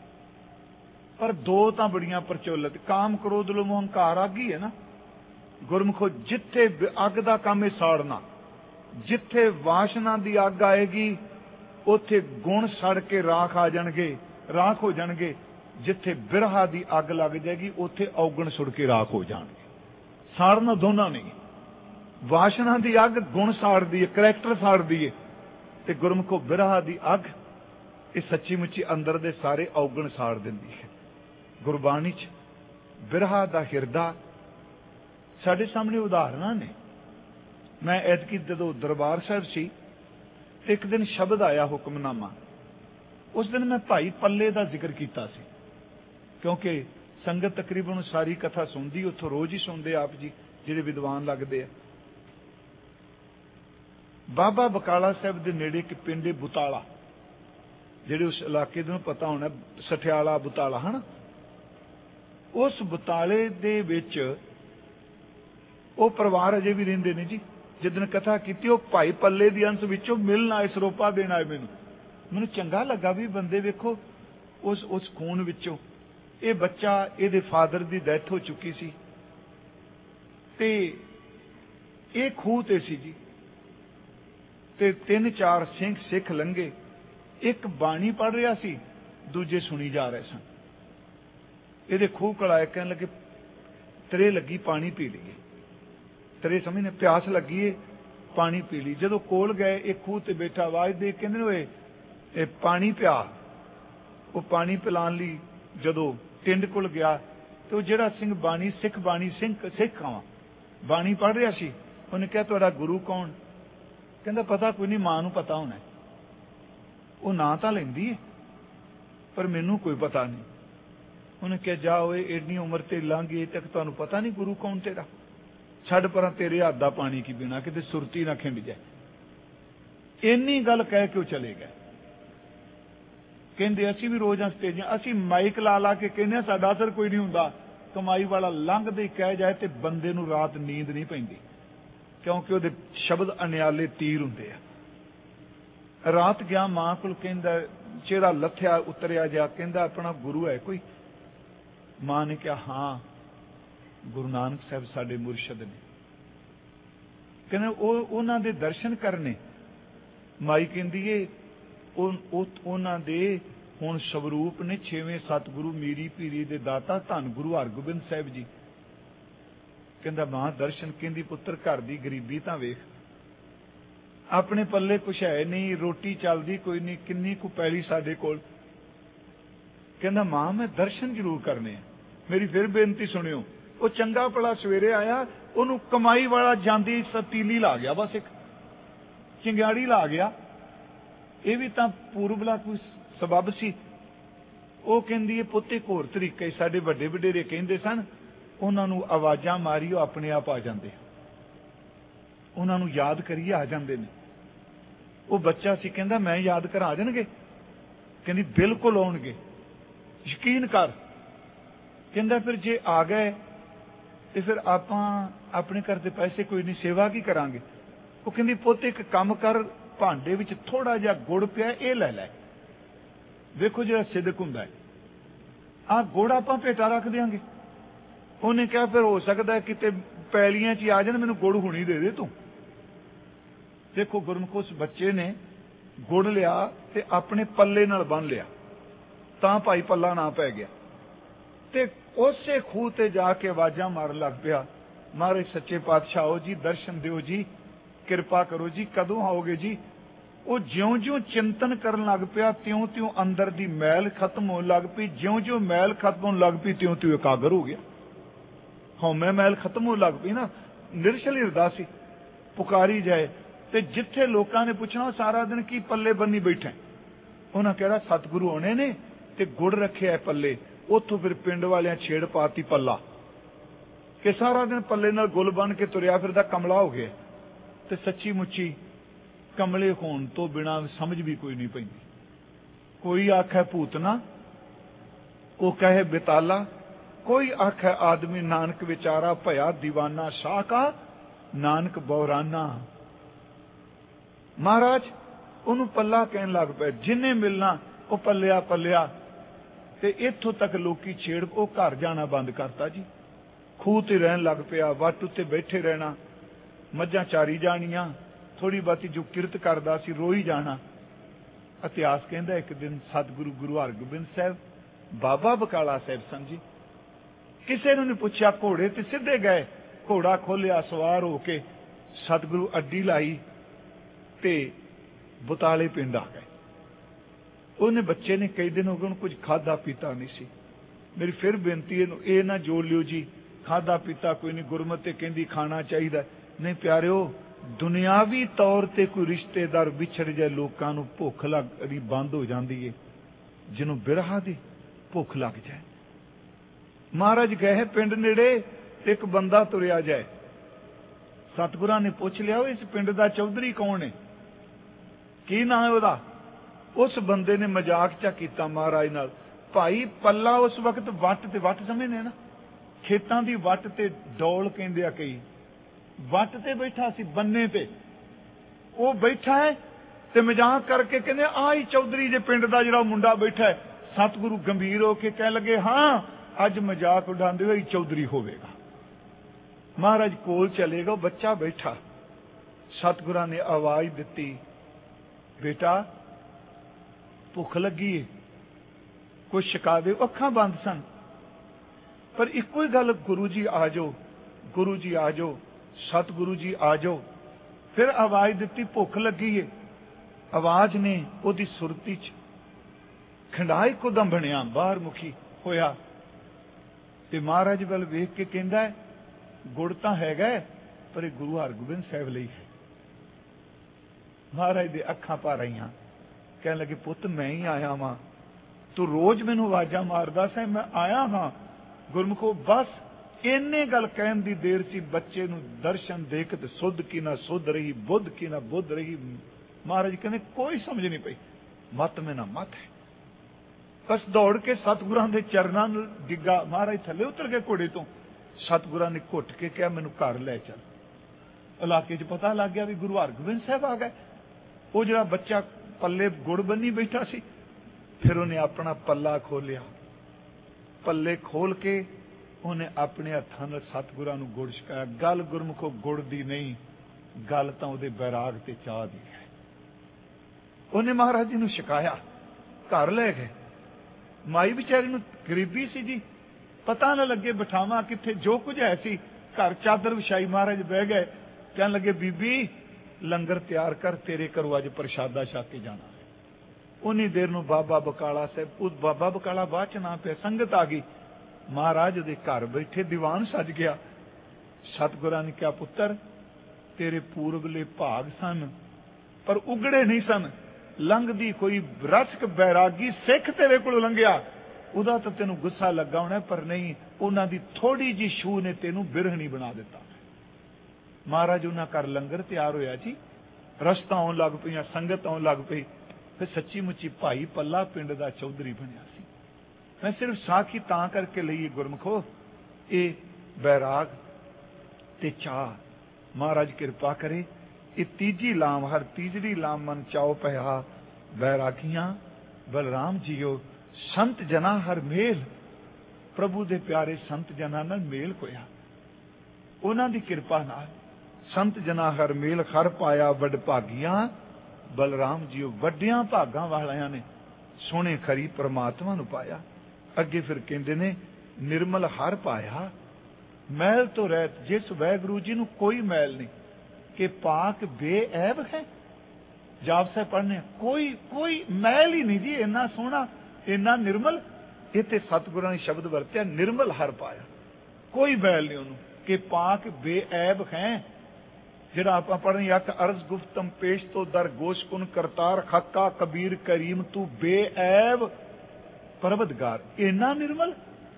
ਪਰ ਦੋ ਤਾਂ ਬੜੀਆਂ ਪ੍ਰਚੋਲਿਤ, ਕਾਮ ਕ੍ਰੋਧ ਲੋਭ ਹੰਕਾਰ ਅੱਗ ਹੀ ਹੈ ਨਾ। ਗੁਰਮੁਖੋ ਜਿੱਥੇ ਅੱਗ ਦਾ ਕੰਮ ਹੈ ਸਾੜਨਾ, ਜਿੱਥੇ ਵਾਸ਼ਨਾ ਦੀ ਅੱਗ ਆਏਗੀ ਉੱਥੇ ਗੁਣ ਸੜ ਕੇ ਰਾਖ ਆ ਜਾਣਗੇ, ਰਾਖ ਹੋ ਜਾਣਗੇ। ਜਿੱਥੇ ਬਿਰਹਾ ਦੀ ਅੱਗ ਲੱਗ ਜਾਏਗੀ ਉੱਥੇ ਔਗਣ ਸੁੜ ਕੇ ਰਾਖ ਹੋ ਜਾਣਗੇ। ਸਾੜਨਾ ਦੋਨਾਂ ਨੇ, ਵਾਸ਼ਨਾ ਦੀ ਅੱਗ ਗੁਣ ਸਾੜਦੀ ਹੈ, ਕਰੈਕਟਰ ਸਾੜਦੀ ਹੈ, ਤੇ ਗੁਰਮੁਖੋ ਬਿਰਹਾ ਦੀ ਅੱਗ ਇਹ ਸੱਚੀ ਮੁੱਚੀ ਅੰਦਰ ਦੇ ਸਾਰੇ ਔਗਣ ਸਾੜ ਦਿੰਦੀ ਹੈ। ਗੁਰਬਾਣੀ ਚ ਬਿਰਹਾ ਦਾ ਹਿਰਦਾ ਸਾਡੇ ਸਾਹਮਣੇ ਉਦਾਹਰਨਾਂ ਨੇ। ਮੈਂ ਐਤਕੀ ਜਦੋਂ ਦਰਬਾਰ ਸਾਹਿਬ ਸੀ, ਇੱਕ ਦਿਨ ਸ਼ਬਦ ਆਇਆ ਹੁਕਮਨਾਮਾ। ਉਸ ਦਿਨ ਮੈਂ ਭਾਈ ਪੱਲੇ ਦਾ ਜ਼ਿਕਰ ਕੀਤਾ ਸੀ, ਕਿਉਂਕਿ ਸੰਗਤ ਤਕਰੀਬਨ ਸਾਰੀ ਕਥਾ ਸੁਣਦੀ, ਉੱਥੋਂ ਰੋਜ਼ ਹੀ ਸੁਣਦੇ ਆਪ ਜੀ ਜਿਹੜੇ ਵਿਦਵਾਨ ਲੱਗਦੇ ਆ। ਬਾਬਾ ਬਕਾਲਾ ਸਾਹਿਬ ਦੇ ਨੇੜੇ ਇੱਕ ਪਿੰਡ ਬੁਤਾਲਾ, ਜਿਹੜੇ ਉਸ ਇਲਾਕੇ ਨੂੰ ਪਤਾ ਹੋਣਾ, ਸਠਿਆਲਾ ਬੁਤਾਲਾ ਹਨ। ਉਸ ਬੁਤਾਲੇ ਦੇ ਵਿੱਚ ਉਹ ਪਰਿਵਾਰ ਅਜੇ ਵੀ ਰਹਿੰਦੇ ਨੇ ਜੀ। ਜਿੱਦਣ ਕਥਾ ਕੀਤੀ, ਉਹ ਭਾਈ ਪੱਲੇ ਦੀ ਅੰਸ਼ ਵਿੱਚੋਂ ਮਿਲਣ ਆਏ, ਸਰੋਪਾ ਦੇਣ ਆਏ। ਮੈਨੂੰ ਮੈਨੂੰ ਚੰਗਾ ਲੱਗਾ ਵੀ ਬੰਦੇ ਵੇਖੋ ਉਸ ਉਸ ਖੂਨ ਵਿੱਚੋਂ। ਇਹ ਬੱਚਾ, ਇਹਦੇ ਫਾਦਰ ਦੀ ਡੈਥ ਹੋ ਚੁੱਕੀ ਸੀ ਤੇ ਇਹ ਖੂਹ ਤੇ ਸੀ ਜੀ, ਤੇ ਤਿੰਨ ਚਾਰ ਸਿੰਘ ਸਿੱਖ ਲੰਘੇ। ਇੱਕ ਬਾਣੀ ਪੜ ਰਿਹਾ ਸੀ, ਦੂਜੇ ਸੁਣੀ ਜਾ ਰਹੇ ਸਨ। ਇਹਦੇ ਖੂਹ ਕੋਲ ਆਏ, ਕਹਿਣ ਲੱਗੇ ਤਰੇ ਲੱਗੀ, ਪਾਣੀ ਪੀ ਲਈਏ। ਤਰੇ ਸਮਝਨੇ ਪਿਆਸ ਲੱਗੀ ਏ, ਪਾਣੀ ਪੀ ਲਈ। ਜਦੋਂ ਕੋਲ ਗਏ, ਇਹ ਖੂਹ ਤੇ ਬੈਠਾ, ਆਵਾਜ਼ ਦੇ ਕਹਿੰਦੇ ਹੋਏ ਇਹ ਪਾਣੀ ਪਿਆ। ਉਹ ਪਾਣੀ ਪਿਲਾਉਣ ਲਈ ਜਦੋਂ ਟਿੰਡ ਕੋਲ ਗਿਆ, ਤੇ ਉਹ ਜਿਹੜਾ ਸਿੰਘ ਬਾਣੀ ਸਿੱਖ ਬਾਣੀ ਸਿੰਘ ਸਿੱਖ ਆਵਾਂ ਬਾਣੀ ਪੜ ਰਿਹਾ ਸੀ, ਉਹਨੇ ਕਿਹਾ ਤੁਹਾਡਾ ਗੁਰੂ ਕੌਣ? ਕਹਿੰਦਾ ਪਤਾ ਕੋਈ ਨਹੀਂ, ਮਾਂ ਨੂੰ ਪਤਾ ਹੋਣਾ। ਉਹ ਨਾਂ ਤਾਂ ਲੈਂਦੀ ਹੈ ਪਰ ਮੈਨੂੰ ਕੋਈ ਪਤਾ ਨਹੀਂ। ਉਹਨੇ ਕਿਹਾ ਜਾ ਓਏ, ਇੰਨੀ ਉਮਰ ਤੇ ਲੰਘ ਗਈ ਤੱਕ ਤੁਹਾਨੂੰ ਪਤਾ ਨਹੀਂ ਗੁਰੂ ਕੌਣ ਤੇਰਾ? ਛੱਡ ਪਰਾਂ, ਤੇਰੇ ਹੱਥ ਦਾ ਪਾਣੀ ਕੀ ਪੀਣਾ, ਕਿਤੇ ਸੁਰਤੀ ਨਾ ਖਿੰਡ ਜਾਏ। ਇੰਨੀ ਗੱਲ ਕਹਿ ਕੇ ਉਹ ਚਲੇ ਗਏ। ਕਹਿੰਦੇ ਅਸੀਂ ਵੀ ਰੋਜ਼ਾਂ ਸਟੇਜਾਂ, ਅਸੀਂ ਮਾਈਕ ਲਾ ਲਾ ਕੇ ਕਹਿੰਦੇ ਸਾਡਾ ਅਸਰ ਕੋਈ ਨਹੀਂ ਹੁੰਦਾ। ਕਮਾਈ ਵਾਲਾ ਲੰਘਦੇ ਹੀ ਕਹਿ ਜਾਏ ਤੇ ਬੰਦੇ ਨੂੰ ਰਾਤ ਨੀਂਦ ਨਹੀਂ ਪੈਂਦੀ, ਕਿਉਂਕਿ ਉਹਦੇ ਸ਼ਬਦ ਅਨਿਆਲੇ ਤੀਰ ਹੁੰਦੇ ਆ। ਰਾਤ ਗਿਆ ਮਾਂ ਕੋਲ, ਕਹਿੰਦਾ ਚਿਹਰਾ ਲੱਥਿਆ ਉਤਰਿਆ ਜਾ, ਕਹਿੰਦਾ ਆਪਣਾ ਗੁਰੂ ਹੈ ਕੋਈ? ਮਾਂ ਨੇ ਕਿਹਾ ਹਾਂ, ਗੁਰੂ ਨਾਨਕ ਸਾਹਿਬ ਸਾਡੇ ਮੁਰਸ਼ਿਦ ਨੇ। ਕਹਿੰਦੇ ਉਹ ਉਹਨਾਂ ਦੇ ਦਰਸ਼ਨ ਕਰਨੇ। ਮਾਈ ਕਹਿੰਦੀ ਏ ਉਹ ਉਹਨਾਂ ਦੇ ਹੁਣ ਸਵਰੂਪ ਨੇ ਛੇਵੇਂ ਸਤਿਗੁਰੂ ਮੀਰੀ ਪੀਰੀ ਦੇ ਦਾਤਾ ਧੰਨ ਗੁਰੂ ਹਰਗੋਬਿੰਦ ਸਾਹਿਬ ਜੀ। ਕਹਿੰਦਾ ਮਾਂ ਦਰਸ਼ਨ ਕਹਿੰਦੀ ਪੁੱਤਰ ਘਰ ਦੀ ਗਰੀਬੀ ਤਾਂ ਵੇਖ, ਆਪਣੇ ਪੱਲੇ ਕੁਛ ਹੈ ਨਹੀਂ, ਰੋਟੀ ਚੱਲਦੀ ਕੋਈ ਨਹੀਂ, ਕਿੰਨੀ ਕੁ ਪੈਲੀ ਸਾਡੇ ਕੋਲ। ਕਹਿੰਦਾ ਮਾਂ ਮੈਂ ਦਰਸ਼ਨ ਜ਼ਰੂਰ ਕਰਨੇ ਆ, ਮੇਰੀ ਫਿਰ ਬੇਨਤੀ ਸੁਣਿਓ। ਉਹ ਚੰਗਾ ਭਲਾ ਸਵੇਰੇ ਆਇਆ, ਉਹਨੂੰ ਕਮਾਈ ਵਾਲਾ ਜਾਂਦੀ ਸਤੀਲੀ ਲਾ ਗਿਆ, ਬਸ ਇੱਕ ਚਿੰਗਾੜੀ ਲਾ ਗਿਆ। ਇਹ ਵੀ ਤਾਂ ਪੂਰਬਲਾ ਕੋਈ ਸਬੱਬ ਸੀ। ਉਹ ਕਹਿੰਦੀ ਹੈ ਪੁੱਤ ਇੱਕ ਹੋਰ ਤਰੀਕਾ, ਸਾਡੇ ਵੱਡੇ ਵਡੇਰੇ ਕਹਿੰਦੇ ਸਨ, ਉਹਨਾਂ ਨੂੰ ਆਵਾਜ਼ਾਂ ਮਾਰੀਓ ਆਪਣੇ ਆਪ ਆ ਜਾਂਦੇ, ਉਹਨਾਂ ਨੂੰ ਯਾਦ ਕਰੀਏ ਆ ਜਾਂਦੇ ਨੇ। ਉਹ ਬੱਚਾ ਸੀ, ਕਹਿੰਦਾ ਮੈਂ ਯਾਦ ਕਰਾਂ ਆ ਜਾਣਗੇ? ਕਹਿੰਦੀ ਬਿਲਕੁਲ ਆਉਣਗੇ, ਯਕੀਨ ਕਰ। ਕਹਿੰਦਾ ਫਿਰ ਜੇ ਆ ਗਏ ਤੇ ਫਿਰ ਆਪਾਂ ਆਪਣੇ ਘਰ ਦੇ ਪੈਸੇ ਕੋਈ ਨਹੀਂ, ਸੇਵਾ ਕੀ ਕਰਾਂਗੇ? ਉਹ ਕਹਿੰਦੀ ਪੁੱਤ ਇੱਕ ਕੰਮ ਕਰ, ਭਾਂਡੇ ਵਿੱਚ ਥੋੜਾ ਜਿਹਾ ਗੁੜ ਪਿਆ, ਇਹ ਲੈ ਲੈ। ਵੇਖੋ ਜਿਹੜਾ ਸਿਦਕ ਹੁੰਦਾ ਹੈ, ਆਹ ਗੁੜ ਆਪਾਂ ਭੇਟਾ ਰੱਖ ਦਿਆਂਗੇ। ਉਹਨੇ ਕਿਹਾ ਫਿਰ ਹੋ ਸਕਦਾ ਕਿਤੇ ਪੈਲੀਆਂ 'ਚ ਆ ਜਾਣ, ਮੈਨੂੰ ਗੁੜ ਹੁਣੀ ਦੇ ਦੇ ਤੂੰ। ਦੇਖੋ ਗੁਰਮੁਖ ਉਸ ਬੱਚੇ ਨੇ ਗੁੜ ਲਿਆ ਤੇ ਆਪਣੇ ਪੱਲੇ ਨਾਲ ਬੰਨ ਲਿਆ, ਤਾਂ ਭਾਈ ਪੱਲਾ ਨਾ ਪੈ ਗਿਆ। ਤੇ ਉਸੇ ਖੂਹ ਤੇ ਜਾ ਕੇ ਆਵਾਜ਼ਾਂ ਮਾਰਨ ਲੱਗ ਪਿਆ, ਮਹਾਰਾਜ ਸੱਚੇ ਪਾਤਸ਼ਾਹ ਜੀ ਦਰਸ਼ਨ ਦਿਓ ਜੀ, ਕਿਰਪਾ ਕਰੋ ਜੀ, ਕਦੋਂ ਆਓਗੇ ਜੀ? ਉਹ ਜਿਉਂ ਜਿਉਂ ਚਿੰਤਨ ਕਰਨ ਲੱਗ ਪਿਆ, ਤਿਉਂ ਤਿਉਂ ਅੰਦਰ ਦੀ ਮੈਲ ਖਤਮ ਹੋਣ ਲੱਗ ਪਈ। ਜਿਉਂ ਜਿਉਂ ਮੈਲ ਖਤਮ ਹੋਣ ਲੱਗ ਪਈ, ਤਿਉਂ ਤਿਉਂ ਇਕਾਗਰ ਹੋ ਗਿਆ। ਹਉਮੈ ਮੈਲ ਖਤਮ ਹੋਣ ਲੱਗ ਪਈ ਨਾ, ਨਿਰਛਲ ਹਿਰਦਾ ਸੀ, ਪੁਕਾਰੀ ਜਾਏ। ਤੇ ਜਿੱਥੇ ਲੋਕਾਂ ਨੇ ਪੁੱਛਣਾ ਸਾਰਾ ਦਿਨ ਕੀ ਪੱਲੇ ਬੰਨੀ ਬੈਠਾ, ਉਹਨਾਂ ਕਹਿਣਾ ਸਤਿਗੁਰੂ ਆਉਣੇ ਨੇ ਤੇ ਗੁੜ ਰੱਖਿਆ ਪੱਲੇ। ਉੱਥੋਂ ਫਿਰ ਪਿੰਡ ਵਾਲਿਆਂ ਛੇੜ ਪਾਤੀ ਪੱਲਾ, ਕਿ ਸਾਰਾ ਦਿਨ ਪੱਲੇ ਨਾਲ ਗੁਲ ਬਣ ਕੇ ਤੁਰਿਆ ਫਿਰਦਾ, ਕਮਲਾ ਹੋ ਗਿਆ। ਤੇ ਸੱਚੀ ਮੁੱਚੀ ਕਮਲੇ ਹੋਣ ਤੋਂ ਬਿਨਾਂ ਸਮਝ ਵੀ ਕੋਈ ਨਹੀਂ ਪੈਂਦੀ। ਕੋਈ ਆਖੇ ਭੂਤਨਾ, ਉਹ ਕਹੇ ਬਿਤਾਲਾ, ਕੋਈ ਆਖੇ ਆਦਮੀ ਨਾਨਕ ਵਿਚਾਰਾ ਭਇਆ ਦੀਵਾਨਾ, ਸ਼ਾਹ ਕਾ ਨਾਨਕ ਬੌਰਾਨਾ। ਮਹਾਰਾਜ ਉਹਨੂੰ ਪੱਲਾ ਕਹਿਣ ਲੱਗ ਪਏ, ਜਿੰਨੇ ਮਿਲਣਾ ਉਹ ਪੱਲਿਆ ਪੱਲਿਆ। ਤੇ ਇੱਥੋਂ ਤੱਕ ਲੋਕੀ ਛੇੜ, ਉਹ ਘਰ ਜਾਣਾ ਬੰਦ ਕਰਤਾ ਜੀ, ਖੂਹ ਤੇ ਰਹਿਣ ਲੱਗ ਪਿਆ, ਵੱਟ ਉੱਤੇ ਬੈਠੇ ਰਹਿਣਾ, ਮੱਝਾਂ ਚਾਰੀ ਜਾਣੀਆਂ, ਥੋੜੀ ਬਹੁਤੀ ਜੋ ਕਿਰਤ ਕਰਦਾ ਸੀ ਰੋਈ ਜਾਣਾ। ਇਤਿਹਾਸ ਕਹਿੰਦਾ ਇੱਕ ਦਿਨ ਸਤਿਗੁਰੂ ਗੁਰੂ ਹਰਗੋਬਿੰਦ ਸਾਹਿਬ ਬਾਬਾ ਬਕਾਲਾ ਸਾਹਿਬ ਸਨ ਜੀ, ਕਿਸੇ ਨੂੰ ਨਹੀਂ ਪੁੱਛਿਆ, ਘੋੜੇ ਤੇ ਸਿੱਧੇ ਗਏ, ਘੋੜਾ ਖੋਲਿਆ, ਸਵਾਰ ਹੋ ਕੇ ਸਤਿਗੁਰੂ ਅੱਡੀ ਲਾਈ ਤੇ ਬਤਾਲੇ ਪਿੰਡ ਆ ਗਏ। ਉਹਨੇ ਬੱਚੇ ਨੇ ਕਈ ਦਿਨ ਹੋ ਗਏ ਉਹਨੂੰ ਕੁਝ ਖਾਧਾ ਪੀਤਾ ਨਹੀਂ ਸੀ। ਮੇਰੀ ਫਿਰ ਬੇਨਤੀ ਇਹਨੂੰ ਇਹ ਨਾ ਜੋੜ ਲਿਓ ਜੀ, ਖਾਧਾ ਪੀਤਾ ਕੋਈ ਨਹੀਂ, ਗੁਰਮਤਿ ਤੇ ਕਹਿੰਦੀ ਖਾਣਾ ਚਾਹੀਦਾ। ਨਹੀਂ ਪਿਆਰਿਓ, ਦੁਨਿਆਵੀ ਤੌਰ ਤੇ ਕੋਈ ਰਿਸ਼ਤੇਦਾਰ ਵਿਛੜ ਜਾਏ, ਲੋਕਾਂ ਨੂੰ ਭੁੱਖ ਲੱਗਣੀ ਬੰਦ ਹੋ ਜਾਂਦੀ ਹੈ, ਜਿਹਨੂੰ ਬਿਰਹਾ ਦੀ ਭੁੱਖ ਲੱਗ ਜਾਏ। ਮਹਾਰਾਜ ਗਏ ਪਿੰਡ ਨੇੜੇ, ਇੱਕ ਬੰਦਾ ਤੁਰਿਆ ਜਾਏ, ਸਤਿਗੁਰਾਂ ਨੇ ਪੁੱਛ ਲਿਆ ਇਸ ਪਿੰਡ ਦਾ ਚੌਧਰੀ ਕੌਣ ਹੈ, ਕੀ ਨਾਂ ਹੈ ਉਹਦਾ? ਉਸ ਬੰਦੇ ਨੇ ਮਜ਼ਾਕ ਚਾ ਕੀਤਾ ਮਹਾਰਾਜ ਨਾਲ, ਭਾਈ ਪੱਲਾ ਉਸ ਵਕਤ ਵੱਟ ਤੇ, ਵੱਟ ਸਮਝਦੇ ਨਾ, ਖੇਤਾਂ ਦੀ ਵੱਟ ਤੇ ਡੋਲ ਕਹਿੰਦੇ ਆ ਕਈ, ਵੱਟ ਤੇ ਬੈਠਾ ਸੀ ਬੰਨੇ ਤੇ, ਉਹ ਬੈਠਾ ਹੈ ਤੇ ਮਜ਼ਾਕ ਕਰਕੇ ਕਹਿੰਦੇ ਆਹ ਹੀ ਚੌਧਰੀ ਦੇ ਪਿੰਡ ਦਾ ਜਿਹੜਾ ਮੁੰਡਾ ਬੈਠਾ ਹੈ। ਸਤਿਗੁਰੂ ਗੰਭੀਰ ਹੋ ਕੇ ਕਹਿ ਲੱਗੇ, ਹਾਂ ਅੱਜ ਮਜ਼ਾਕ ਉਡਾਉਂਦੇ ਹੋਏ ਚੌਧਰੀ ਹੋਵੇਗਾ। ਮਹਾਰਾਜ ਕੋਲ ਚਲੇਗਾ, ਉਹ ਬੱਚਾ ਬੈਠਾ, ਸਤਿਗੁਰਾਂ ਨੇ ਆਵਾਜ਼ ਦਿੱਤੀ, ਬੇਟਾ ਭੁੱਖ ਲੱਗੀ ਏ, ਕੁਛ ਛਕਾ ਦੇ। ਅੱਖਾਂ ਬੰਦ ਸਨ, ਪਰ ਇੱਕੋ ਹੀ ਗੱਲ, ਗੁਰੂ ਜੀ ਆ ਜਾਓ, ਗੁਰੂ ਜੀ ਆ ਜਾਓ, ਸਤਿਗੁਰੂ ਜੀ ਆ ਜਾਓ। ਫਿਰ ਆਵਾਜ਼ ਦਿੱਤੀ, ਭੁੱਖ ਲੱਗੀ ਏ। ਆਵਾਜ਼ ਨੇ ਉਹਦੀ ਸੁਰਤੀ ਚ ਖੰਡਾ ਇੱਕੋਦਮ ਬਣਿਆ, ਬਾਹਰ ਮੁਖੀ ਹੋਇਆ ਤੇ ਮਹਾਰਾਜ ਵੱਲ ਵੇਖ ਕੇ ਕਹਿੰਦਾ, ਗੁੜ ਤਾਂ ਹੈਗਾ ਪਰ ਇਹ ਗੁਰੂ ਹਰਗੋਬਿੰਦ ਸਾਹਿਬ ਲਈ ਹੈ। ਮਹਾਰਾਜ ਦੇ ਅੱਖਾਂ ਭਰ ਆਈਆਂ, ਕਹਿਣ ਲੱਗੇ ਪੁੱਤ ਮੈਂ ਹੀ ਆਇਆ ਵਾਂ, ਤੂੰ ਰੋਜ਼ ਮੈਨੂੰ ਆਵਾਜ਼ਾਂ ਮਾਰਦਾ ਸੈਂ, ਮੈਂ ਆਇਆ ਹਾਂ। ਗੁਰਮੁਖੋ ਬਸ ਇੰਨੇ ਗੱਲ ਕਹਿਣ ਦੀ ਦੇਰ ਸੀ, ਬੱਚੇ ਨੂੰ ਦਰਸ਼ਨ ਦੇਖ ਤੇ ਸੁੱਧ ਕੀ ਨਾ ਸੁੱਧ ਰਹੀ, ਬੁੱਧ ਕੀ ਨਾ ਬੁੱਧ ਰਹੀ। ਮਹਾਰਾਜ ਕਹਿੰਦੇ ਕੋਈ ਸਮਝ ਨਹੀਂ ਪਈ, ਮਤ ਮੇ ਨਾ ਮਤ ਹੈ। ਬਸ ਦੌੜ ਕੇ ਸਤਿਗੁਰਾਂ ਦੇ ਚਰਨਾਂ ਨੂੰ ਡਿੱਗਾ। ਮਹਾਰਾਜ ਥੱਲੇ ਉਤਰ ਕੇ ਘੋੜੇ ਤੋਂ, ਸਤਿਗੁਰਾਂ ਨੇ ਘੁੱਟ ਕੇ ਕਿਹਾ ਮੈਨੂੰ ਘਰ ਲੈ ਚੱਲ। ਇਲਾਕੇ 'ਚ ਪਤਾ ਲੱਗ ਗਿਆ ਵੀ ਗੁਰੂ ਹਰਗੋਬਿੰਦ ਸਾਹਿਬ ਆ ਗਏ। ਉਹ ਜਿਹੜਾ ਬੱਚਾ ਪੱਲੇ ਗੁੜ ਬੰਨੀ ਬੈਠਾ ਸੀ, ਫਿਰ ਉਹਨੇ ਆਪਣਾ ਪੱਲਾ ਖੋਲਿਆ, ਪੱਲੇ ਖੋਲ ਕੇ ਉਹਨੇ ਆਪਣੇ ਹੱਥਾਂ ਨਾਲ ਸਤਿਗੁਰਾਂ ਨੂੰ ਗੁੜ ਛਕਾਇਆ। ਗੱਲ ਗੁਰਮੁਖੋ ਗੁੜ ਦੀ ਨਹੀਂ, ਗੱਲ ਤਾਂ ਉਹਦੇ ਬੈਰਾਗ ਤੇ ਚਾਹ ਦੀ ਹੈ। ਉਹਨੇ ਮਹਾਰਾਜ ਜੀ ਨੂੰ ਛਕਾਇਆ, ਘਰ ਲੈ ਗਏ। ਮਾਈ ਵਿਚਾਰੀ ਨੂੰ ਗਰੀਬੀ ਸੀ ਜੀ, ਪਤਾ ਨਾ ਲੱਗੇ ਬਿਠਾਵਾਂ ਕਿੱਥੇ, ਜੋ ਕੁਝ ਹੈ ਸੀ ਘਰ ਚਾਦਰ ਵਿਛਾਈ, ਮਹਾਰਾਜ ਬਹਿ ਗਏ, ਕਹਿਣ ਲੱਗੇ ਬੀਬੀ ਲੰਗਰ ਤਿਆਰ ਕਰ, ਤੇਰੇ ਘਰੋਂ ਅੱਜ ਪ੍ਰਸ਼ਾਦਾ ਛਕ ਕੇ ਜਾਣਾ। ਉਨੀ ਦੇਰ ਨੂੰ ਬਾਬਾ ਬਕਾਲਾ ਸਾਹਿਬ, ਉਸ ਬਾਬਾ ਬਕਾਲਾ ਬਾਅਦ ਚ ਨਾ ਪਿਆ, ਸੰਗਤ ਆ ਗਈ, ਮਹਾਰਾਜ ਦੇ ਘਰ ਬੈਠੇ, ਦੀਵਾਨ ਸਜ ਗਿਆ। ਸਤਿਗੁਰਾਂ ਨੇ ਕਿਹਾ ਪੁੱਤਰ ਤੇਰੇ ਪੂਰਬਲੇ ਭਾਗ ਸਨ ਪਰ ਉਗੜੇ ਨਹੀਂ ਸਨ, ਲੰਘਦੀ ਕੋਈ ਰਸਕ ਬੈਰਾਗੀ ਸਿੱਖ ਤੇਰੇ ਕੋਲੋਂ ਲੰਘਿਆ, ਉਹਦਾ ਤਾਂ ਤੈਨੂੰ ਗੁੱਸਾ ਲੱਗਾ ਹੋਣਾ, ਪਰ ਨਹੀਂ, ਉਹਨਾਂ ਦੀ ਥੋੜੀ ਜਿਹੀ ਛੂਹ ਨੇ ਤੈਨੂੰ ਬਿਰਹਣੀ ਬਣਾ ਦਿੱਤਾ। ਮਹਾਰਾਜ ਉਹਨਾਂ ਘਰ ਲੰਗਰ ਤਿਆਰ ਹੋਇਆ ਜੀ, ਰਸਤਾਂ ਆਉਣ ਲੱਗ ਪਈਆਂ, ਸੰਗਤ ਆਉਣ ਲੱਗ ਪਈ। ਫਿਰ ਸੱਚੀ ਮੁੱਚੀ ਭਾਈ ਪੱਲਾ ਪਿੰਡ ਦਾ ਚੌਧਰੀ ਬਣਿਆ ਸੀ। ਮੈਂ ਸਿਰਫ ਸਾਖੀ ਤਾਂ ਕਰਕੇ ਲਈ ਗੁਰਮਖੋ, ਇਹ ਬੈਰਾਗ ਤੇ ਚਾਹ ਮਹਾਰਾਜ ਕਿਰਪਾ ਕਰੇ। ਇਹ ਤੀਜੀ ਲਾਮ, ਹਰ ਤੀਜਰੀ ਲਾਮ ਮਨ ਚਾਓ ਪਿਆ, ਬੈਰਾਗੀਆਂ ਬਲਰਾਮ ਜੀਓ ਸੰਤ ਜਨਾ ਹਰ ਮੇਲ। ਪ੍ਰਭੂ ਦੇ ਪਿਆਰੇ ਸੰਤ ਜਨਾਂ ਨਾਲ ਮੇਲ ਹੋਇਆ, ਉਹਨਾਂ ਦੀ ਕਿਰਪਾ ਨਾਲ ਸੰਤ ਜਨਾ ਹਰ ਮੇਲ ਹਰ ਪਾਇਆ ਵੱਡ ਭਾਗੀਆਂ ਬਲਰਾਮ ਜੀਓ। ਵੱਡਿਆਂ ਭਾਗਾਂ ਵਾਲਿਆਂ ਨੇ ਸੋਹਣੇ ਖਰੀ ਪ੍ਰਮਾਤਮਾ ਨੂੰ ਪਾਇਆ। ਅੱਗੇ ਫਿਰ ਕਹਿੰਦੇ ਨੇ ਨਿਰਮਲ ਹਰ ਪਾਇਆ, ਮੈਲ ਤੋਂ ਰਹਿਤ, ਜਿਸ ਵਾਹਿਗੁਰੂ ਜੀ ਨੂੰ ਕੋਈ ਮੈਲ ਨਹੀਂ, ਕਿ ਪਾਕ ਬੇਐਬ ਹੈ। ਜਾਪ ਸਾਹਿਬ ਪੜ੍ਹਨੇ, ਕੋਈ ਕੋਈ ਮੈਲ ਹੀ ਨਹੀਂ ਜੀ, ਇੰਨਾ ਸੋਹਣਾ ਇੰਨਾ ਨਿਰਮਲ। ਇੱਥੇ ਸਤਿਗੁਰਾਂ ਨੇ ਸ਼ਬਦ ਵਰਤਿਆ ਨਿਰਮਲ ਹਰ ਪਾਇਆ, ਕੋਈ ਮੈਲ ਨਹੀਂ ਉਹਨੂੰ, ਕਿ ਪਾਕ ਬੇਐਬ ਹੈ। ਜਿਹੜਾ ਆਪਾਂ ਪੜ੍ਹਨੇ ਅੱਖ ਅਰਜ਼ ਗੁਫਤਮ ਪੇਸ਼ ਤੋਂ ਦਰ ਗੋਸ਼ਕੁਨ ਕਰਤਾਰ ਖੱਕਾ ਕਬੀਰ ਕਰੀਮ ਤੂੰ ਬੇਐਬ ਪਰਵਤਗਾਰ, ਇੰਨਾ ਨਿਰਮਲ,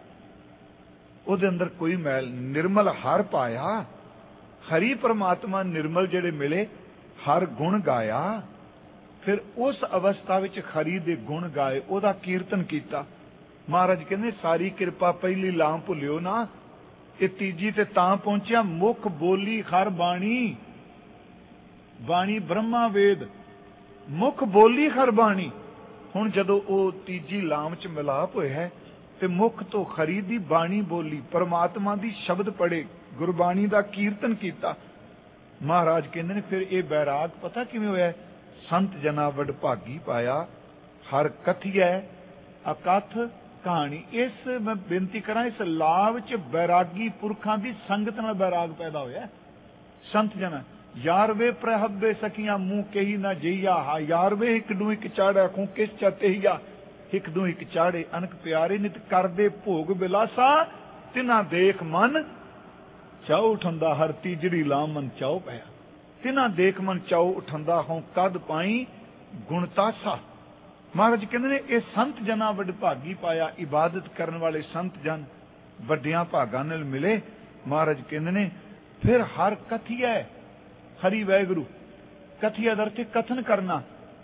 ਉਹਦੇ ਅੰਦਰ ਕੋਈ ਮੈਲ। ਨਿਰਮਲ ਹਰ ਪਾਇਆ, ਹਰੀ ਪਰਮਾਤਮਾ ਨਿਰਮਲ ਜਿਹੜੇ ਮਿਲੇ, ਹਰ ਗੁਣ ਗਾਇਆ। ਫਿਰ ਉਸ ਅਵਸਥਾ ਵਿੱਚ ਹਰੀ ਦੇ ਗੁਣ ਗਾਏ, ਉਹਦਾ ਕੀਰਤਨ ਕੀਤਾ। ਮਹਾਰਾਜ ਕਹਿੰਦੇ ਸਾਰੀ ਕਿਰਪਾ ਪਹਿਲੀ ਲਾਮ ਭੁੱਲਿਓ ਨਾ, ਇਹ ਤੀਜੀ ਤੇ ਤਾਂ ਪਹੁੰਚਿਆ, ਮੁਖ ਬੋਲੀ ਹਰ ਬਾਣੀ। ਬਾਣੀ ਬ੍ਰਹਮਾ ਵੇਦ, ਮੁਖ ਬੋਲੀ ਹਰ ਬਾਣੀ। ਹੁਣ ਜਦੋਂ ਉਹ ਤੀਜੀ ਲਾਮ ਚ ਮਿਲਾਪ ਹੋਇਆ ਤੇ ਮੁਖ ਤੋਂ ਖਰੀ ਦੀ ਬਾਣੀ ਬੋਲੀ, ਪਰਮਾਤਮਾ ਦੀ ਸ਼ਬਦ ਪੜੇ, ਗੁਰਬਾਣੀ ਦਾ ਕੀਰਤਨ ਕੀਤਾ। ਮਹਾਰਾਜ ਕਹਿੰਦੇ ਨੇ ਫਿਰ ਇਹ ਬੈਰਾਗ ਪਤਾ ਕਿਵੇਂ ਹੋਇਆ, ਸੰਤ ਜਨਾ ਵਡ ਭਾਗੀ ਪਾਇਆ, ਹਰ ਕਥੀਐ ਅਕਥ ਕਹਾਣੀ। ਇਸ ਮੈਂ ਬੇਨਤੀ ਕਰਾਂ, ਇਸ ਲਾਭ ਚ ਬੈਰਾਗੀ ਪੁਰਖਾਂ ਦੀ ਸੰਗਤ ਨਾਲ ਬੈਰਾਗ ਪੈਦਾ ਹੋਇਆ। ਸੰਤ ਜਨਾ ਯਾਰ ਵੇ ਪ੍ਰਹਬੇ ਸਕੀਆਂ ਮੂੰਹ ਕਹੀ ਨਾ ਜਈਆ, ਹਾ ਯਾਰ ਵੇ ਇੱਕ ਦੂ ਇੱਕ ਚਾੜਾ ਖੂ ਕਿਸ ਚਤਈਆ, ਇੱਕ ਦੂ ਇੱਕ ਚਾੜੇ ਅਨਕ ਪਿਆਰੇ ਨਿਤ ਕਰਦੇ ਭੋਗ ਬਿਲਾਸਾ, ਤਿਨਾ ਦੇਖ ਮਨ ਚਾਉ ਉਠੰਦਾ, ਹਰ ਤੀਜੜੀ ਲਾਮ ਮਨ ਚਾਉ ਪਿਆ। ਤਿਨਾ ਦੇਖ ਮਨ ਚਾਉ ਉਠੰਦਾ, ਹੋਂ ਕਦ ਪਾਈ ਗੁਣਤਾਸਾ। ਮਹਾਰਾਜ ਕਹਿੰਦੇ ਨੇ ਇਹ ਸੰਤ ਜਨਾਂ ਵੱਡ ਭਾਗੀ ਪਾਇਆ, ਇਬਾਦਤ ਕਰਨ ਵਾਲੇ ਸੰਤ ਜਨ ਵੱਡਿਆਂ ਭਾਗਾਂ ਨਾਲ ਮਿਲੇ। ਮਹਾਰਾਜ ਕਹਿੰਦੇ ਨੇ ਫਿਰ ਹਰ ਕਥੀਐ, ਹਰੀ ਵਾਹਿਗੁਰੂ, ਕਥੀਆ ਦਾ ਅਰਥ ਕਥਨ ਕਰਨਾ,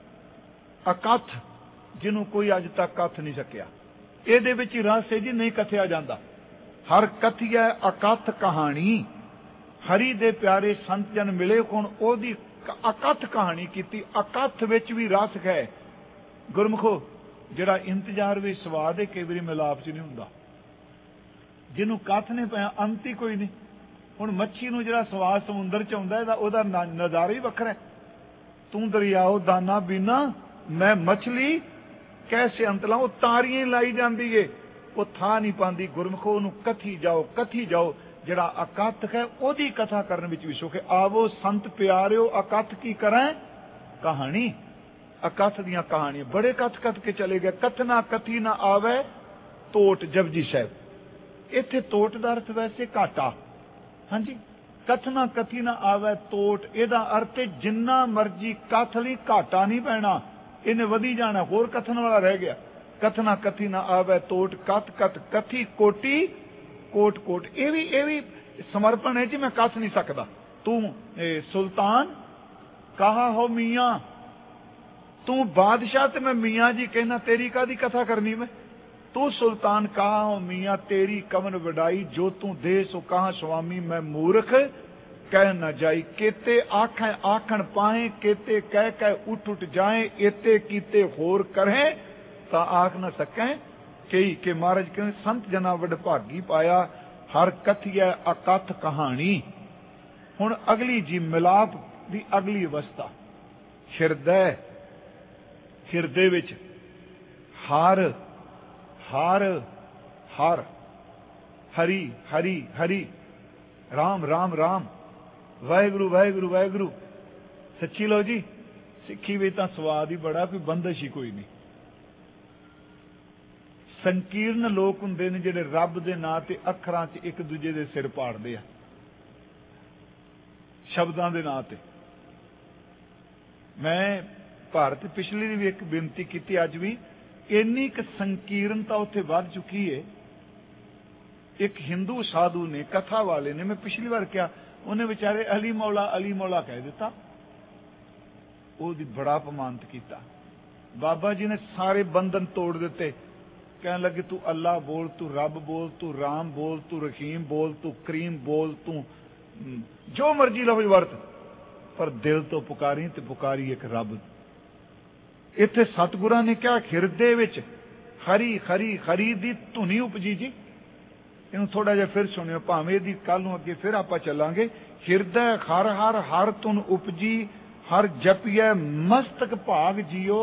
ਅਕਥ ਜਿਹਨੂੰ ਕੋਈ ਅੱਜ ਤੱਕ ਕਥ ਨਹੀਂ ਸਕਿਆ, ਇਹਦੇ ਵਿੱਚ ਹੀ ਰਸ ਹੈ ਜੀ, ਨਹੀਂ ਕਥਿਆ ਜਾਂਦਾ। ਹਰ ਕਥੀਐ ਅਕਥ ਕਹਾਣੀ, ਹਰੀ ਦੇ ਪਿਆਰੇ ਸੰਤ ਜਨ ਮਿਲੇ, ਹੁਣ ਉਹਦੀ ਅਕਥ ਕਹਾਣੀ ਕੀਤੀ। ਅਕਥ ਵਿੱਚ ਵੀ ਰਸ ਹੈ ਗੁਰਮੁਖੋ, ਜਿਹੜਾ ਇੰਤਜ਼ਾਰ ਵੀ ਸਵਾਦ ਹੈ, ਕਈ ਵਾਰੀ ਮਿਲਾਪ ਚ ਨਹੀਂ ਹੁੰਦਾ। ਜਿਹਨੂੰ ਕਥ ਨੇ ਪਿਆ ਅੰਤ ਹੀ ਕੋਈ ਨਹੀਂ। ਹੁਣ ਮੱਛੀ ਨੂੰ ਜਿਹੜਾ ਸਵਾਦ ਸਮੁੰਦਰ ਚ ਆਉਂਦਾ, ਇਹਦਾ ਉਹਦਾ ਨਜ਼ਾਰਾ ਹੀ ਵੱਖਰਾ। ਤੂੰ ਦਰਿਆਓ ਦਾਨਾ ਬੀਨਾ, ਮੈਂ ਮਛਲੀ ਕੈਸੇ ਅੰਤ ਲਾਉ, ਉਹ ਤਾਰੀਆਂ ਲਾਈ ਜਾਂਦੀ ਏ, ਉਹ ਥਾਂ ਨਹੀਂ ਪਾਉਂਦੀ। ਗੁਰਮੁਖੋ ਉਹਨੂੰ ਕਥੀ ਜਾਓ, ਕਥੀ ਜਾਓ। ਜਿਹੜਾ ਅਕਥ ਹੈ ਉਹਦੀ ਕਥਾ ਕਰਨ ਵਿੱਚ ਵੀ ਸੁਖ ਹੈ। ਆਵੋ ਸੰਤ ਪਿਆਰਿਓ ਅਕਥ ਕੀ ਕਰਾਂ ਕਹਾਣੀ। ਅਕਥ ਦੀਆਂ ਕਹਾਣੀਆਂ ਬੜੇ ਕਥ ਕਥ ਕੇ ਚਲੇ ਗਏ। ਕਥਨਾ ਕਥੀ ਨਾ ਆਵੇ ਤੋਟ, ਜਪਜੀ ਸਾਹਿਬ। ਇੱਥੇ ਤੋਟ ਦਾ ਅਰਥ ਵੈਸੇ ਘਾਟਾ, ਹਾਂਜੀ। ਕਥਨਾ ਕਥੀ ਨਾ ਆਵੇ ਤੋਟ, ਇਹਦਾ ਅਰਥ ਜਿੰਨਾ ਮਰਜੀ ਕਥ ਲਈ ਘਾਟਾ ਨਹੀਂ ਪੈਣਾ, ਇਹਨੇ ਵਧੀ ਜਾਣਾ, ਹੋਰ ਕਥਨ ਵਾਲਾ ਰਹਿ ਗਿਆ। ਕਥਨਾ ਕਥੀ ਨਾ ਆਵੇ ਤੋਟ, ਕਥ ਕਥ ਕਥੀ ਕੋਟੀ ਕੋਟ ਕੋਟ। ਇਹ ਵੀ ਇਹ ਵੀ ਸਮਰਪਣ ਹੈ ਜੀ, ਮੈਂ ਕਥ ਨਹੀਂ ਸਕਦਾ। ਤੂੰ ਸੁਲਤਾਨ ਕਹਾ ਹੋ ਮੀਆਂ, ਤੂੰ ਬਾਦਸ਼ਾਹ ਤੇ ਮੈਂ ਮੀਆਂ ਜੀ ਕਹਿਣਾ, ਤੇਰੀ ਕਾਹਦੀ ਕਥਾ ਕਰਨੀ ਮੈਂ। ਤੂੰ ਸੁਲਤਾਨ ਕਹਾ ਹੋ ਮੀਆਂ, ਤੇਰੀ ਕਵਨ ਵਡਾਈ, ਜੋ ਤੂੰ ਦੇ ਸੋ ਕਹਾ ਸੁਆਮੀ, ਮੈਂ ਮੂਰਖ ਕਹਿ ਨਾ ਜਾਈ। केते आखें आखण पाए, केते कह कह उठ उठ जाए, एते कीते होर करें ता आख न सकें कई। के महाराज कहते संत जना वड भागी पाया, हर कथिया अकथ कहानी। हुण अगली जी मिलाप दी अगली अवस्था, हिरदे, हिरदे विच हर हर हर हरि हरि हरि, राम राम राम, वाहिगुरु वाहिगुरु वाहिगुरु। सच्ची लो जी, सिक्खी में तो स्वाद ही बड़ा, कोई बंदिश ही कोई नहीं। संकीर्ण लोग हुंदे ने जिहड़े रब दे नां ते अखरां च एक दूजे दे सिर पाड़दे आ, शब्दां दे नां ते। मैं भारत पिछली दी भी एक बेनती की, अज भी इन्नी क संकीर्णता उत्थे वध चुकी है। एक हिंदू साधु ने, कथा वाले ने, मैं पिछली बार क्या, उन्हें बेचारे अली मौला अली मौला कह दिता, ओहदी बड़ा अपमानित किया। बाबा जी ने सारे बंधन तोड़ दिते, कहने लगे तू अल्लाह बोल, तू रब बोल, तू राम बोल, तू रहीम बोल, तू करीम बोल, तू जो मर्जी लफ्ज़ वरत, पर दिल तो पुकारी ते पुकारी एक रब। इत्थे सतगुरां ने क्या, हिरदे विच हरी हरी हरी दी धुनी उपजी जी। इन्हूं थोड़ा जिहा फिर सुनियो, भावें इहदी कल नूं अगे फिर आपां चलांगे। हिरदे हर हर हर धुन उपजी, हर जपिए मस्तक भाग जियो।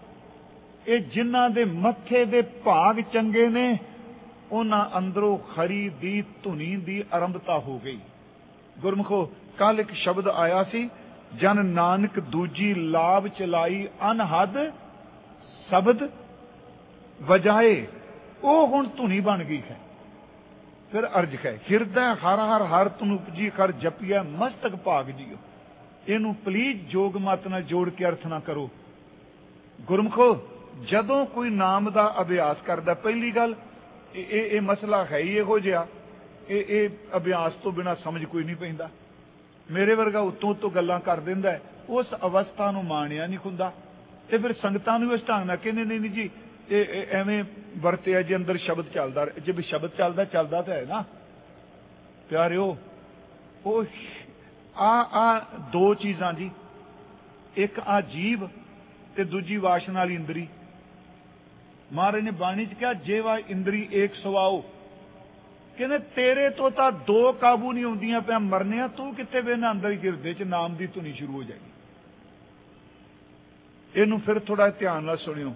ये जिन्हां दे मत्थे दे भाग चंगे ने, उन्हां अंदरों हरी दी धुनी दी आरंभता हो गई। गुरमुखो, कल एक शब्द आया सी, जन नानक दूजी लाभ चलाई अनहद शब्द वजाए, वो हुण धुनी बन गई है। फिर अर्ज है, हिरदे हर हर हर धुन उपजी, हर जपिए मस्तक भाग जियो। इनू प्लीज जोग मत नाल जोड़ के अर्थ ना करो। गुरमुखो, जदों कोई नाम का अभ्यास करता, पहली गल ये मसला है ही इहो जिहा, ये अभ्यास तो बिना समझ कोई नहीं पैंदा। मेरे वर्गा उत्तों उत्तों गल्लां कर दिंदा है, उस अवस्था नूं माणिया नहीं हुंदा। ते फिर संगतां नूं इस ढंग नाल कहंदे नहीं नहीं जी ये एवें वरतिया जी, अंदर शब्द चलदा, जे भी शब्द चलदा चलदा तो है ना प्यारिओ। ओ आ आ दो चीज़ां जी, एक आ जीव ते दूजी वासना वाली इंद्री। महाराज ने बाणी च कहा, जे वा इंद्री एक सवाओ, कहने तेरे तो ता दो काबू नहीं आउंदियां पिया, मरने तू कित्थे बेना, अंदर ही गिरदे च नाम दी धुनी शुरू हो जाएगी। इनू फिर थोड़ा ध्यान नाल सुनियो।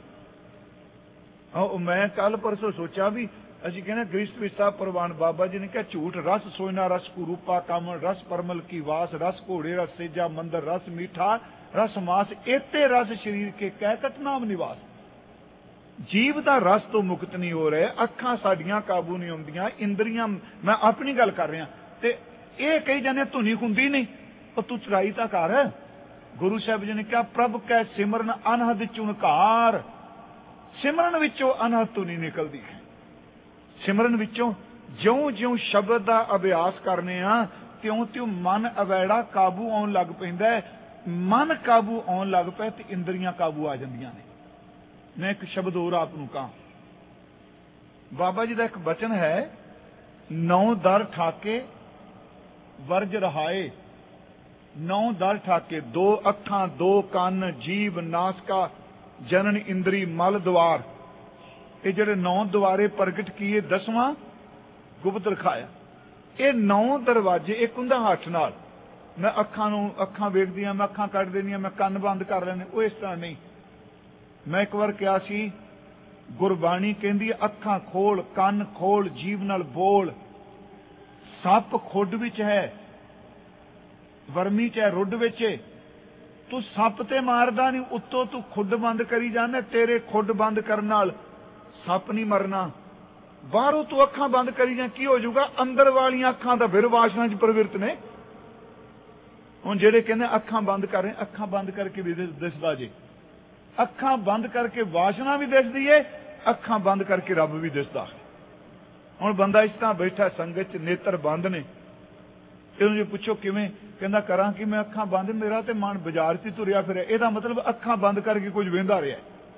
मैं कल परसों सोचा भी, असीं कहने गृहस्थ विस्ता प्रवान, बाबा जी ने कहा झूठ रस सोयना रस कुरूपा कामन, रस परमल की वास, रस घोड़े रस सेजा मंदर, रस मीठा रस मास, एते रस शरीर के कहकट नाम निवास। जीव का रस तो मुक्त नहीं हो रहे, अखां साडियां काबू नहीं आउंदियां, इंद्रियां, मैं अपनी गल कर रहा, ते ये कही जाने धुनी हुंदी नहीं, और तू चराई तां कर। गुरु साहब जी ने कहा, प्रभ कै सिमरन अनहद चुनकार, सिमरन विचों अनहद धुनी निकलदी है। सिमरन विचों ज्यों ज्यों शब्द का अभ्यास करने आ, त्यों त्यों मन अवैड़ा काबू आउण लग पैंदा है। मन काबू आउण लग पए ते इंद्रियां काबू आ जांदियां ने। मैं एक शब्द होर आप नूं कहां, बाबा जी का एक बचन है, नौ दर ठाके वर्ज रहाए। नौ दर ठाके, दो अखां दो कान जीव नासका जनन इंद्री मल द्वार, ये जिहड़े नौ द्वारे प्रगट किए, दसवां गुप्त रखाया। ये नौ दरवाजे, एक हुंदा हੱਥ नाल, मैं अखां नूं अखां वेखदियां, मैं अखां कट देनियां, मैं कन्न बंद कर लैने, वो इस तरह नहीं। मैं एक बार कहा सी, गुरबाणी कहंदी अखां खोल, कन्न खोल, जीव नाल बोल। सप खुड विच है, वर्मी च है, रुड विच है, तू सप ते मारदा नहीं, उत्तों तू खुड बंद करी जाना। तेरे खुड बंद करन नाल सप नहीं मरना, बाहरों तू अखां बंद करी जा, की हो जाऊगा, अंदर वालियां अखां दा फिर वासना च प्रवृत्त ने। हुण जेड़े कहंदे अखां बंद कर रहे, अखां बंद करके भी दिसदा जे, अखां बंद करके वासना भी दिसदी है, अखां बंद करके रब भी दिसदा। हुण बंदा इस तरह बैठा संगत च, नेत्र बंद ने, इहनूं जे पुछो किवें, कहंदा करां कि मैं अखां बंद, मेरा ते मन बाजार च तुरिया फिरिया। इहदा मतलब अखां बंद करके कुछ वेंदा रिहा,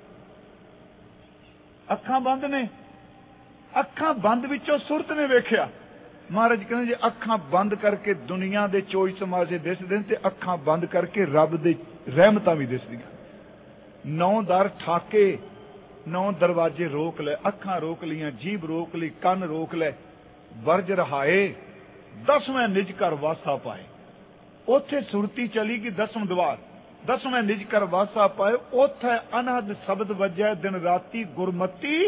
अखां बंद ने, अखां बंद विचों सुरत ने वेखिया। महाराज कहंदे जे अखां बंद करके दुनिया दे चोई समाजे दिसदे ते अखां बंद करके रब दे रहमतां भी दिसदियां। नौ दर ठाके, नौ दरवाजे रोक ले, अखां रोक लियां, जीभ रोक ली, कन रोक ले, वर्ज रहाए, दसवें निज कर वासा पाए। उथे सुरती चली गई दसम द्वार, दसवें निज कर वासा पाए, उथे अनहद शब्द वजै दिन राती गुरमती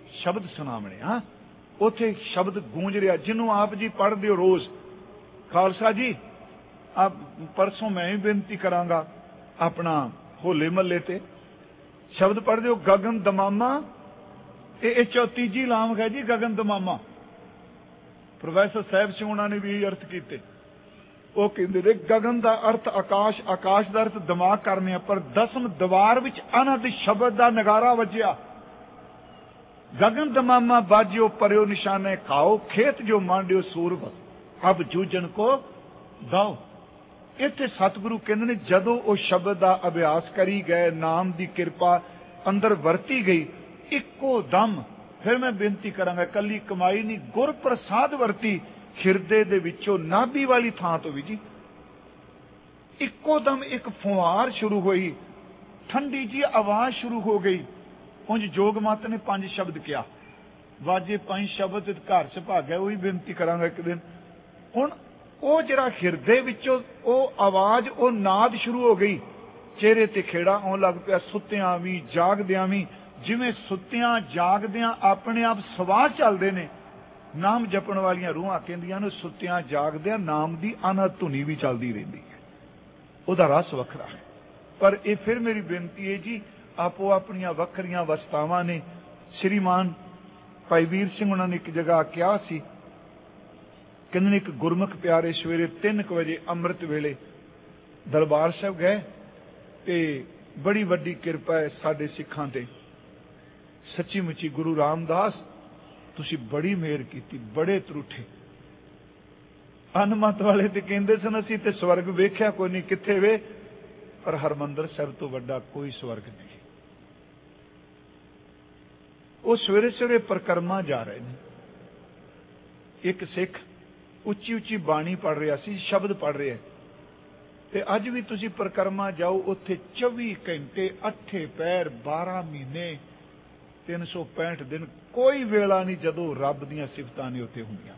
ਸ਼ਬਦ ਸੁਣਾਵਣੇ। ਹਾਂ, ਉੱਥੇ ਸ਼ਬਦ ਗੂੰਜ ਰਿਹਾ ਜਿਹਨੂੰ ਆਪ ਜੀ ਪੜ੍ਹਦੇ ਹੋ ਰੋਜ਼। ਖਾਲਸਾ ਜੀ, ਆ ਪਰਸੋਂ ਮੈਂ ਵੀ ਬੇਨਤੀ ਕਰਾਂਗਾ ਆਪਣਾ ਹੋਲੇ ਮਹੱਲੇ ਤੇ ਸ਼ਬਦ ਪੜ੍ਹਦੇ ਹੋ, ਗਗਨ ਦਮਾਮਾ। ਇਹ ਚੌਤੀਜੀ ਲਾਮਕ ਹੈ ਜੀ, ਗਗਨ ਦਮਾਮਾ। ਪ੍ਰੋਫੈਸਰ ਸਾਹਿਬ ਸਿੰਘ ਉਹਨਾਂ ਨੇ ਵੀ ਅਰਥ ਕੀਤੇ। ਉਹ ਕਹਿੰਦੇ ਨੇ ਗਗਨ ਦਾ ਅਰਥ ਆਕਾਸ਼, ਆਕਾਸ਼ ਦਾ ਅਰਥ ਦਿਮਾਗ ਕਰਨੇ ਆ, ਪਰ ਦਸਮ ਦੀਵਾਰ ਵਿੱਚ ਅਨਹਦ ਸ਼ਬਦ ਦਾ ਨਗਾਰਾ ਵੱਜਿਆ। ਗਗਨ ਦਮਾਮਾ ਬਾਜਿਓ ਪਰਿਓ ਨਿਸ਼ਾਨੇ ਖਾਓ, ਖੇਤ ਜੋ ਮਾਂਡਿਓ ਸੂਰਬ ਅਬ ਜੂਝਣ ਕੋ ਦਾਓ। ਇੱਥੇ ਸਤਿਗੁਰੂ ਕਹਿੰਦੇ ਨੇ ਜਦੋਂ ਉਹ ਸ਼ਬਦ ਦਾ ਅਭਿਆਸ ਕਰੀ ਗਏ, ਨਾਮ ਦੀ ਕਿਰਪਾ ਅੰਦਰ ਵਰਤੀ ਗਈ, ਇੱਕੋ ਦਮ ਫਿਰ ਮੈਂ ਬੇਨਤੀ ਕਰਾਂਗਾ, ਕੱਲੀ ਕਮਾਈ ਨਹੀਂ, ਗੁਰ ਪ੍ਰਸਾਦ ਵਰਤੀ ਖਿਰਦੇ ਦੇ ਵਿੱਚੋਂ ਨਾਭੀ ਵਾਲੀ ਥਾਂ ਤੋਂ ਵੀ ਜੀ ਇੱਕੋ ਦਮ ਇੱਕ ਫੁਹਾਰ ਸ਼ੁਰੂ ਹੋਈ, ਠੰਡੀ ਜੀ ਆਵਾਜ਼ ਸ਼ੁਰੂ ਹੋ ਗਈ। ਉਂਝ ਜੋਗ ਮਤ ਨੇ ਪੰਜ ਸ਼ਬਦ ਕਿਹਾ, ਵਾਜੇ ਪੰਜ ਸ਼ਬਦ ਘਰ ਚ ਭਾਗਿਆ, ਉਹੀ ਬੇਨਤੀ ਕਰਾਂਗਾ ਇੱਕ ਦਿਨ। ਹੁਣ ਉਹ ਜਿਹੜਾ ਹਿਰਦੇ ਵਿੱਚੋਂ ਉਹ ਆਵਾਜ਼, ਉਹ ਨਾਦ ਸ਼ੁਰੂ ਹੋ ਗਈ, ਚਿਹਰੇ ਤੇ ਖੇੜਾ ਆਉਣ ਲੱਗ ਪਿਆ। ਸੁੱਤਿਆਂ ਵੀ ਜਾਗਦਿਆਂ ਵੀ, ਜਿਵੇਂ ਸੁੱਤਿਆਂ ਜਾਗਦਿਆਂ ਆਪਣੇ ਆਪ ਸਵਾਹ ਚੱਲਦੇ ਨੇ, ਨਾਮ ਜਪਣ ਵਾਲੀਆਂ ਰੂਹਾਂ ਕਹਿੰਦੀਆਂ ਨੇ ਸੁੱਤਿਆਂ ਜਾਗਦਿਆਂ ਨਾਮ ਦੀ ਅਨਹਦ ਧੁਨੀ ਵੀ ਚੱਲਦੀ ਰਹਿੰਦੀ ਹੈ। ਉਹਦਾ ਰਸ ਵੱਖਰਾ ਹੈ। ਪਰ ਇਹ ਫਿਰ ਮੇਰੀ ਬੇਨਤੀ ਹੈ ਜੀ, ਆਪੋ ਆਪਣੀਆਂ ਵੱਖਰੀਆਂ ਅਵਸਥਾਵਾਂ ਨੇ। ਸ਼੍ਰੀਮਾਨ ਭਾਈ ਵੀਰ ਸਿੰਘ ਉਹਨਾਂ ਨੇ ਇੱਕ ਜਗ੍ਹਾ ਕਿਹਾ ਸੀ, ਕਹਿੰਦੇ ਨੇ ਇੱਕ ਗੁਰਮੁਖ ਪਿਆਰੇ ਸਵੇਰੇ ਤਿੰਨ ਕੁ ਵਜੇ ਅੰਮ੍ਰਿਤ ਵੇਲੇ ਦਰਬਾਰ ਸਾਹਿਬ ਗਏ ਤੇ ਬੜੀ ਵੱਡੀ ਕਿਰਪਾ ਹੈ ਸਾਡੇ ਸਿੱਖਾਂ ਤੇ। ਸੱਚੀ ਮੁੱਚੀ ਗੁਰੂ ਰਾਮਦਾਸ ਤੁਸੀਂ ਬੜੀ ਮਿਹਰ ਕੀਤੀ, ਬੜੇ ਤਰੁੱਠੇ। ਅਨਮਤ ਵਾਲੇ ਤੇ ਕਹਿੰਦੇ ਸਨ ਅਸੀਂ ਤੇ ਸਵਰਗ ਵੇਖਿਆ ਕੋਈ ਨਹੀਂ, ਕਿੱਥੇ ਵੇ, ਪਰ ਹਰਿਮੰਦਰ ਸਾਹਿਬ ਤੋਂ ਵੱਡਾ ਕੋਈ ਸਵਰਗ ਨਹੀਂ। ਉਹ ਸਵੇਰੇ ਸਵੇਰੇ ਪਰਿਕਰਮਾ ਜਾ ਰਹੇ ਨੇ। ਇੱਕ ਸਿੱਖ ਉੱਚੀ ਉੱਚੀ ਬਾਣੀ ਪੜ੍ਹ ਰਿਹਾ ਸੀ, ਸ਼ਬਦ ਪੜ੍ਹ ਰਿਹਾ। ਤੇ ਅੱਜ ਵੀ ਤੁਸੀਂ ਪਰਿਕਰਮਾ ਜਾਓ, ਉੱਥੇ ਚੌਵੀ ਘੰਟੇ ਅੱਠੇ ਪੈਰ ਬਾਰਾਂ ਮਹੀਨੇ ਤਿੰਨ ਸੌ ਪੈਂਹਠ ਦਿਨ ਕੋਈ ਵੇਲਾ ਨਹੀਂ ਜਦੋਂ ਰੱਬ ਦੀਆਂ ਸਿਫਤਾਂ ਨੇ ਉੱਥੇ ਹੁੰਦੀਆਂ।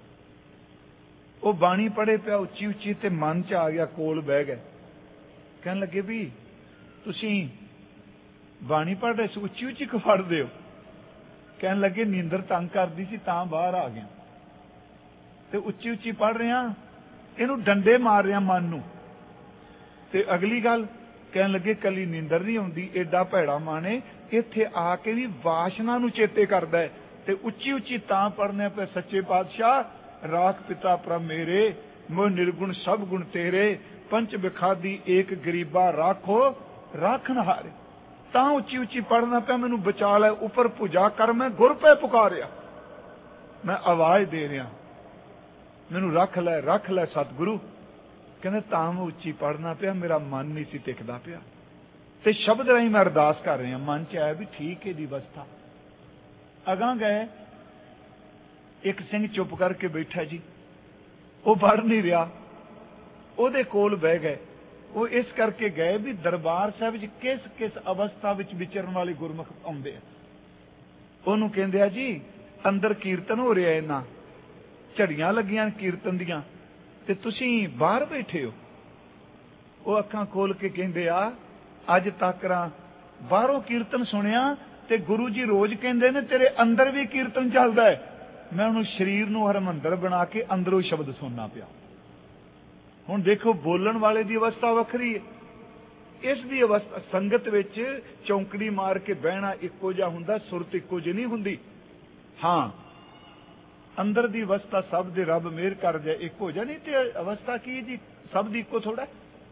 ਉਹ ਬਾਣੀ ਪੜ੍ਹੇ ਪਿਆ ਉੱਚੀ ਉੱਚੀ, ਤੇ ਮਨ ਚ ਆ ਗਿਆ, ਕੋਲ ਬਹਿ ਗਏ, ਕਹਿਣ ਲੱਗੇ ਵੀ ਤੁਸੀਂ ਬਾਣੀ ਪੜ੍ਹ ਰਹੇ ਸੀ, ਉੱਚੀ ਉੱਚੀ ਕਿਉਂ ਪੜ੍ਹਦੇ ਹੋ? ਕਹਿਣ ਲੱਗੇ ਨੀਂਦਰ ਤੰਗ ਕਰਦੀ ਸੀ ਤਾਂ ਬਾਹਰ ਆ ਗਿਆ, ਤੇ ਉੱਚੀ ਉੱਚੀ ਪੜ੍ਹ ਰਿਹਾ, ਇਹਨੂੰ ਡੰਡੇ ਮਾਰ ਰਿਹਾ ਮਨ ਨੂੰ। ਤੇ ਅਗਲੀ ਗੱਲ ਕਹਿਣ ਲੱਗੇ ਕੱਲੀ ਨੀਂਦਰ ਨਹੀਂ ਆਉਂਦੀ, ਏਡਾ ਭੈੜਾ ਮਨ ਏ, ਇੱਥੇ ਆ ਕੇ ਵੀ ਵਾਸ਼ਨਾ ਨੂੰ ਚੇਤੇ ਕਰਦਾ ਹੈ। ਤੇ ਉੱਚੀ ਉੱਚੀ ਤਾਂ ਪੜ੍ਹਨੇ ਪਏ, ਸੱਚੇ ਪਾਤਸ਼ਾਹ ਰਾਖ ਪਿਤਾ ਪ੍ਰਭ ਮੇਰੇ, ਮੋਹ ਨਿਰਗੁਣ ਸਭ ਗੁਣ ਤੇਰੇ, ਪੰਚ ਬਿਖਾਦੀ ਏਕ ਗਰੀਬਾ ਰਾਖੋ ਰਾਖਣ ਹਾਰੇ। ਤਾਂ ਉੱਚੀ ਉੱਚੀ ਪੜ੍ਹਨਾ ਪਿਆ, ਮੈਨੂੰ ਬਚਾ ਲੈ, ਉੱਪਰ ਭੁਜਾ ਕਰ, ਮੈਂ ਗੁਰ ਪੈ ਪੁਕਾਰਿਆ, ਮੈਂ ਆਵਾਜ਼ ਦੇ ਰਿਹਾ, ਮੈਨੂੰ ਰੱਖ ਲੈ ਰੱਖ ਲੈ ਸਤਿਗੁਰੂ। ਕਹਿੰਦੇ ਤਾਂ ਮੈਂ ਉੱਚੀ ਪੜ੍ਹਨਾ ਪਿਆ, ਮੇਰਾ ਮਨ ਨਹੀਂ ਸੀ ਟਿਕਦਾ ਪਿਆ, ਤੇ ਸ਼ਬਦ ਰਾਹੀਂ ਮੈਂ ਅਰਦਾਸ ਕਰ ਰਿਹਾ। ਮਨ ਚ ਆਇਆ ਵੀ ਠੀਕ ਹੈ ਦੀ ਅਵਸਥਾ। ਅਗਾਂਹ ਗਏ, ਇੱਕ ਸਿੰਘ ਚੁੱਪ ਕਰਕੇ ਬੈਠਾ ਜੀ, ਉਹ ਪੜ੍ਹ ਨਹੀਂ ਰਿਹਾ, ਉਹਦੇ ਕੋਲ ਬਹਿ ਗਏ। ਉਹ ਇਸ ਕਰਕੇ ਗਏ ਵੀ ਦਰਬਾਰ ਸਾਹਿਬ ਵਿੱਚ ਕਿਸ ਕਿਸ ਅਵਸਥਾ ਵਿੱਚ ਵਿਚਰਨ ਵਾਲੇ ਗੁਰਮੁਖ ਆਉਂਦੇ ਆ। ਉਹਨੂੰ ਕਹਿੰਦੇ ਆ ਜੀ ਅੰਦਰ ਕੀਰਤਨ ਹੋ ਰਿਹਾ, ਇਹਨਾਂ ਝੜੀਆਂ ਲੱਗੀਆਂ ਕੀਰਤਨ ਦੀਆਂ, ਤੇ ਤੁਸੀਂ ਬਾਹਰ ਬੈਠੇ ਹੋ। ਉਹ ਅੱਖਾਂ ਖੋਲ ਕੇ ਕਹਿੰਦੇ ਆ ਅੱਜ ਤੱਕ ਬਾਹਰੋਂ ਕੀਰਤਨ ਸੁਣਿਆ, ਤੇ ਗੁਰੂ ਜੀ ਰੋਜ਼ ਕਹਿੰਦੇ ਨੇ ਤੇਰੇ ਅੰਦਰ ਵੀ ਕੀਰਤਨ ਚੱਲਦਾ ਹੈ। ਮੈਂ ਉਹਨੂੰ ਸਰੀਰ ਨੂੰ ਹਰਿਮੰਦਰ ਬਣਾ ਕੇ ਅੰਦਰੋਂ ਸ਼ਬਦ ਸੁਣਨਾ ਪਿਆ। ਹੁਣ ਦੇਖੋ ਬੋਲਣ ਵਾਲੇ ਦੀ ਅਵਸਥਾ ਵੱਖਰੀ ਹੈ, ਇਸ ਦੀ ਅਵਸਥਾ ਸੰਗਤ ਵਿੱਚ ਚੌਂਕੜੀ ਮਾਰ ਕੇ ਬਹਿਣਾ ਇੱਕੋ ਜਿਹਾ ਹੁੰਦਾ, ਸੁਰਤ ਇੱਕੋ ਜਿਹੀ ਨਹੀਂ ਹੁੰਦੀ। ਹਾਂ, ਅੰਦਰ ਦੀ ਅਵਸਥਾ ਸਭ ਦੇ ਰੱਬ ਮਿਹਰ ਕਰ ਜਾਏ ਇੱਕੋ ਜਿਹਾ ਨਹੀਂ, ਤੇ ਅਵਸਥਾ ਕੀ ਜੀ ਸਭ ਦੀ ਇੱਕੋ ਥੋੜਾ।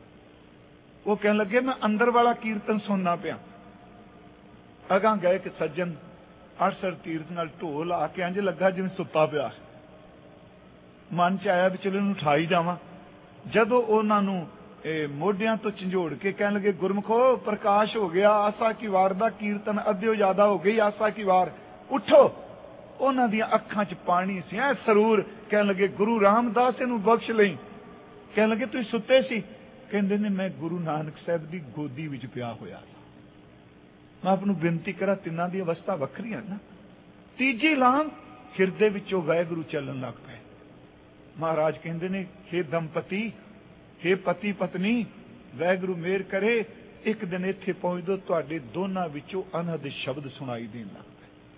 ਉਹ ਕਹਿਣ ਲੱਗੇ ਮੈਂ ਅੰਦਰ ਵਾਲਾ ਕੀਰਤਨ ਸੁਣਨਾ ਪਿਆ। ਅਗਾਂਹ ਗਏ ਕਿ ਸੱਜਣ ਅੜਸਰ ਤੀਰਥ ਨਾਲ ਢੋਲ ਆ ਕੇ ਇੰਝ ਲੱਗਾ ਜਿਵੇਂ ਸੁੱਤਾ ਪਿਆ। ਮਨ ਚ ਆਇਆ ਵੀ ਚਲੋ ਇਹਨੂੰ ਉਠਾ ਹੀ ਜਾਵਾਂ। ਜਦੋਂ ਉਹਨਾਂ ਨੂੰ ਮੋਢਿਆਂ ਤੋਂ ਝੰਜੋੜ ਕੇ ਕਹਿਣ ਲੱਗੇ ਗੁਰਮੁਖੋ ਪ੍ਰਕਾਸ਼ ਹੋ ਗਿਆ, ਆਸਾ ਕੀ ਵਾਰ ਦਾ ਕੀਰਤਨ ਅੱਧਿਓ ਜ਼ਿਆਦਾ ਹੋ ਗਈ, ਆਸਾ ਕੀ ਵਾਰ ਉੱਠੋ। ਉਹਨਾਂ ਦੀਆਂ ਅੱਖਾਂ ਚ ਪਾਣੀ ਸੀ, ਐ ਸਰੂਰ। ਕਹਿਣ ਲੱਗੇ ਗੁਰੂ ਰਾਮਦਾਸ ਇਹਨੂੰ ਬਖਸ਼ ਲਈ। ਕਹਿਣ ਲੱਗੇ ਤੁਸੀਂ ਸੁੱਤੇ ਸੀ? ਕਹਿੰਦੇ ਨੇ ਮੈਂ ਗੁਰੂ ਨਾਨਕ ਸਾਹਿਬ ਦੀ ਗੋਦੀ ਵਿੱਚ ਪਿਆ ਹੋਇਆ। ਮੈਂ ਆਪ ਨੂੰ ਬੇਨਤੀ ਕਰਾਂ, ਤਿੰਨਾਂ ਦੀ ਅਵਸਥਾ ਵੱਖਰੀਆਂ ਨਾ। ਤੀਜੀ ਲਾਂਘ ਹਿਰਦੇ ਵਿੱਚੋਂ ਵਾਹਿਗੁਰੂ ਚੱਲਣ ਲੱਗ ਪਏ। ਮਹਾਰਾਜ ਕਹਿੰਦੇ ਨੇ ਹੇ ਦੰਪਤੀ, ਹੇ ਪਤੀ ਪਤਨੀ, ਵਾਹਿਗੁਰੂ ਮਿਹਰ ਕਰੇ ਇੱਕ ਦਿਨ ਇੱਥੇ ਪਹੁੰਚ ਦੋ, ਤੁਹਾਡੇ ਦੋਨਾਂ ਵਿੱਚੋਂ ਅਨਹਦ ਸ਼ਬਦ ਸੁਣਾਈ ਦੇਣ ਲੱਗ ਪਏ।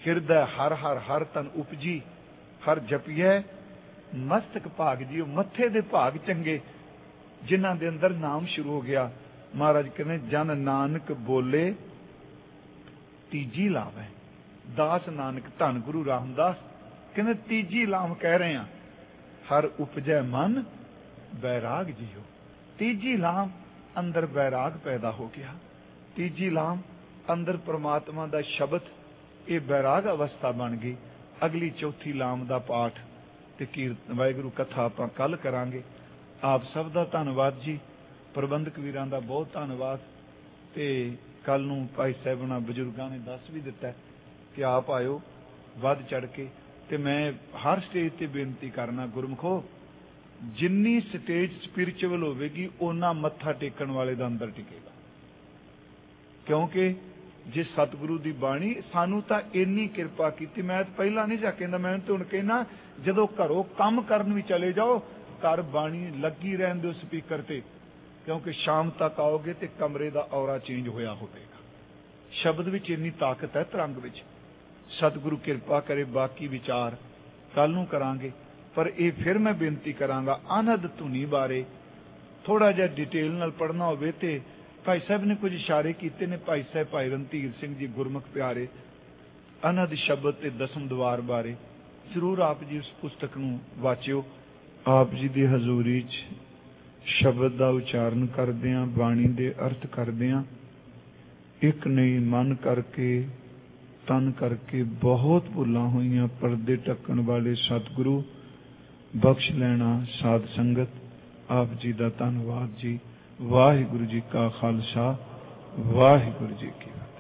ਹਿਰਦੈ ਹਰ ਹਰ ਹਰ ਤਨ ਉਪਜੀ, ਹਰ ਜਪੀਐ ਮਸਤਕ ਭਾਗ ਜੀ। ਉਹ ਮੱਥੇ ਦੇ ਭਾਗ ਚੰਗੇ ਜਿਨ੍ਹਾਂ ਦੇ ਅੰਦਰ ਨਾਮ ਸ਼ੁਰੂ ਹੋ ਗਿਆ। ਮਹਾਰਾਜ ਕਹਿੰਦੇ ਜਨ ਨਾਨਕ ਬੋਲੇ ਤੀਜੀ ਲਾਵੈ। ਦਾਸ ਨਾਨਕ ਧੰਨ ਗੁਰੂ ਰਾਮਦਾਸ ਕਹਿੰਦੇ ਤੀਜੀ ਲਾਮ ਕਹਿ ਰਹੇ ਆ, ਹਰ ਉਪਜੈ ਮਨ ਬੈਰਾਗ ਜੀਓ। ਤੀਜੀ ਲਾਮ ਅੰਦਰ ਬੈਰਾਗ ਪੈਦਾ ਹੋ ਗਿਆ। ਤੀਜੀ ਲਾਮ ਅੰਦਰ ਪ੍ਰਮਾਤਮਾ ਦਾ ਸ਼ਬਦ, ਇਹ ਬੈਰਾਗ ਅਵਸਥਾ ਬਣ ਗਈ। ਅਗਲੀ ਚੌਥੀ ਲਾਮ ਦਾ ਪਾਠ ਤੇ ਕੀਰਤਨ ਵਾਹਿਗੁਰੂ ਕਥਾ ਆਪਾਂ ਕੱਲ ਕਰਾਂਗੇ। ਆਪ ਸਭ ਦਾ ਧੰਨਵਾਦ ਜੀ, ਪ੍ਰਬੰਧਕ ਵੀਰਾਂ ਦਾ ਬਹੁਤ ਧੰਨਵਾਦ। ਤੇ ਕੱਲ ਨੂੰ ਭਾਈ ਸਾਹਿਬਾਨਾਂ ਬਜ਼ੁਰਗਾਂ ਨੇ ਦੱਸ ਵੀ ਦਿੱਤਾ ਕਿ ਆਪ ਆਇਓ ਵੱਧ ਚੜ ਕੇ। ਤੇ ਮੈਂ ਹਰ ਸਟੇਜ ਤੇ ਬੇਨਤੀ ਕਰਨਾ, ਗੁਰਮਖੋ ਜਿੰਨੀ ਸਟੇਜ ਸਪਿਰਿਚੁਅਲ ਹੋਵੇਗੀ ਓਨਾ ਮੱਥਾ ਟੇਕਣ ਵਾਲੇ ਦਾ ਅੰਦਰ ਟਿਕੇਗਾ। ਕਿਉਂਕਿ ਜੇ ਸਤਿਗੁਰੂ ਦੀ ਬਾਣੀ ਸਾਨੂੰ ਤਾਂ ਇੰਨੀ ਕਿਰਪਾ ਕੀਤੀ। ਮੈਂ ਪਹਿਲਾਂ ਨਹੀਂ ਜਾ ਕਹਿੰਦਾ, ਮੈਂ ਤੇ ਹੁਣ ਕਹਿਣਾ ਜਦੋਂ ਘਰੋਂ ਕੰਮ ਕਰਨ ਵੀ ਚਲੇ ਜਾਓ, ਘਰ ਬਾਣੀ ਲੱਗੀ ਰਹਿਣ ਦਿਓ ਸਪੀਕਰ ਤੇ, ਕਿਉਂਕਿ ਸ਼ਾਮ ਤੱਕ ਆਓਗੇ ਤੇ ਕਮਰੇ ਦਾ ਔਰਾ ਚੇਂਜ ਹੋਇਆ ਹੋਵੇਗਾ। ਸ਼ਬਦ ਵਿੱਚ ਇੰਨੀ ਤਾਕਤ ਹੈ, ਤਰੰਗ ਵਿੱਚ। ਸਤਿਗੁਰੂ ਕਿਰਪਾ ਕਰੇ। ਬਾਕੀ ਵਿਚਾਰ ਕੱਲ ਨੂੰ ਕਰਾਂਗੇ। ਪਰ ਇਹ ਫਿਰ ਮੈਂ ਬੇਨਤੀ ਕਰਾਂਗਾ, ਅਨਹਦ ਧੁਨੀ ਬਾਰੇ ਥੋੜਾ ਜਿਹਾ ਡਿਟੇਲ ਨਾਲ ਪੜ੍ਹਨਾ ਹੋਵੇ ਤੇ ਭਾਈ ਸਾਹਿਬ ਨੇ ਕੁਝ ਇਸ਼ਾਰੇ ਕੀਤੇ ਨੇ। ਭਾਈ ਸਾਹਿਬ ਭਾਈ ਰਣਧੀਰ ਸਿੰਘ ਜੀ ਗੁਰਮੁਖ ਪਿਆਰੇ, ਅਨਹਦ ਸ਼ਬਦ ਤੇ ਦਸਮ ਦਵਾਰ ਬਾਰੇ ਜ਼ਰੂਰ ਆਪ ਜੀ ਉਸ ਪੁਸਤਕ ਨੂੰ ਵਾਚਿਓ। ਆਪ ਜੀ ਦੀ ਹਜ਼ੂਰੀ 'ਚ ਸ਼ਬਦ ਦਾ ਉਚਾਰਨ ਕਰਦਿਆਂ, ਬਾਣੀ ਦੇ ਅਰਥ ਕਰਦਿਆਂ, ਇੱਕ ਨਹੀਂ ਮਨ ਕਰਕੇ ਤਨ ਕਰਕੇ ਬਹੁਤ ਭੁੱਲਾਂ ਹੋਈਆਂ। ਪਰਦੇ ਢੱਕਣ ਵਾਲੇ ਸਤਿਗੁਰੂ ਬਖਸ਼ ਲੈਣਾ ਸਾਧ ਸੰਗਤ। ਆਪ ਜੀ ਦਾ ਧੰਨਵਾਦ ਜੀ। ਵਾਹਿਗੁਰੂ ਜੀ ਕਾ ਖਾਲਸਾ, ਵਾਹਿਗੁਰੂ ਜੀ ਕੀ ਫਤਿਹ।